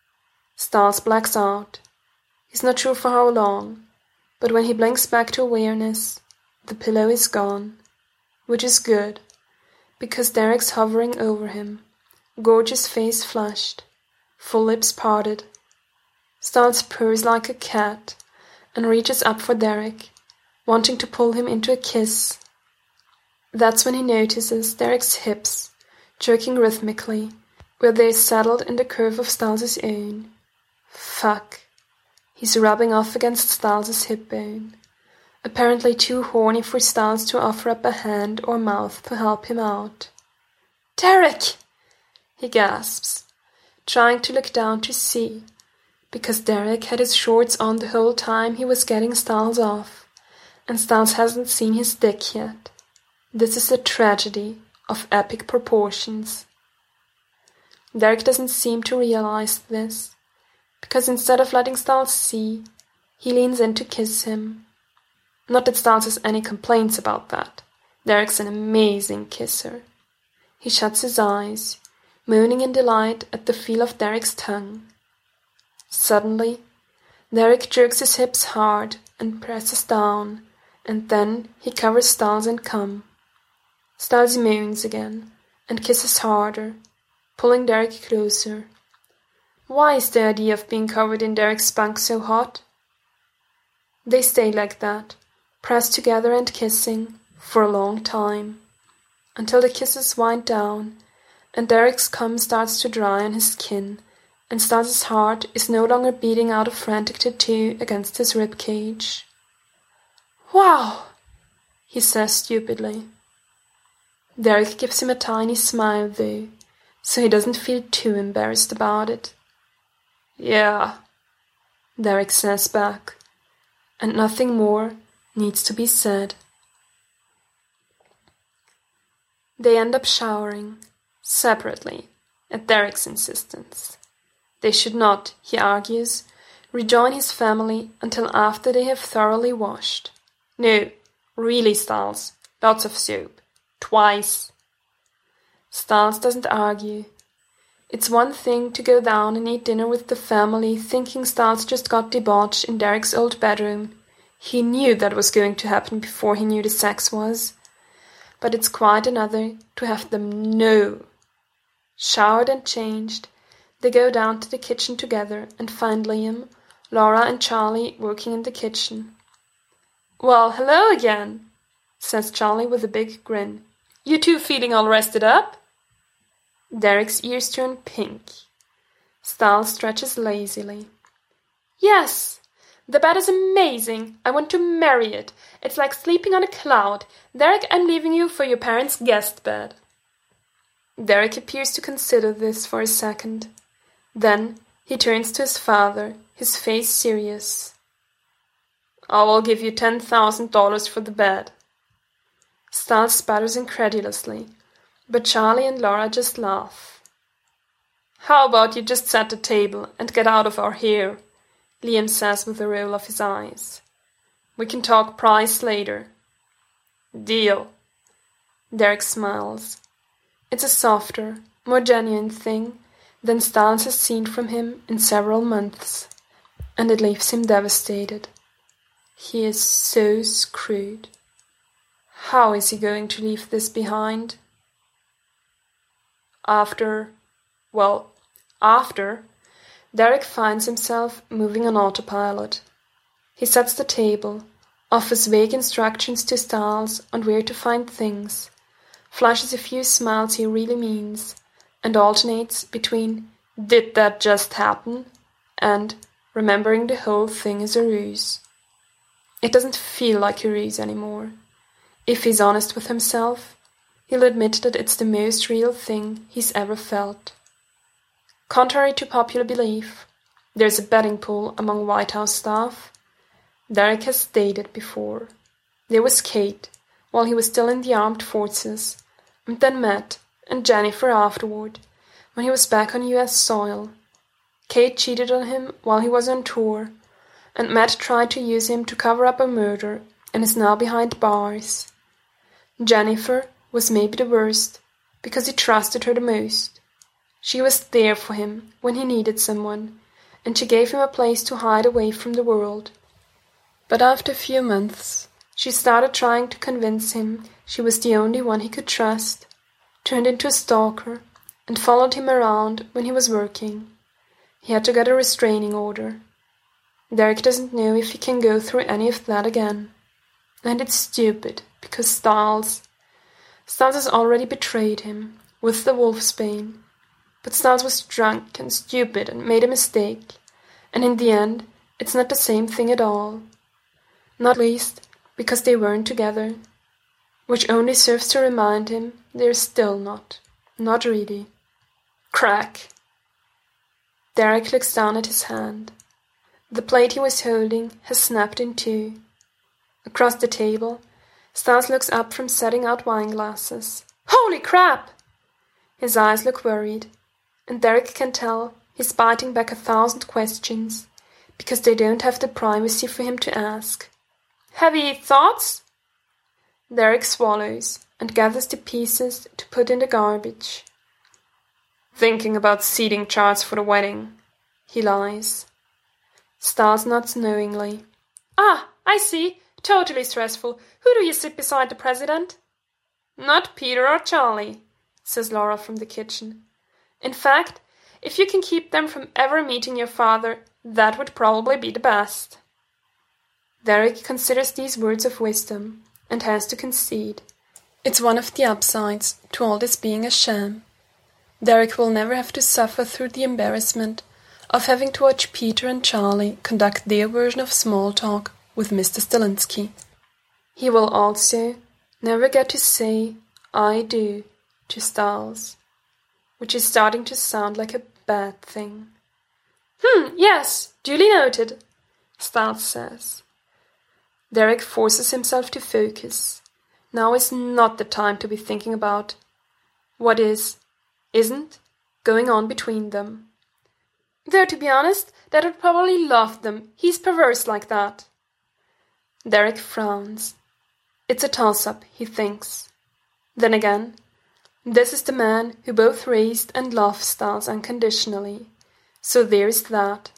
Speaker 3: Styles blacks out. He's not sure for how long, but when he blinks back to awareness, the pillow is gone, which is good, because Derek's hovering over him, gorgeous face flushed, full lips parted. Styles purrs like a cat and reaches up for Derek, wanting to pull him into a kiss. That's when he notices Derek's hips jerking rhythmically, where they're settled in the curve of Styles' own. Fuck. He's rubbing off against Styles' hip bone, apparently too horny for Styles to offer up a hand or mouth to help him out. Derek! He gasps, trying to look down to see, because Derek had his shorts on the whole time he was getting Styles off, and Styles hasn't seen his dick yet. This is a tragedy of epic proportions. Derek doesn't seem to realize this, because instead of letting Styles see, he leans in to kiss him. Not that Styles has any complaints about that. Derek's an amazing kisser. He shuts his eyes, moaning in delight at the feel of Derek's tongue. Suddenly, Derek jerks his hips hard and presses down, and then he covers Styles in cum. Styles moans again, and kisses harder, pulling Derek closer. Why is the idea of being covered in Derek's spunk so hot? They stay like that, pressed together and kissing, for a long time, until the kisses wind down, and Derek's cum starts to dry on his skin, and Styles' heart is no longer beating out a frantic tattoo against his rib cage. Wow, he says stupidly. Derek gives him a tiny smile, though, so he doesn't feel too embarrassed about it. Yeah, Derek says back, and nothing more needs to be said. They end up showering, separately, at Derek's insistence. They should not, he argues, rejoin his family until after they have thoroughly washed. No, really, Styles, lots of soap. Twice. Styles doesn't argue. It's one thing to go down and eat dinner with the family thinking Styles just got debauched in Derek's old bedroom. He knew that was going to happen before he knew the sex was. But it's quite another to have them know. Showered and changed, they go down to the kitchen together and find Liam, Laura and Charlie working in the kitchen. Well, hello again, says Charlie with a big grin. You two feeling all rested up? Derek's ears turn pink. Styles stretches lazily. Yes, the bed is amazing. I want to marry it. It's like sleeping on a cloud. Derek, I'm leaving you for your parents' guest bed. Derek appears to consider this for a second. Then he turns to his father, his face serious. I will give you ten thousand dollars for the bed. Styles sputters incredulously, but Charlie and Laura just laugh. How about you just set the table and get out of our hair, Liam says with a roll of his eyes. We can talk price later. Deal. Derek smiles. It's a softer, more genuine thing than Styles has seen from him in several months, and it leaves him devastated. He is so screwed. How is he going to leave this behind? After, well, after, Derek finds himself moving on autopilot. He sets the table, offers vague instructions to Styles on where to find things, flashes a few smiles he really means, and alternates between "Did that just happen?" and remembering the whole thing is a ruse. It doesn't feel like a ruse anymore. If he's honest with himself, he'll admit that it's the most real thing he's ever felt. Contrary to popular belief, there's a betting pool among White House staff. Derek has stated before. There was Kate, while he was still in the armed forces, and then Matt and Jennifer afterward, when he was back on U S soil. Kate cheated on him while he was on tour, and Matt tried to use him to cover up a murder and is now behind bars. Jennifer was maybe the worst, because he trusted her the most. She was there for him when he needed someone, and she gave him a place to hide away from the world. But after a few months, she started trying to convince him she was the only one he could trust, turned into a stalker, and followed him around when he was working. He had to get a restraining order. Derek doesn't know if he can go through any of that again. And it's stupid, because Styles... Styles has already betrayed him, with the Wolfsbane. But Styles was drunk and stupid and made a mistake, and in the end, it's not the same thing at all. Not least because they weren't together, which only serves to remind him they're still not. Not really. Crack! Derek looks down at his hand. The plate he was holding has snapped in two. Across the table, Styles looks up from setting out wine glasses. Holy crap! His eyes look worried, and Derek can tell he's biting back a thousand questions, because they don't have the privacy for him to ask. Heavy thoughts? Derek swallows and gathers the pieces to put in the garbage. Thinking about seating charts for the wedding, he lies. Styles nods knowingly. Ah, I see. Totally stressful. Who do you sit beside the president? Not Peter or Charlie, says Laura from the kitchen. In fact, if you can keep them from ever meeting your father, that would probably be the best. Derek considers these words of wisdom and has to concede. It's one of the upsides to all this being a sham. Derek will never have to suffer through the embarrassment of having to watch Peter and Charlie conduct their version of small talk with Mister Stilinski. He will also never get to say "I do" to Styles, which is starting to sound like a bad thing. Hmm, yes, duly noted, Styles says. Derek forces himself to focus. Now is not the time to be thinking about what is, isn't, going on between them. Though, to be honest, Dad would probably love them. He's perverse like that. Derek frowns. It's a toss-up, he thinks. Then again, this is the man who both raised and loved Styles unconditionally. So there's that.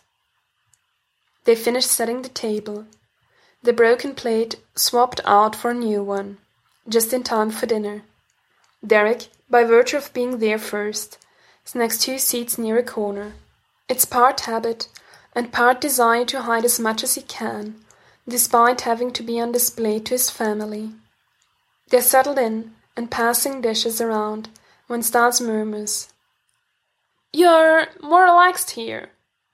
Speaker 3: They finish setting the table. The broken plate swapped out for a new one, just in time for dinner. Derek, by virtue of being there first, snacks two seats near a corner. It's part habit and part desire to hide as much as he can, despite having to be on display to his family. They're settled in and passing dishes around when Styles murmurs, "You're more relaxed here."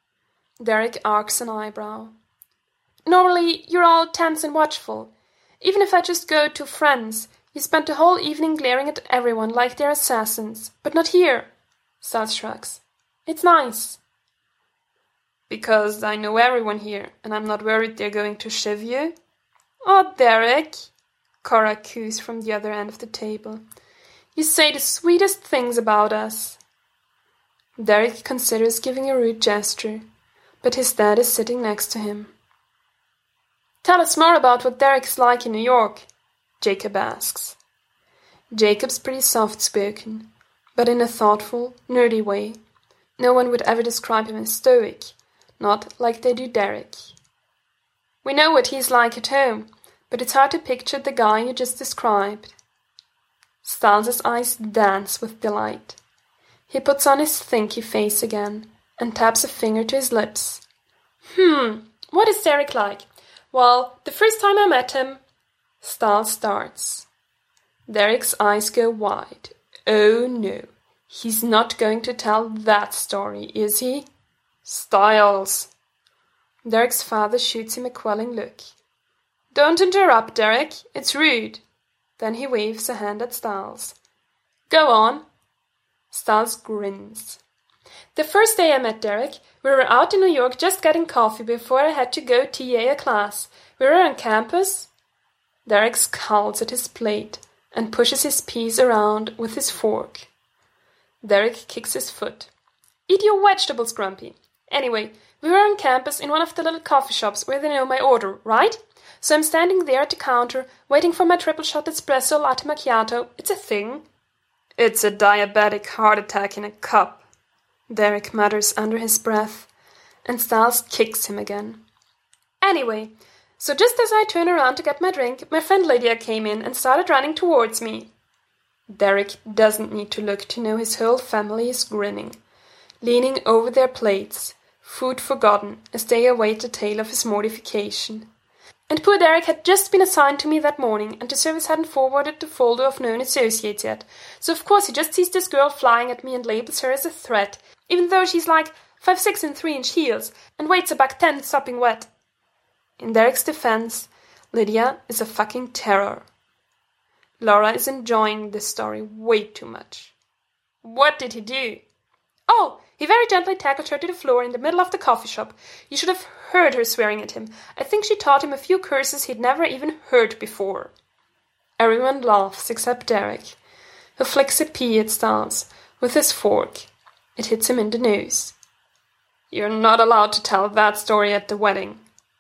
Speaker 3: Derek arcs an eyebrow. "Normally, you're all tense and watchful. Even if I just go to friends, you spend the whole evening glaring at everyone like they're assassins. But not here." Styles shrugs. "It's nice." "Because I know everyone here, and I'm not worried they're going to shiv you?" "Oh, Derek," Cora coos from the other end of the table. "You say the sweetest things about us." Derek considers giving a rude gesture, but his dad is sitting next to him. "Tell us more about what Derek's like in New York," Jacob asks. Jacob's pretty soft-spoken, but in a thoughtful, nerdy way. No one would ever describe him as stoic, not like they do Derek. "We know what he's like at home, but it's hard to picture the guy you just described." Styles' eyes dance with delight. He puts on his thinky face again and taps a finger to his lips.
Speaker 1: Hmm, what is Derek like? Well, the first time I met him...
Speaker 3: Styles starts. Derek's eyes go wide. Oh no, he's not going to tell that story, is he? Styles! Derek's father shoots him a quelling look. Don't interrupt, Derek, it's rude. Then he waves a hand at Styles. Go on. Styles grins.
Speaker 1: The first day I met Derek, we were out in New York just getting coffee before I had to go T A a class. We were on campus.
Speaker 3: Derek scowls at his plate and pushes his peas around with his fork. Derek kicks his foot.
Speaker 1: Eat your vegetables, Grumpy. Anyway, we were on campus in one of the little coffee shops where they know my order, right? So I'm standing there at the counter, waiting for my triple shot espresso latte macchiato. It's a thing.
Speaker 3: It's a diabetic heart attack in a cup, Derek mutters under his breath, and Styles kicks him again.
Speaker 1: Anyway, so just as I turn around to get my drink, my friend Lydia came in and started running towards me.
Speaker 3: Derek doesn't need to look to know his whole family is grinning, leaning over their plates, food forgotten as they await the tale of his mortification.
Speaker 1: And poor Derek had just been assigned to me that morning, and the service hadn't forwarded the folder of known associates yet. So of course he just sees this girl flying at me and labels her as a threat, even though she's like five six and three inch heels, and weighs a buck ten sopping wet.
Speaker 3: In Derek's defense, Lydia is a fucking terror. Laura is enjoying this story way too much.
Speaker 1: What did he do? Oh, he very gently tackled her to the floor in the middle of the coffee shop. You should have heard her swearing at him. I think she taught him a few curses he'd never even heard before.
Speaker 3: Everyone laughs except Derek, who flicks a pea at Styles with his fork. It hits him in the nose. You're not allowed to tell that story at the wedding.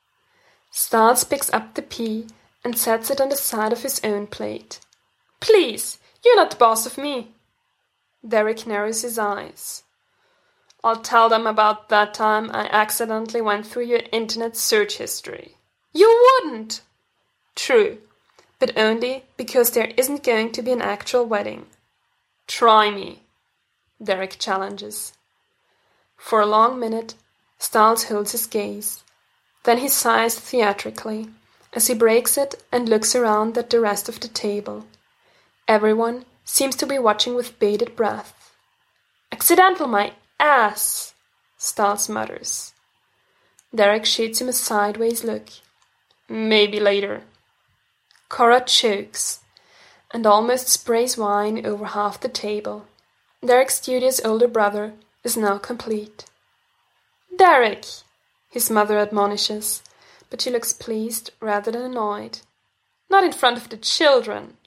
Speaker 3: Styles picks up the pea and sets it on the side of his own plate.
Speaker 1: Please, you're not the boss of me.
Speaker 3: Derek narrows his eyes. I'll tell them about that time I accidentally went through your internet search history.
Speaker 1: You wouldn't!
Speaker 3: True, but only because there isn't going to be an actual wedding. Try me, Derek challenges. For a long minute, Styles holds his gaze. Then he sighs theatrically as he breaks it and looks around at the rest of the table. Everyone seems to be watching with bated breath.
Speaker 1: Accidental, my ass,
Speaker 3: Styles mutters. Derek shoots him a sideways look. Maybe later. Cora chokes and almost sprays wine over half the table. Derek's studious older brother is now complete.
Speaker 1: Derek,
Speaker 3: his mother admonishes, but she looks pleased rather than annoyed.
Speaker 1: Not in front of the children.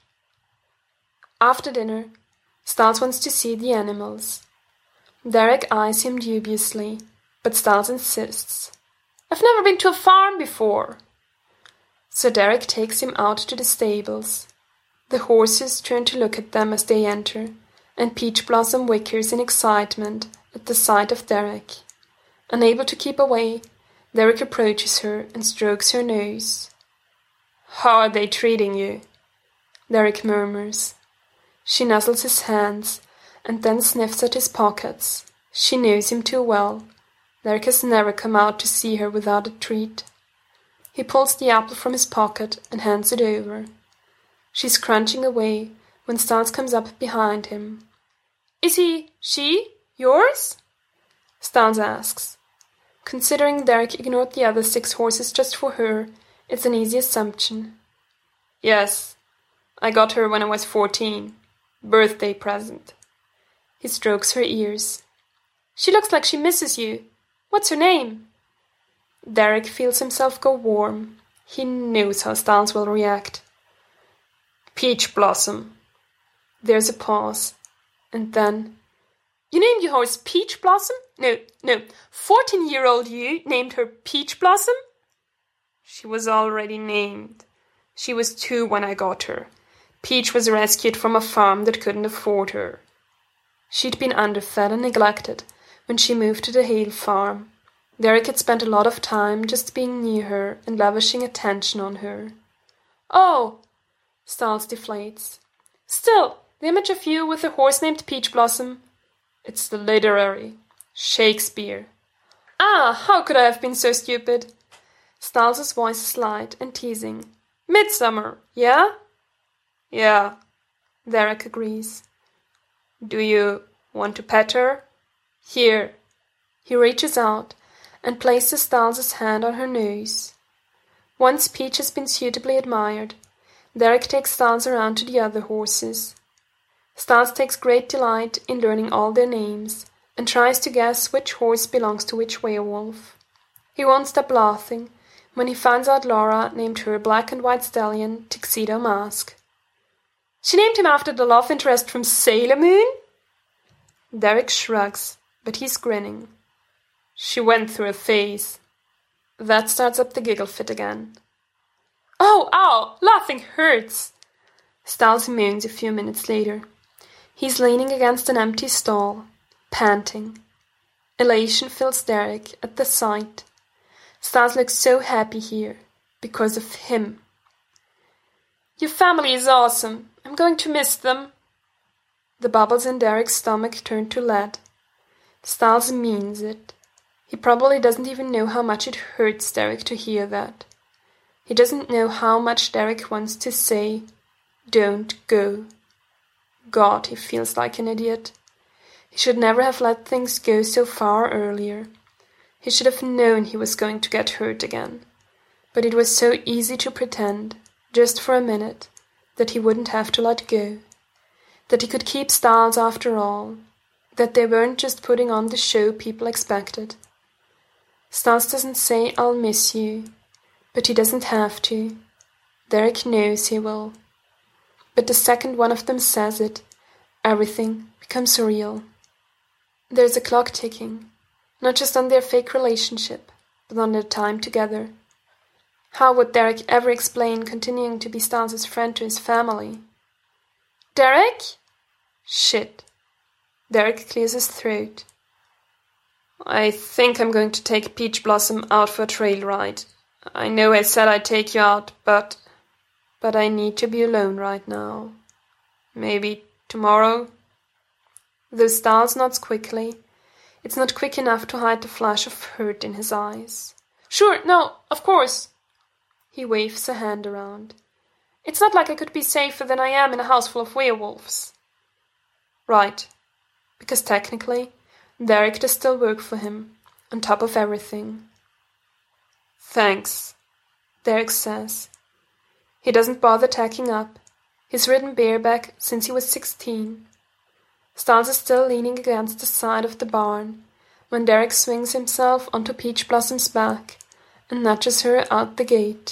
Speaker 3: After dinner, Styles wants to see the animals. Derek eyes him dubiously, but Styles insists.
Speaker 1: I've never been to a farm before.
Speaker 3: So Derek takes him out to the stables. The horses turn to look at them as they enter, and Peach Blossom whickers in excitement at the sight of Derek. Unable to keep away, Derek approaches her and strokes her nose. How are they treating you? Derek murmurs. She nuzzles his hands and then sniffs at his pockets. She knows him too well. Derek has never come out to see her without a treat. He pulls the apple from his pocket and hands it over. She's crunching away when Styles comes up behind him.
Speaker 1: Is he, she, yours?
Speaker 3: Styles asks. Considering Derek ignored the other six horses just for her, it's an easy assumption. Yes, I got her when I was fourteen. Birthday present. He strokes her ears.
Speaker 1: She looks like she misses you. What's her name?
Speaker 3: Derek feels himself go warm. He knows how Styles will react. Peach Blossom. There's a pause, and then...
Speaker 1: You named your horse Peach Blossom? No, no, fourteen-year-old you named her Peach Blossom?
Speaker 3: She was already named. She was two when I got her. Peach was rescued from a farm that couldn't afford her. She'd been underfed and neglected when she moved to the Hale farm. Derek had spent a lot of time just being near her and lavishing attention on her.
Speaker 1: Oh,
Speaker 3: Styles deflates.
Speaker 1: Still, the image of you with a horse named Peach Blossom
Speaker 3: It's the literary. Shakespeare. Ah, how could I have been so stupid? Stalz's voice is light and teasing. Midsummer, yeah? Yeah, Derek agrees. Do you want to pet her? Here. He reaches out and places Stalz's hand on her nose. Once Peach has been suitably admired, Derek takes Stalz around to the other horses. Stalz takes great delight in learning all their names and tries to guess which horse belongs to which werewolf. He won't stop laughing when he finds out Laura named her black and white stallion Tuxedo Mask. She named him after the love interest from Sailor Moon? Derek shrugs, but he's grinning. She went through a phase. That starts up the giggle fit again. Oh, ow! Laughing hurts! Stalz moans a few minutes later. He's leaning against an empty stall, panting. Elation fills Derek at the sight. Stalz looks so happy here, because of him. Your family is awesome. I'm going to miss them. The bubbles in Derek's stomach turn to lead. Stalz means it. He probably doesn't even know how much it hurts Derek to hear that. He doesn't know how much Derek wants to say, don't go. God, he feels like an idiot. He should never have let things go so far earlier. He should have known he was going to get hurt again. But it was so easy to pretend, just for a minute, that he wouldn't have to let go. That he could keep Stalz after all. That they weren't just putting on the show people expected. Stalz doesn't say, I'll miss you. But he doesn't have to. Derek knows he will. But the second one of them says it, everything becomes real. There's a clock ticking, not just on their fake relationship, but on their time together. How would Derek ever explain continuing to be Stalz's friend to his family? Derek? Shit. Derek clears his throat. I think I'm going to take Peach Blossom out for a trail ride. I know I said I'd take you out, but... But I need to be alone right now. Maybe tomorrow? Though Stalz nods quickly, it's not quick enough to hide the flash of hurt in his eyes. Sure, no, of course. He waves a hand around. It's not like I could be safer than I am in a house full of werewolves. Right. Because technically, Derek does still work for him, on top of everything. Thanks, Derek says. He doesn't bother tacking up. He's ridden bareback since he was sixteen. Stalz is still leaning against the side of the barn when Derek swings himself onto Peach Blossom's back and nudges her out the gate.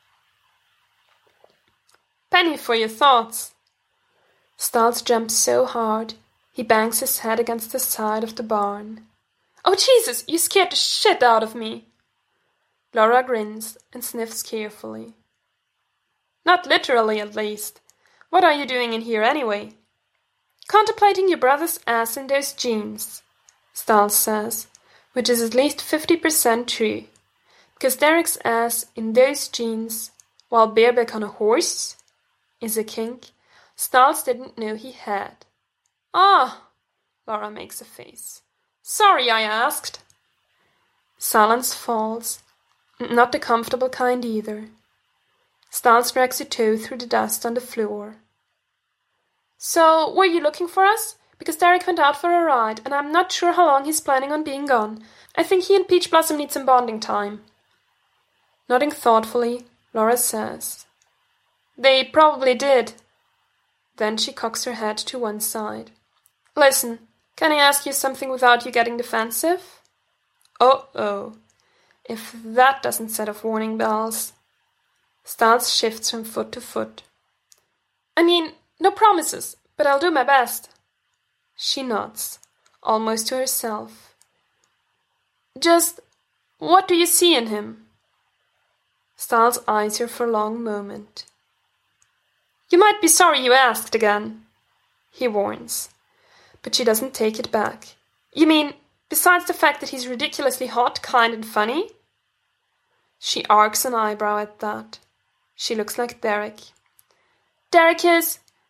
Speaker 3: Penny for your thoughts. Stalz jumps so hard, he bangs his head against the side of the barn. Oh, Jesus, you scared the shit out of me. Laura grins and sniffs carefully. Not literally, at least. What are you doing in here anyway? Contemplating your brother's ass in those jeans, Stalz says, which is at least fifty percent true. Because Derek's ass in those jeans, while bareback on a horse, is a kink Stalz didn't know he had. Ah, Laura makes a face. Sorry, I asked. Silence falls. Not the comfortable kind either. Stalz drags a toe through the dust on the floor. So, were you looking for us? Because Derek went out for a ride, and I'm not sure how long he's planning on being gone. I think he and Peach Blossom need some bonding time. Nodding thoughtfully, Laura says, They probably did. Then she cocks her head to one side. Listen, can I ask you something without you getting defensive? Uh-oh. If that doesn't set off warning bells. Stalz shifts from foot to foot. I mean, no promises, but I'll do my best. She nods, almost to herself. Just, what do you see in him? Stalz eyes her for a long moment. You might be sorry you asked again, he warns. But she doesn't take it back. You mean, besides the fact that he's ridiculously hot, kind, and funny? She arcs an eyebrow at that. She looks like Derek. Derek is,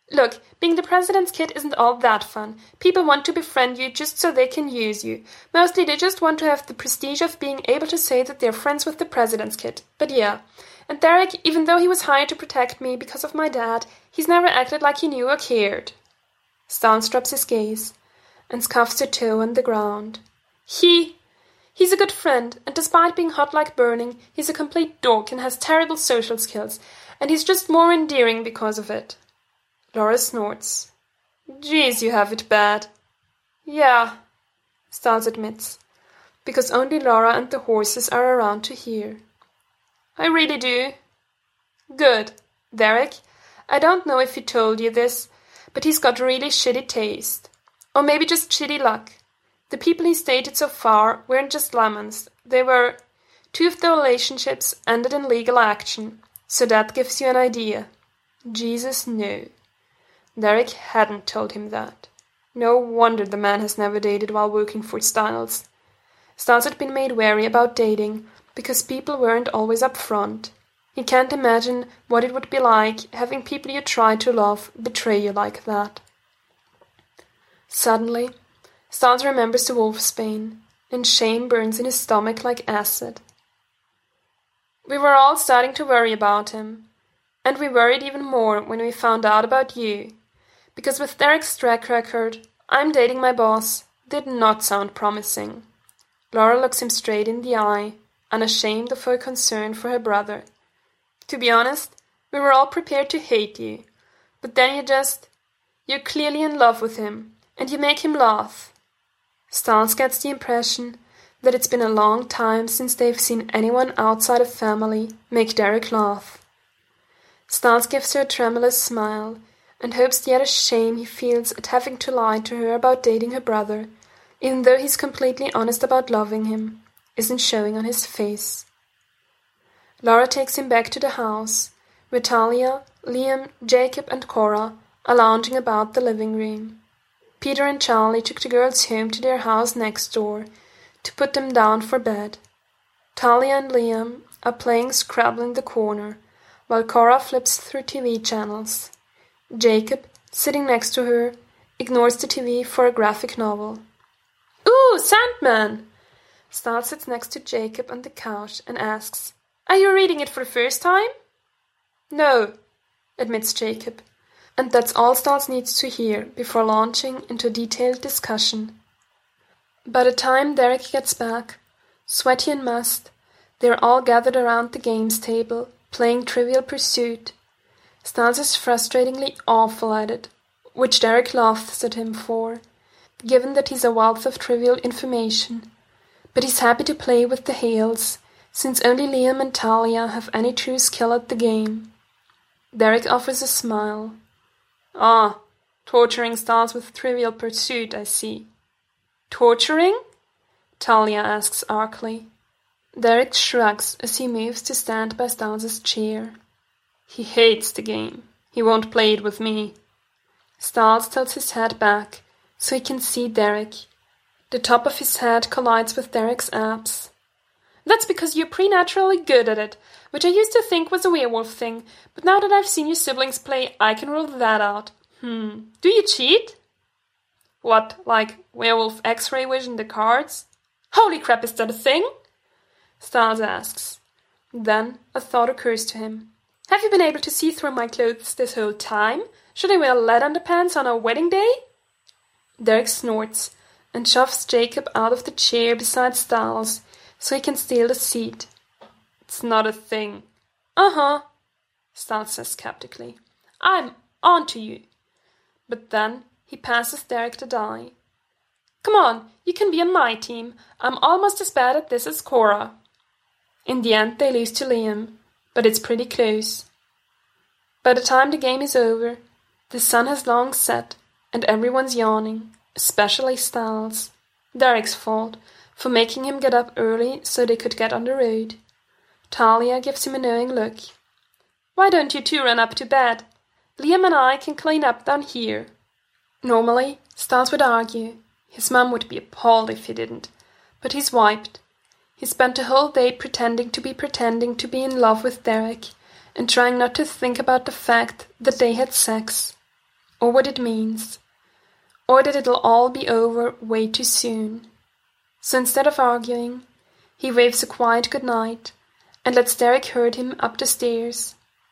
Speaker 1: Look, being the president's kid isn't all that fun. People want to befriend you just so they can use you. Mostly they just want to have the prestige of being able to say that they're friends with the president's kid. But yeah. And Derek, even though he was hired to protect me because of my dad, he's never acted like he knew or cared. Stans drops his gaze and scuffs her toe on the ground. He... He's a good friend, and despite being hot like burning, he's a complete dork and has terrible social skills, and he's just more endearing because of it. Laura snorts. Geez, you have it bad. Yeah, Stans admits, because only Laura and the horses are around to hear. I really do. Good. Derek, I don't know if he told you this, but he's got really shitty taste. Or maybe just shitty luck. The people he's dated so far weren't just lemons. They were... Two of the relationships ended in legal action, so that gives you an idea. Jesus, no. Derek hadn't told him that. No wonder the man has never dated while working for Stiles. Stiles had been made wary about dating, because people weren't always upfront. He can't imagine what it would be like having people you try to love betray you like that. Suddenly, Stans remembers the wolfsbane, and shame burns in his stomach like acid. We were all starting to worry about him, and we worried even more when we found out about you, because with Derek's track record, I'm dating my boss did not sound promising. Laura looks him straight in the eye, unashamed of her concern for her brother. To be honest, we were all prepared to hate you, but then you just... You're clearly in love with him, and you make him laugh. Stans gets the impression that it's been a long time since they've seen anyone outside of family make Derek laugh. Stans gives her a tremulous smile and hopes the utter shame he feels at having to lie to her about dating her brother, even though he's completely honest about loving him, isn't showing on his face. Laura takes him back to the house, where Talia, Liam, Jacob and Cora are lounging about the living room. Peter and Charlie took the girls home to their house next door to put them down for bed. Talia and Liam are playing Scrabble in the corner, while Cora flips through T V channels. Jacob, sitting next to her, ignores the T V for a graphic novel. Ooh, Sandman! Stans sits next to Jacob on the couch and asks, Are you reading it for the first time? No, admits Jacob. And that's all Stans needs to hear before launching into a detailed discussion. By the time Derek gets back, sweaty and mussed, they're all gathered around the games table, playing Trivial Pursuit. Stans is frustratingly awful at it, which Derek laughs at him for, given that he's a wealth of trivial information. But he's happy to play with the Hales, since only Liam and Talia have any true skill at the game. Derek offers a smile. Ah, torturing Stans with Trivial Pursuit, I see. Torturing? Talia asks archly. Derek shrugs as he moves to stand by Stans's chair. He hates the game. He won't play it with me. Stans tilts his head back so he can see Derek. The top of his head collides with Derek's abs. That's because you're preternaturally good at it, which I used to think was a werewolf thing, but now that I've seen your siblings play, I can rule that out. Hmm, do you cheat? What, like werewolf X-ray vision the cards? Holy crap, is that a thing? Stans asks. Then a thought occurs to him. Have you been able to see through my clothes this whole time? Should I wear lead underpants on our wedding day? Derek snorts and shoves Jacob out of the chair beside Stans so he can steal the seat. It's not a thing. Uh-huh, Stans says skeptically. I'm on to you. But then he passes Derek the die. Come on, you can be on my team. I'm almost as bad at this as Cora. In the end, they lose to Liam, but it's pretty close. By the time the game is over, the sun has long set, and everyone's yawning, especially Stiles. Derek's fault, for making him get up early so they could get on the road. Talia gives him a knowing look. Why don't you two run up to bed? Liam and I can clean up down here. Normally, Stiles would argue. His mum would be appalled if he didn't. But he's wiped. He spent the whole day pretending to be pretending to be in love with Derek, and trying not to think about the fact that they had sex.
Speaker 3: or what it means, or that it'll all be over way too soon. So instead of arguing, he waves a quiet good night and lets Derek herd him up the stairs.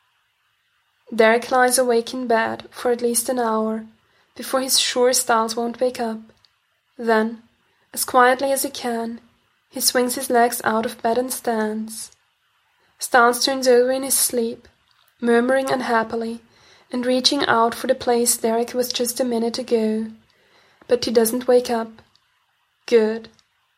Speaker 3: Derek lies awake in bed for at least an hour before he's sure Styles won't wake up. Then, as quietly as he can, he swings his legs out of bed and stands. Styles turns over in his sleep, murmuring unhappily and reaching out for the place Derek was just a minute ago. But he doesn't wake up. Good.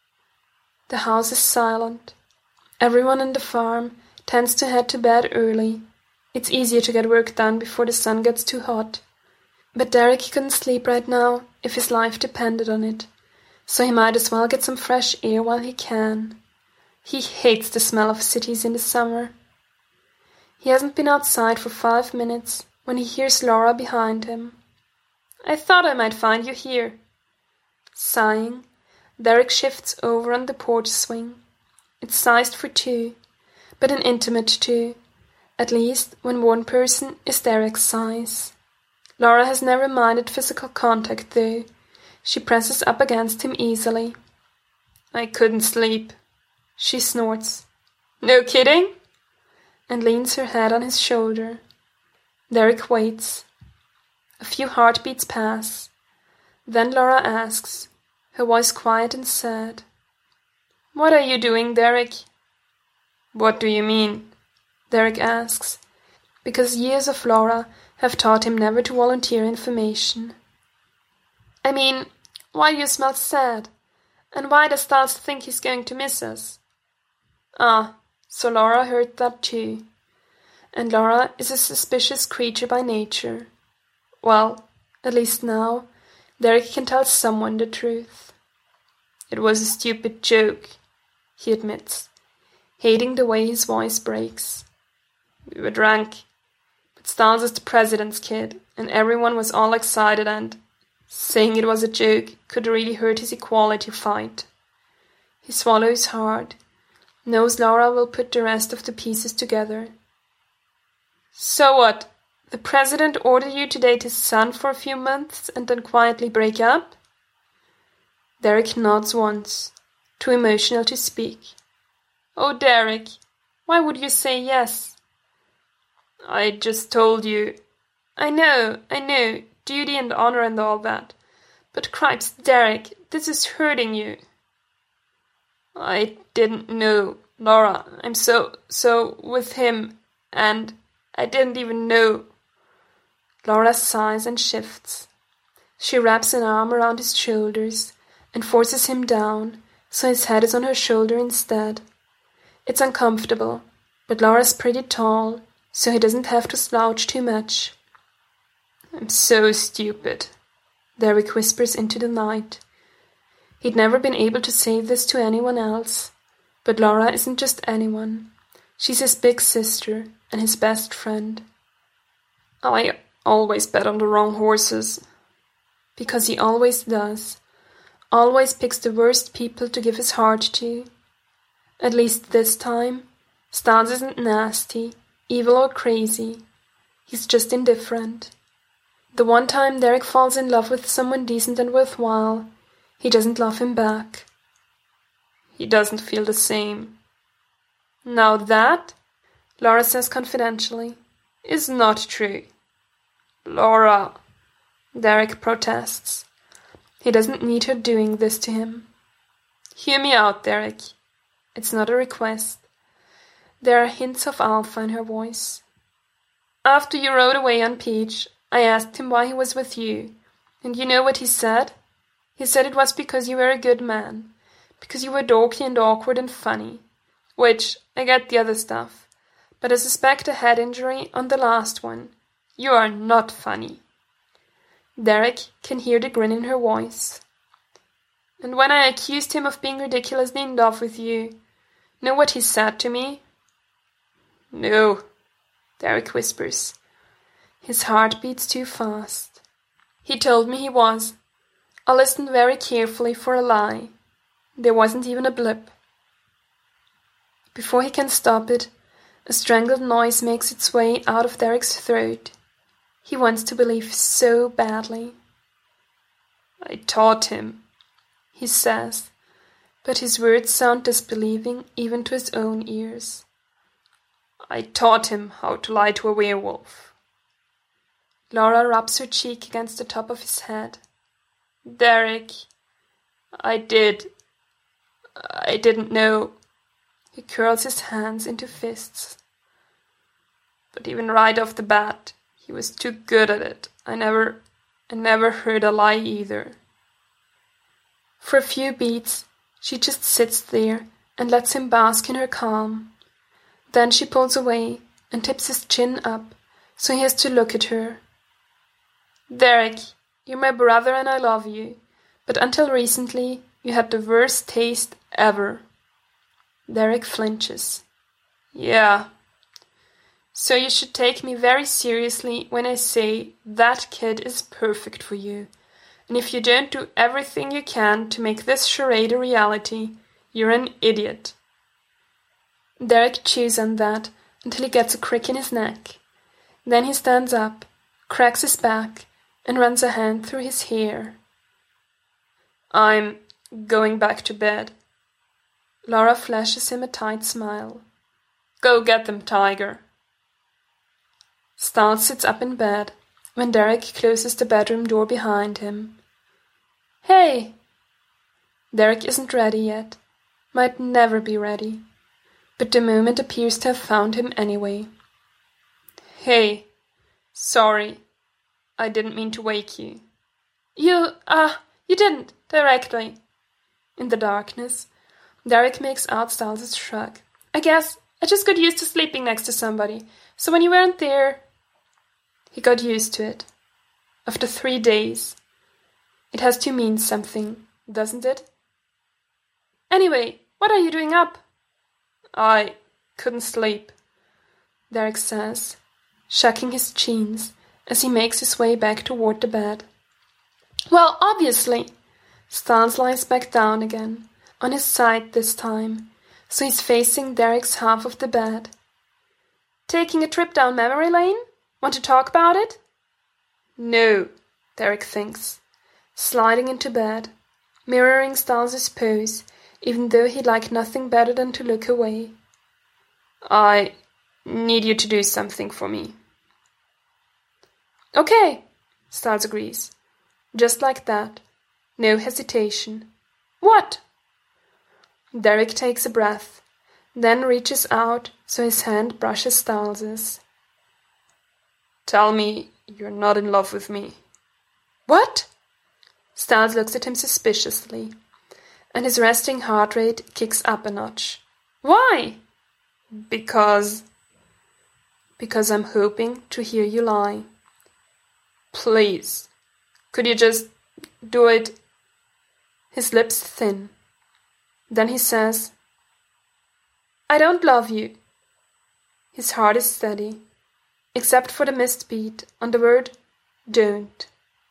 Speaker 3: The house is silent. Everyone on the farm tends to head to bed early. It's easier to get work done before the sun gets too hot. But Derek couldn't sleep right now if his life depended on it, so he might as well get some fresh air while he can. He hates the smell of cities in the summer. He hasn't been outside for five minutes when he hears Laura behind him. "I thought I might find you here." Sighing, Derek shifts over on the porch swing. It's sized for two, but an intimate two, at least when one person is Derek's size. Laura has never minded physical contact, though. She presses up against him easily. "I couldn't sleep," she snorts. "No kidding?" and leans her head on his shoulder. Derek waits. A few heartbeats pass. Then Laura asks, her voice quiet and sad. "What are you doing, Derek?" "What do you mean?" Derek asks, because years of Laura have taught him never to volunteer information. "I mean, why do you smell sad? And why does Styles think he's going to miss us?" Ah, so Laura heard that too. And Laura is a suspicious creature by nature. Well, at least now, Derek can tell someone the truth. "It was a stupid joke," he admits, hating the way his voice breaks. "We were drunk, but Styles is the president's kid, and everyone was all excited and saying it was a joke could really hurt his equality fight." He swallows hard, knows Laura will put the rest of the pieces together. "So what? The president ordered you to date his son for a few months and then quietly break up?" Derek nods once, too emotional to speak. "Oh, Derek, why would you say yes?" "I just told you." "I know, I know, duty and honor and all that. But cripes, Derek, this is hurting you." "I didn't know, Laura. I'm so, so with him, and I didn't even know." Laura sighs and shifts. She wraps an arm around his shoulders and forces him down, so his head is on her shoulder instead. It's uncomfortable, but Laura's pretty tall, so he doesn't have to slouch too much. "I'm so stupid," Derek whispers into the night. He'd never been able to say this to anyone else, but Laura isn't just anyone. She's his big sister and his best friend. "I always bet on the wrong horses." Because he always does. Always picks the worst people to give his heart to. At least this time, Styles isn't nasty, evil or crazy. He's just indifferent. The one time Derek falls in love with someone decent and worthwhile, he doesn't love him back. He doesn't feel the same. "Now that," Laura says confidentially, "is not true." "Laura," Derek protests. He doesn't need her doing this to him. "Hear me out, Derek." It's not a request. There are hints of alpha in her voice. "After you rode away on Peach, I asked him why he was with you, and you know what he said? He said it was because you were a good man, because you were dorky and awkward and funny, which, I get the other stuff, but I suspect a head injury on the last one. You are not funny." Derek can hear the grin in her voice. "And when I accused him of being ridiculously in love with you, know what he said to me?" "No," Derek whispers. His heart beats too fast. "He told me he was. I listened very carefully for a lie. There wasn't even a blip." Before he can stop it, a strangled noise makes its way out of Derek's throat. He wants to believe so badly.
Speaker 1: I taught him,
Speaker 3: he says, but his words sound disbelieving even to his own ears.
Speaker 1: I taught him how to lie to a werewolf.
Speaker 3: Laura rubs her cheek against the top of his head.
Speaker 1: Derek, I did. I didn't know.
Speaker 3: He curls his hands into fists.
Speaker 1: But even right off the bat, he was too good at it. I never, I never heard a lie either.
Speaker 3: For a few beats, she just sits there and lets him bask in her calm. Then she pulls away and tips his chin up, so he has to look at her.
Speaker 1: Derek, you're my brother and I love you, but until recently, you had the worst taste ever.
Speaker 3: Derek flinches.
Speaker 1: Yeah. So you should take me very seriously when I say that kid is perfect for you. And if you don't do everything you can to make this charade a reality, you're an idiot.
Speaker 3: Derek chews on that until he gets a crick in his neck. Then he stands up, cracks his back, and runs a hand through his hair.
Speaker 1: I'm going back to bed.
Speaker 3: Laura flashes him a tight smile.
Speaker 1: Go get them, Tiger.
Speaker 3: Stiles sits up in bed when Derek closes the bedroom door behind him. Hey! Derek isn't ready yet. Might never be ready. But the moment appears to have found him anyway.
Speaker 1: Hey, sorry. I didn't mean to wake you.
Speaker 3: You, ah, uh, you didn't, directly. In the darkness, Derek makes out Stiles' shrug. I guess I just got used to sleeping next to somebody, so when you weren't there... He got used to it. After three days. It has to mean something, doesn't it? Anyway, what are you doing up?
Speaker 1: I couldn't sleep,
Speaker 3: Derek says, shucking his chins as he makes his way back toward the bed. Well, obviously. Stiles lies back down again, on his side this time, so he's facing Derek's half of the bed. Taking a trip down memory lane? Want to talk about it?
Speaker 1: No,
Speaker 3: Derek thinks, sliding into bed, mirroring Stiles' pose, even though he'd like nothing better than to look away.
Speaker 1: I need you to do something for me.
Speaker 3: Okay, Stiles agrees. Just like that. No hesitation. What? Derek takes a breath, then reaches out so his hand brushes Stiles'.
Speaker 1: Tell me you're not in love with me.
Speaker 3: What? Stiles looks at him suspiciously, and his resting heart rate kicks up a notch. Why?
Speaker 1: Because...
Speaker 3: Because I'm hoping to hear you lie.
Speaker 1: Please, could you just do it?
Speaker 3: His lips thin. Then he says, I don't love you. His heart is steady, except for the missed beat on the word don't.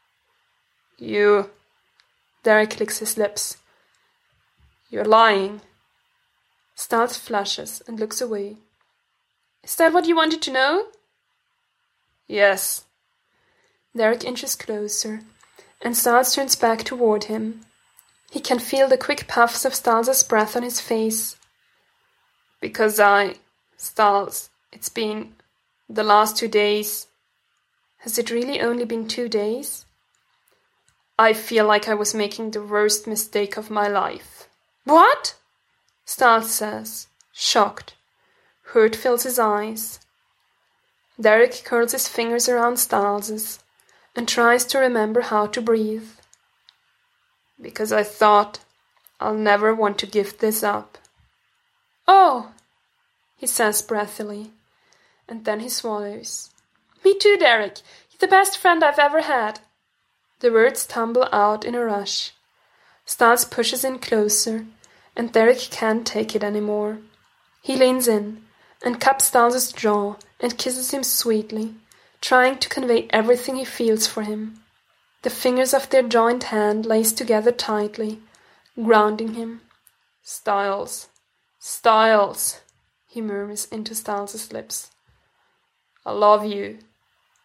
Speaker 1: You...
Speaker 3: Derek licks his lips.
Speaker 1: You're lying.
Speaker 3: Stiles flushes and looks away. Is that what you wanted to know?
Speaker 1: Yes.
Speaker 3: Derek inches closer, and Stiles turns back toward him. He can feel the quick puffs of Stiles' breath on his face.
Speaker 1: Because I... Stiles, it's been... the last two days...
Speaker 3: Has it really only been two days?
Speaker 1: I feel like I was making the worst mistake of my life.
Speaker 3: What? Stiles says, shocked. Hurt fills his eyes. Derek curls his fingers around Stiles' and tries to remember how to breathe.
Speaker 1: Because I thought I'll never want to give this up.
Speaker 3: Oh, he says breathily, and then he swallows. Me too, Derek. You're the best friend I've ever had. The words tumble out in a rush. Stiles pushes in closer, and Derek can't take it anymore. He leans in and cups Stiles' jaw and kisses him sweetly, trying to convey everything he feels for him. The fingers of their joined hand lace together tightly, grounding him.
Speaker 1: Stiles, Stiles,
Speaker 3: he murmurs into Stiles' lips.
Speaker 1: I love you.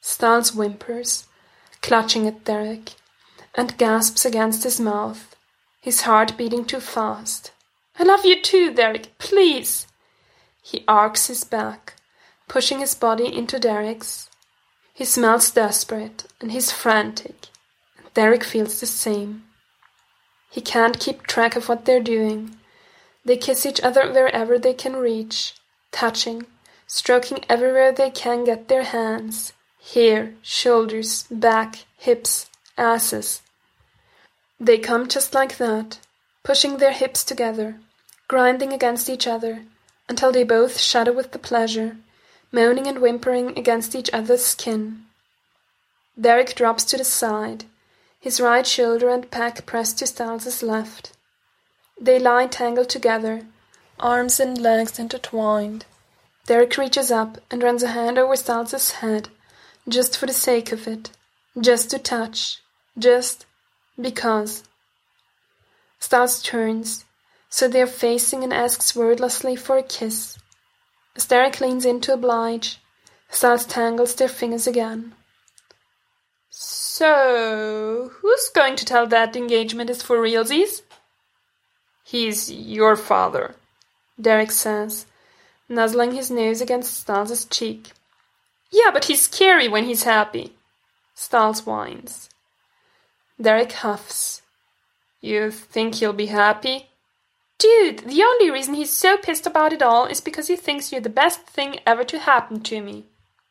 Speaker 3: Styles whimpers, clutching at Derek, and gasps against his mouth, his heart beating too fast.
Speaker 1: I love you too, Derek, please.
Speaker 3: He arcs his back, pushing his body into Derek's. He smells desperate, and he's frantic. Derek feels the same. He can't keep track of what they're doing. They kiss each other wherever they can reach, touching, stroking everywhere they can get their hands. Hair, shoulders, back, hips, asses. They come just like that, pushing their hips together, grinding against each other, until they both shudder with the pleasure, moaning and whimpering against each other's skin. Derek drops to the side, his right shoulder and pec pressed to Styles' left. They lie tangled together, arms and legs intertwined. Derek reaches up and runs a hand over Styles' head, just for the sake of it, just to touch, just because. Styles turns, so they are facing, and asks wordlessly for a kiss. As Derek leans in to oblige, Styles tangles their fingers again.
Speaker 1: So, who's going to tell Dad the engagement is for realsies?
Speaker 3: He's your father, Derek says, nuzzling his nose against Styles' cheek.
Speaker 1: Yeah, but he's scary when he's happy,
Speaker 3: Styles whines. Derek huffs.
Speaker 1: You think he'll be happy? Dude, the only reason he's so pissed about it all is because he thinks you're the best thing ever to happen to me.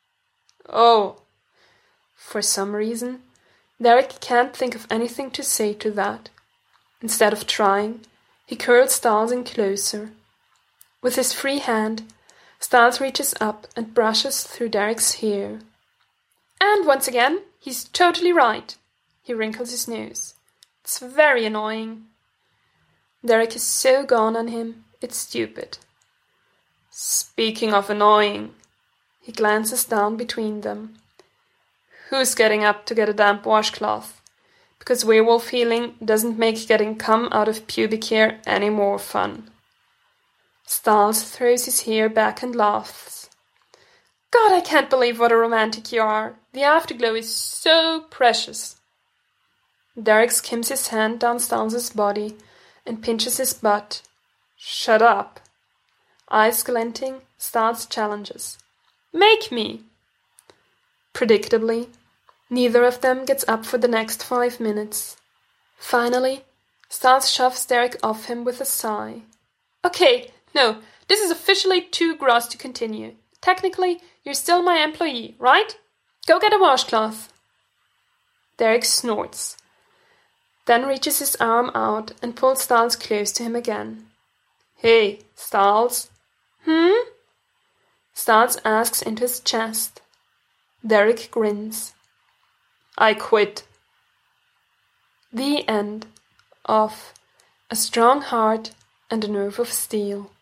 Speaker 3: Oh. For some reason, Derek can't think of anything to say to that. Instead of trying, he curls Styles in closer. With his free hand, Styles reaches up and brushes through Derek's hair.
Speaker 1: And once again, he's totally right. He wrinkles his nose. It's very annoying.
Speaker 3: Derek is so gone on him, it's stupid.
Speaker 1: Speaking of annoying,
Speaker 3: he glances down between them.
Speaker 1: Who's getting up to get a damp washcloth? Because werewolf healing doesn't make getting cum out of pubic hair any more fun.
Speaker 3: Styles throws his hair back and laughs.
Speaker 1: God, I can't believe what a romantic you are. The afterglow is so precious.
Speaker 3: Derek skims his hand down Styles' body and pinches his butt.
Speaker 1: Shut up.
Speaker 3: Eyes glinting, Styles challenges.
Speaker 1: Make me.
Speaker 3: Predictably, neither of them gets up for the next five minutes. Finally, Styles shoves Derek off him with a sigh.
Speaker 1: Okay, no, this is officially too gross to continue. Technically, you're still my employee, right? Go get a washcloth.
Speaker 3: Derek snorts, then reaches his arm out and pulls Styles close to him again.
Speaker 1: Hey, Styles.
Speaker 3: Hmm? Styles asks into his chest. Derek grins.
Speaker 1: I quit.
Speaker 3: The end of A Strong Heart and a Nerve of Steel.